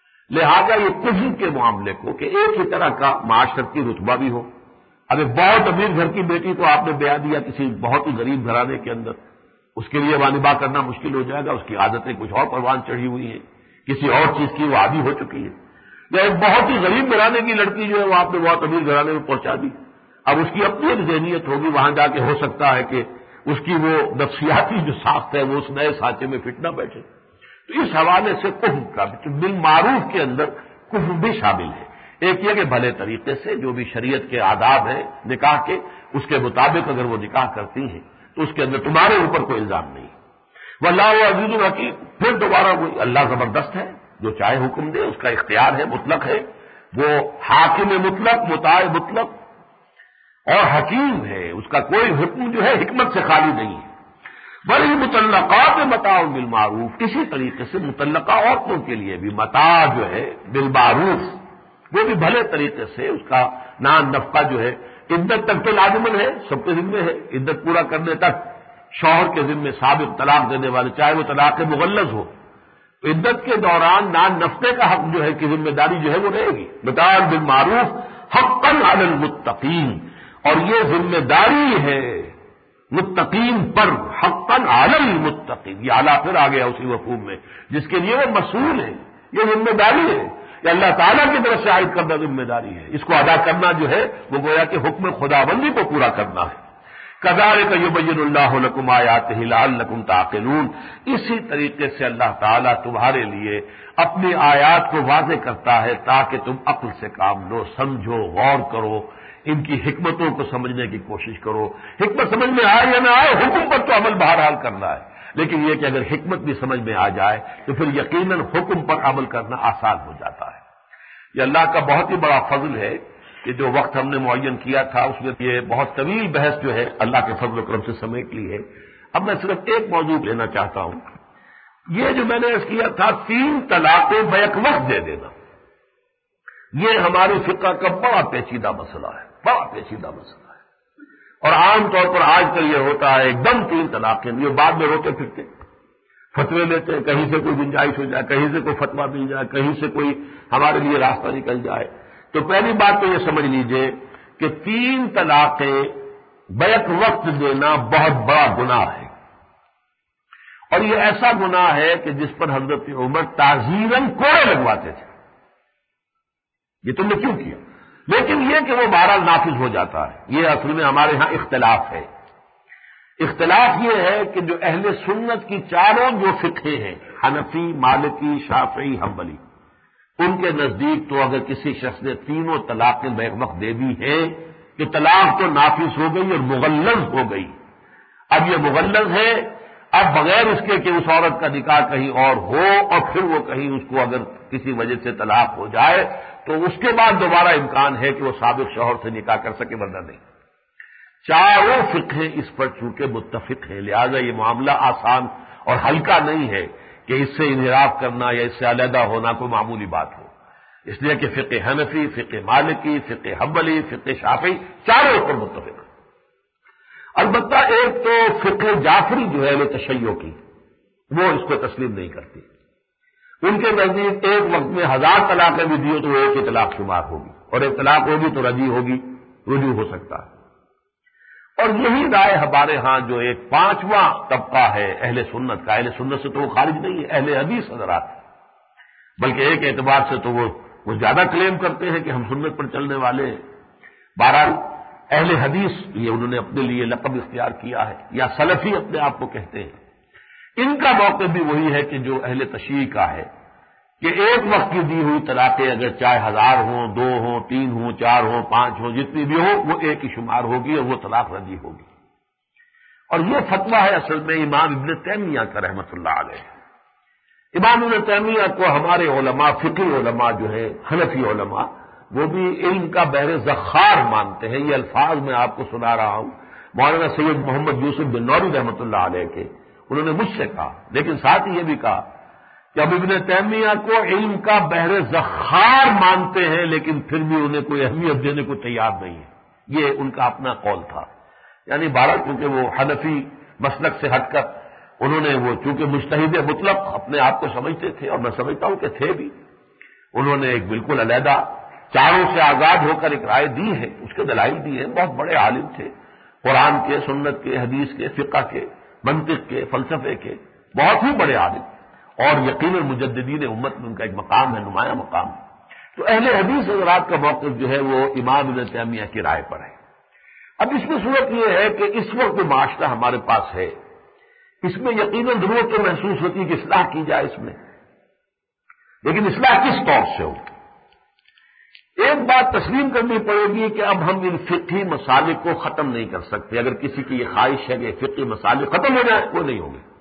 لہذا یہ کفر کے معاملے کو کہ ایک ہی طرح کا معاشرتی رتبہ بھی ہو۔ اب ایک بہت امیر گھر کی بیٹی کو آپ نے بیاہ دیا کسی بہت ہی غریب گھرانے کے اندر، اس کے لیے وانبا کرنا مشکل ہو جائے گا، اس کی عادتیں کچھ اور پروان چڑھی ہوئی ہیں، کسی اور چیز کی وہ عادی ہو چکی ہے۔ یا ایک بہت ہی غریب گھرانے کی لڑکی جو ہے وہ آپ نے بہت امیر گھرانے میں پہنچا دی، اب اس کی اپنی ایک ذہنیت ہوگی، وہاں جا کے ہو سکتا ہے کہ اس کی وہ نفسیاتی جو ساخت ہے وہ اس نئے سانچے میں فٹ نہ بیٹھے۔ تو اس حوالے سے کفر کا بالمعروف کے اندر کفر بھی شامل ہے۔ ایک یہ کہ بھلے طریقے سے جو بھی شریعت کے آداب ہیں نکاح کے، اس کے مطابق اگر وہ نکاح کرتی ہیں تو اس کے اندر تمہارے اوپر کوئی الزام نہیں۔ واللہ عزیز الحکیم، پھر دوبارہ وہی اللہ زبردست ہے، جو چاہے حکم دے، اس کا اختیار ہے، مطلق ہے، وہ حاکم مطلق، مطاع مطلق اور حکیم ہے، اس کا کوئی حکم جو ہے حکمت سے خالی نہیں ہے۔ بڑی متعلقات متاع بالمعروف، اسی طریقے سے متعلقہ عورتوں کے لیے بھی متاع جو ہے بالمعروف، وہ بھی بھلے طریقے سے اس کا نان نفقہ جو ہے عدت تک تو لازمن ہے، سب کے ذمے ہے، عدت پورا کرنے تک شوہر کے ذمے سابق طلاق دینے والے، چاہے وہ طلاق مغلظ ہو، تو عدت کے دوران نان نفقے کا حق جو ہے کہ ذمہ داری جو ہے وہ رہے گی۔ متاع بالمعروف حقا علی المتقین، اور یہ ذمہ داری ہے متقین پر، حقا علی المتقین، یہ اعلیٰ پھر آ گیا اسی مفہوم میں، جس کے لیے وہ مسئول ہے، یہ ذمہ داری ہے، یہ اللہ تعالیٰ کی طرف سے عائد کردہ ذمہ داری ہے، اس کو ادا کرنا جو ہے وہ گویا کہ حکم خداوندی کو پورا کرنا ہے۔ کذالک یبین اللہ لکم آیاتہ لعلکم تعقلون، اسی طریقے سے اللہ تعالیٰ تمہارے لیے اپنی آیات کو واضح کرتا ہے تاکہ تم عقل سے کام لو، سمجھو، غور کرو، ان کی حکمتوں کو سمجھنے کی کوشش کرو۔ حکمت سمجھ میں آئے یا نہ آئے، حکم پر تو عمل بہرحال کرنا ہے، لیکن یہ کہ اگر حکمت بھی سمجھ میں آ جائے تو پھر یقیناً حکم پر عمل کرنا آسان ہو جاتا ہے۔ یہ اللہ کا بہت ہی بڑا فضل ہے کہ جو وقت ہم نے معین کیا تھا اس میں یہ بہت طویل بحث جو ہے اللہ کے فضل و کرم سے سمیٹ لی ہے۔ اب میں صرف ایک موضوع لینا چاہتا ہوں، یہ جو میں نے اس کیا تھا تین طلاقیں بیک وقت دے دینا، یہ ہماری فقہ کا بڑا پیچیدہ مسئلہ ہے، بڑا پیچیدہ مسئلہ ہے، اور عام طور پر آج کل یہ ہوتا ہے ایک دم تین طلاقیں، یہ بعد میں روتے پھرتے فتوے لیتے ہیں، کہیں سے کوئی گنجائش ہو جائے، کہیں سے کوئی فتویٰ مل جائے، کہیں سے کوئی ہمارے لیے راستہ نکل جائے۔ تو پہلی بات تو یہ سمجھ لیجئے کہ تین طلاقیں بیک وقت دینا بہت بڑا گناہ ہے، اور یہ ایسا گناہ ہے کہ جس پر حضرت عمر تعزیراً کوڑے لگواتے تھے، یہ تم نے کیوں کیا؟ لیکن یہ کہ وہ بہرحال نافذ ہو جاتا ہے، یہ اصل میں ہمارے ہاں اختلاف ہے۔ اختلاف یہ ہے کہ جو اہل سنت کی چاروں جو فقہ ہیں، حنفی، مالکی، شافعی، حنبلی، ان کے نزدیک تو اگر کسی شخص نے تینوں طلاقیں بیک وقت دے دی ہیں کہ طلاق تو نافذ ہو گئی اور مغلظ ہو گئی۔ اب یہ مغلظ ہے، اب بغیر اس کے کہ اس عورت کا نکاح کہیں اور ہو اور پھر وہ کہیں اس کو اگر کسی وجہ سے طلاق ہو جائے تو اس کے بعد دوبارہ امکان ہے کہ وہ سابق شوہر سے نکاح کر سکے، ورنہ نہیں۔ چاروں فقہ اس پر چونکہ متفق ہیں، لہذا یہ معاملہ آسان اور ہلکا نہیں ہے کہ اس سے انحراف کرنا یا اس سے علیحدہ ہونا کوئی معمولی بات ہو، اس لیے کہ فقہ حنفی، فقہ مالکی، فقہ حنبلی، فقہ شافعی چاروں اوپر متفق ہیں۔ البتہ ایک تو فقہ جعفری جو ہے وہ تشیع کی، وہ اس کو تسلیم نہیں کرتی۔ ان کے نزدیک ایک وقت میں ہزار طلاقیں بھی دی ہو تو وہ ایک ہی طلاق شمار ہوگی، اور ایک طلاق ہوگی تو رجی ہوگی، رجوع ہو سکتا ہے۔ اور یہی رائے ہمارے ہاں جو ایک پانچواں طبقہ ہے اہل سنت کا، اہل سنت سے تو وہ خارج نہیں ہے، اہل حدیث حضرات، بلکہ ایک اعتبار سے تو وہ وہ زیادہ کلیم کرتے ہیں کہ ہم سنت پر چلنے والے ہیں۔ بہرحال اہل حدیث یہ انہوں نے اپنے لیے لقب اختیار کیا ہے، یا سلفی اپنے آپ کو کہتے ہیں۔ ان کا موقف بھی وہی ہے کہ جو اہل تشیع کا ہے کہ ایک وقت کی دی ہوئی طلاقیں اگر چاہے ہزار ہوں، دو ہوں، تین ہوں، چار ہوں، پانچ ہوں، جتنی بھی ہو وہ ایک ہی شمار ہوگی اور وہ طلاق رجی ہوگی۔ اور یہ فتویٰ ہے اصل میں امام ابن تیمیہ کا رحمۃ اللہ علیہ۔ امام ابن تیمیہ کو ہمارے علماء، فقی علماء جو ہے حنفی علماء، وہ بھی علم کا بحر ذخار مانتے ہیں۔ یہ الفاظ میں آپ کو سنا رہا ہوں مولانا سید محمد یوسف بن نوری رحمۃ اللہ علیہ کے، انہوں نے مجھ سے کہا، لیکن ساتھ ہی یہ بھی کہا کہ اب ابن تیمیہ کو علم کا بحر ذخار مانتے ہیں، لیکن پھر بھی انہیں کوئی اہمیت دینے کو تیار نہیں ہے۔ یہ ان کا اپنا قول تھا۔ یعنی بارہ کیونکہ وہ حنفی مسلک سے ہٹ کر انہوں نے وہ چونکہ مجتہد مطلق اپنے آپ کو سمجھتے تھے، اور میں سمجھتا ہوں کہ تھے بھی، انہوں نے ایک بالکل علیحدہ چاروں سے آزاد ہو کر ایک رائے دی ہے، اس کے دلائل دی ہیں۔ بہت بڑے عالم تھے، قرآن کے، سنت کے، حدیث کے، فقہ کے، منطق کے، فلسفے کے، بہت ہی بڑے عالم، اور یقیناً مجددین امت میں ان کا ایک مقام ہے، نمایاں مقام ہے۔ تو اہل حدیث حضرات کا موقف جو ہے وہ امام ابن تیمیہ کی رائے پر ہے۔ اب اس میں صورت یہ ہے کہ اس وقت جو معاشرہ ہمارے پاس ہے، اس میں یقیناً ضرورت تو محسوس ہوتی ہے کہ اصلاح کی جائے اس میں، لیکن اصلاح کس طور سے ہو؟ ایک بات تسلیم کرنی پڑے گی کہ اب ہم ان فقہی مسالک کو ختم نہیں کر سکتے۔ اگر کسی کی یہ خواہش ہے کہ فقہی مسالک ختم ہو جائیں، وہ نہیں ہوں گے۔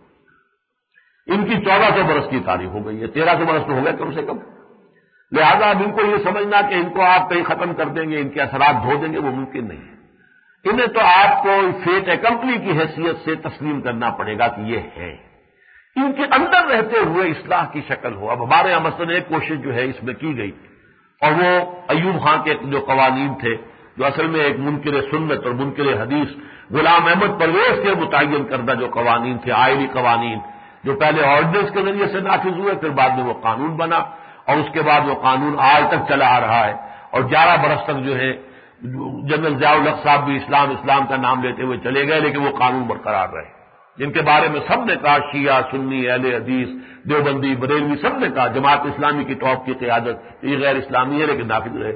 ان کی چودہ سو برس کی تاریخ ہو گئی ہے، تیرہ سو برس تو ہو گئے کم سے کم، لہذا اب ان کو یہ سمجھنا کہ ان کو آپ کہیں ختم کر دیں گے، ان کے اثرات دھو دیں گے، وہ ممکن نہیں ہے۔ انہیں تو آپ کو فیٹ ایکمپلی کی حیثیت سے تسلیم کرنا پڑے گا کہ یہ ہے، ان کے اندر رہتے ہوئے اصلاح کی شکل ہو۔ اب ہمارے یہاں مثلاً ایک کوشش جو ہے اس میں کی گئی، اور وہ ایوب خان کے جو قوانین تھے، جو اصل میں ایک منکر سنت اور منکر حدیث غلام احمد پرویز کے متعین کردہ جو قوانین تھے، آئلی قوانین، جو پہلے آرڈیننس کے ذریعے سے نافذ ہوئے، پھر بعد میں وہ قانون بنا، اور اس کے بعد وہ قانون آج تک چلا آ رہا ہے، اور گیارہ برس تک جو ہے جنرل ضیاء الحق صاحب بھی اسلام اسلام کا نام لیتے ہوئے چلے گئے، لیکن وہ قانون برقرار رہے، جن کے بارے میں سب نے کہا، شیعہ، سنی، اہل حدیث، دیوبندی، بریلوی، سب نے کہا، جماعت اسلامی کی ٹاپ کی قیادت یہ غیر اسلامی ہے لیکن نافذ رہے۔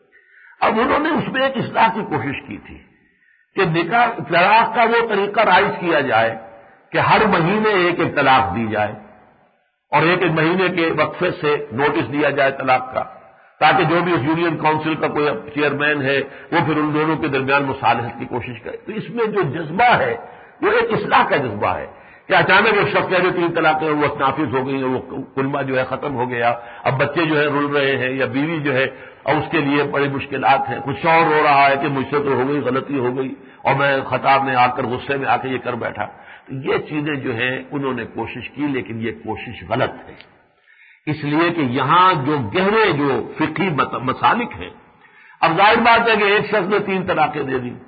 اب انہوں نے اس میں ایک اصلاح کی کوشش کی تھی کہ نکاح طلاق کا وہ طریقہ رائج کیا جائے کہ ہر مہینے ایک ایک طلاق دی جائے، اور ایک ایک مہینے کے وقفے سے نوٹس دیا جائے طلاق کا، تاکہ جو بھی اس یونین کونسل کا کوئی چیئرمین ہے وہ پھر ان دونوں کے درمیان مصالحت کی کوشش کرے۔ تو اس میں جو جذبہ ہے وہ ایک اصلاح کا جذبہ ہے کہ اچانک ایک شخص جو تین طلاقیں وہ نافذ ہو گئی ہیں، وہ کلمہ جو ہے ختم ہو گیا، اب بچے جو ہے رل رہے ہیں، یا بیوی جو ہے اور اس کے لیے بڑی مشکلات ہیں، کچھ اور ہو رہا ہے کہ مجھ سے تو ہو گئی، غلطی ہو گئی اور میں خطا میں آ کر غصے میں آ کے یہ کر بیٹھا۔ تو یہ چیزیں جو ہیں انہوں نے کوشش کی، لیکن یہ کوشش غلط ہے، اس لیے کہ یہاں جو گہرے جو فقہی مسالک ہیں، اب ظاہر بات ہے کہ ایک شخص نے تین طلاقیں دے دی،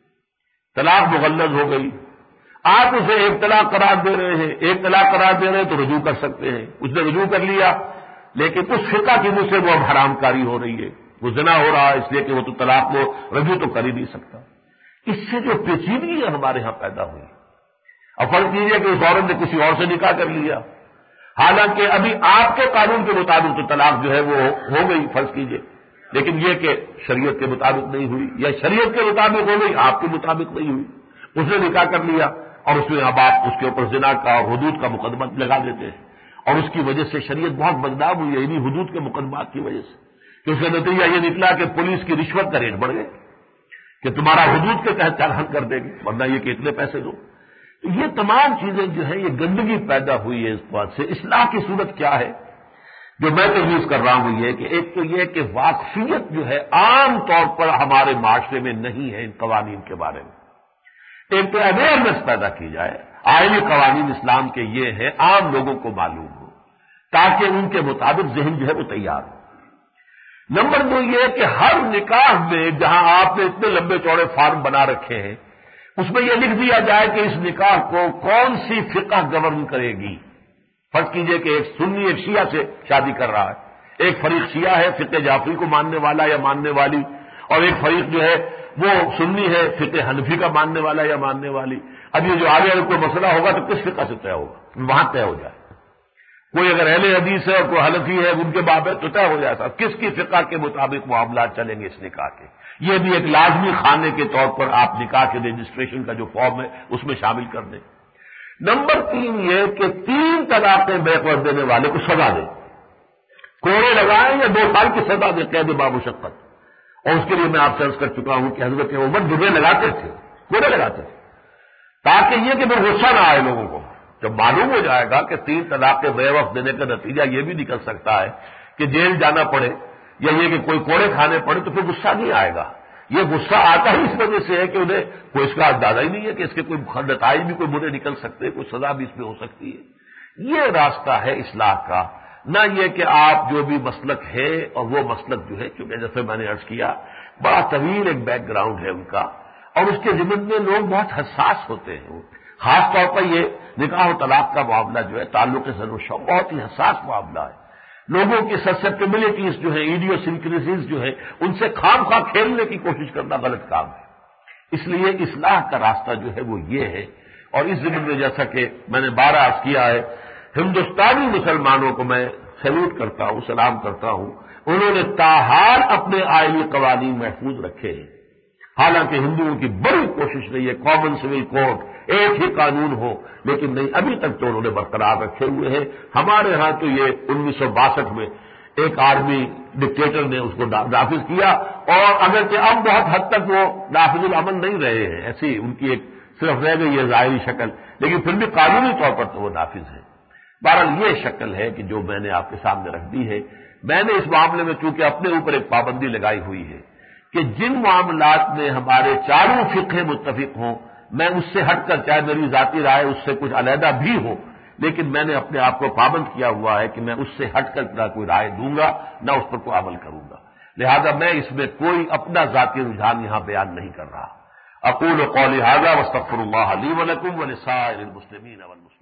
طلاق مغلظ ہو گئی، آپ اسے ایک طلاق قرار دے رہے ہیں، ایک طلاق قرار دے رہے ہیں تو رجوع کر سکتے ہیں، اس نے رجوع کر لیا، لیکن اس فقہ کی مجھ سے وہ اب حرام کاری ہو رہی ہے، وہ زنا ہو رہا ہے، اس لیے کہ وہ تو طلاق کو رجوع تو کر ہی نہیں سکتا۔ اس سے جو پیچیدگی ہمارے ہاں پیدا ہوئی، اب فرض کیجیے کہ اس عورت نے کسی اور سے نکاح کر لیا، حالانکہ ابھی آپ کے قانون کے مطابق تو طلاق جو ہے وہ ہو گئی فرض کیجیے، لیکن یہ کہ شریعت کے مطابق نہیں ہوئی، یا شریعت کے مطابق ہو گئی آپ کے مطابق نہیں ہوئی، اس نے نکاح کر لیا، اور اس میں اب آپ اس کے اوپر زنا کا اور حدود کا مقدمہ لگا دیتے ہیں، اور اس کی وجہ سے شریعت بہت بدنام ہوئی ہے انہی حدود کے مقدمات کی وجہ سے، کہ اس کا نتیجہ یہ نکلا کہ پولیس کی رشوت کا ریٹ بڑھ گئے کہ تمہارا حدود کے تحت چالان کر دے گی، ورنہ یہ کہ اتنے پیسے دو۔ یہ تمام چیزیں جو ہیں یہ گندگی پیدا ہوئی ہے اس بات سے۔ اصلاح کی صورت کیا ہے جو میں تجویز کر رہا ہوں، یہ کہ ایک تو یہ کہ واقفیت جو ہے عام طور پر ہمارے معاشرے میں نہیں ہے ان قوانین کے بارے میں، ایک تو اویئرنیس پیدا کی جائے، آئینی قوانین اسلام کے یہ ہیں، عام لوگوں کو معلوم ہو تاکہ ان کے مطابق ذہن جو ہے وہ تیار ہو۔ نمبر دو یہ کہ ہر نکاح میں جہاں آپ نے اتنے لمبے چوڑے فارم بنا رکھے ہیں اس میں یہ لکھ دیا جائے کہ اس نکاح کو کون سی فقہ گورن کرے گی۔ فرض کیجئے کہ ایک سنی ایک شیعہ سے شادی کر رہا ہے، ایک فریق شیعہ ہے فقہ جعفری کو ماننے والا یا ماننے والی، اور ایک فریق جو ہے وہ سنی ہے فقہ حنفی کا ماننے والا یا ماننے والی۔ اب یہ جو آگے اگر کوئی مسئلہ ہوگا تو کس فقہ سے طے ہوگا، وہاں طے ہو جائے۔ کوئی اگر اہل حدیث ہے اور کوئی حنفی ہے ان کے بابت تو طے ہو جائے گا کس کی فقہ کے مطابق معاملات چلیں گے اس نکاح کے۔ یہ بھی ایک لازمی خانے کے طور پر آپ نکاح کے رجسٹریشن کا جو فارم ہے اس میں شامل کر دیں۔ نمبر تین یہ کہ تین طلاقیں بیک وقت دینے والے کو سزا دیں، کوڑے لگائیں یا دو سال کی سزا دیں قید بامشقت۔ اور اس کے لیے میں آپ سے عرض کر چکا ہوں کہ حضرت عمر درے لگاتے تھے، کوڑے لگاتے تھے، تاکہ یہ کہ پھر غصہ نہ آئے لوگوں کو۔ جب معلوم ہو جائے گا کہ تین طلاقیں بے وقت دینے کا نتیجہ یہ بھی نکل سکتا ہے کہ جیل جانا پڑے یا یہ کہ کوئی کوڑے کھانے پڑے، تو پھر غصہ نہیں آئے گا۔ یہ غصہ آتا ہی اس وجہ سے ہے کہ انہیں کوئی اس کا اندازہ ہی نہیں ہے کہ اس کے کوئی نتائج بھی کوئی برے نکل سکتے، کوئی سزا بھی اس میں ہو سکتی ہے۔ یہ راستہ ہے اصلاح کا، نہ یہ کہ آپ جو بھی مسلک ہے اور وہ مسلک جو ہے چونکہ جیسے میں نے عرض کیا بڑا طویل ایک بیک گراؤنڈ ہے ان کا، اور اس کے ضمن میں لوگ بہت حساس ہوتے ہیں۔ خاص طور پر یہ نکاح و طلاق کا معاملہ جو ہے تعلق زن و شوق بہت ہی حساس معاملہ ہے۔ لوگوں کی سسپٹیبلٹیز جو ہیں، ایڈیوسنکریسیز جو ہیں، ان سے خام خواہ کھیلنے کی کوشش کرنا غلط کام ہے۔ اس لیے اصلاح کا راستہ جو ہے وہ یہ ہے، اور اس ضمن میں جیسا کہ میں نے بارہ عرض کیا ہے، ہندوستانی مسلمانوں کو میں سیلوٹ کرتا ہوں، سلام کرتا ہوں، انہوں نے تاحال اپنے آئینی قوانین محفوظ رکھے ہیں۔ حالانکہ ہندوؤں کی بڑی کوشش رہی ہے کامن سول کوڈ ایک ہی قانون ہو، لیکن نہیں، ابھی تک تو انہوں نے برقرار رکھے ہوئے ہیں۔ ہمارے ہاں تو یہ انیس سو باسٹھ میں ایک آرمی ڈکٹیٹر نے اس کو نافذ کیا، اور اگرچہ اب بہت حد تک وہ نافذ العمل نہیں رہے ہیں، ایسی ان کی ایک صرف رہ گئی ہے ظاہری شکل، لیکن پھر بھی قانونی طور پر تو وہ نافذ ہے۔ بہرحال یہ شکل ہے کہ جو میں نے آپ کے سامنے رکھ دی ہے۔ میں نے اس معاملے میں چونکہ اپنے اوپر ایک پابندی لگائی ہوئی ہے کہ جن معاملات میں ہمارے چاروں فقہ متفق ہوں، میں اس سے ہٹ کر، چاہے میری ذاتی رائے اس سے کچھ علیحدہ بھی ہو، لیکن میں نے اپنے آپ کو پابند کیا ہوا ہے کہ میں اس سے ہٹ کر نہ کوئی رائے دوں گا نہ اس پر کوئی عمل کروں گا۔ لہذا میں اس میں کوئی اپنا ذاتی رجحان یہاں بیان نہیں کر رہا۔ اقول قولی ھذا واستغفر اللہ لی ولکم ولسائر المسلمین والمسلمات۔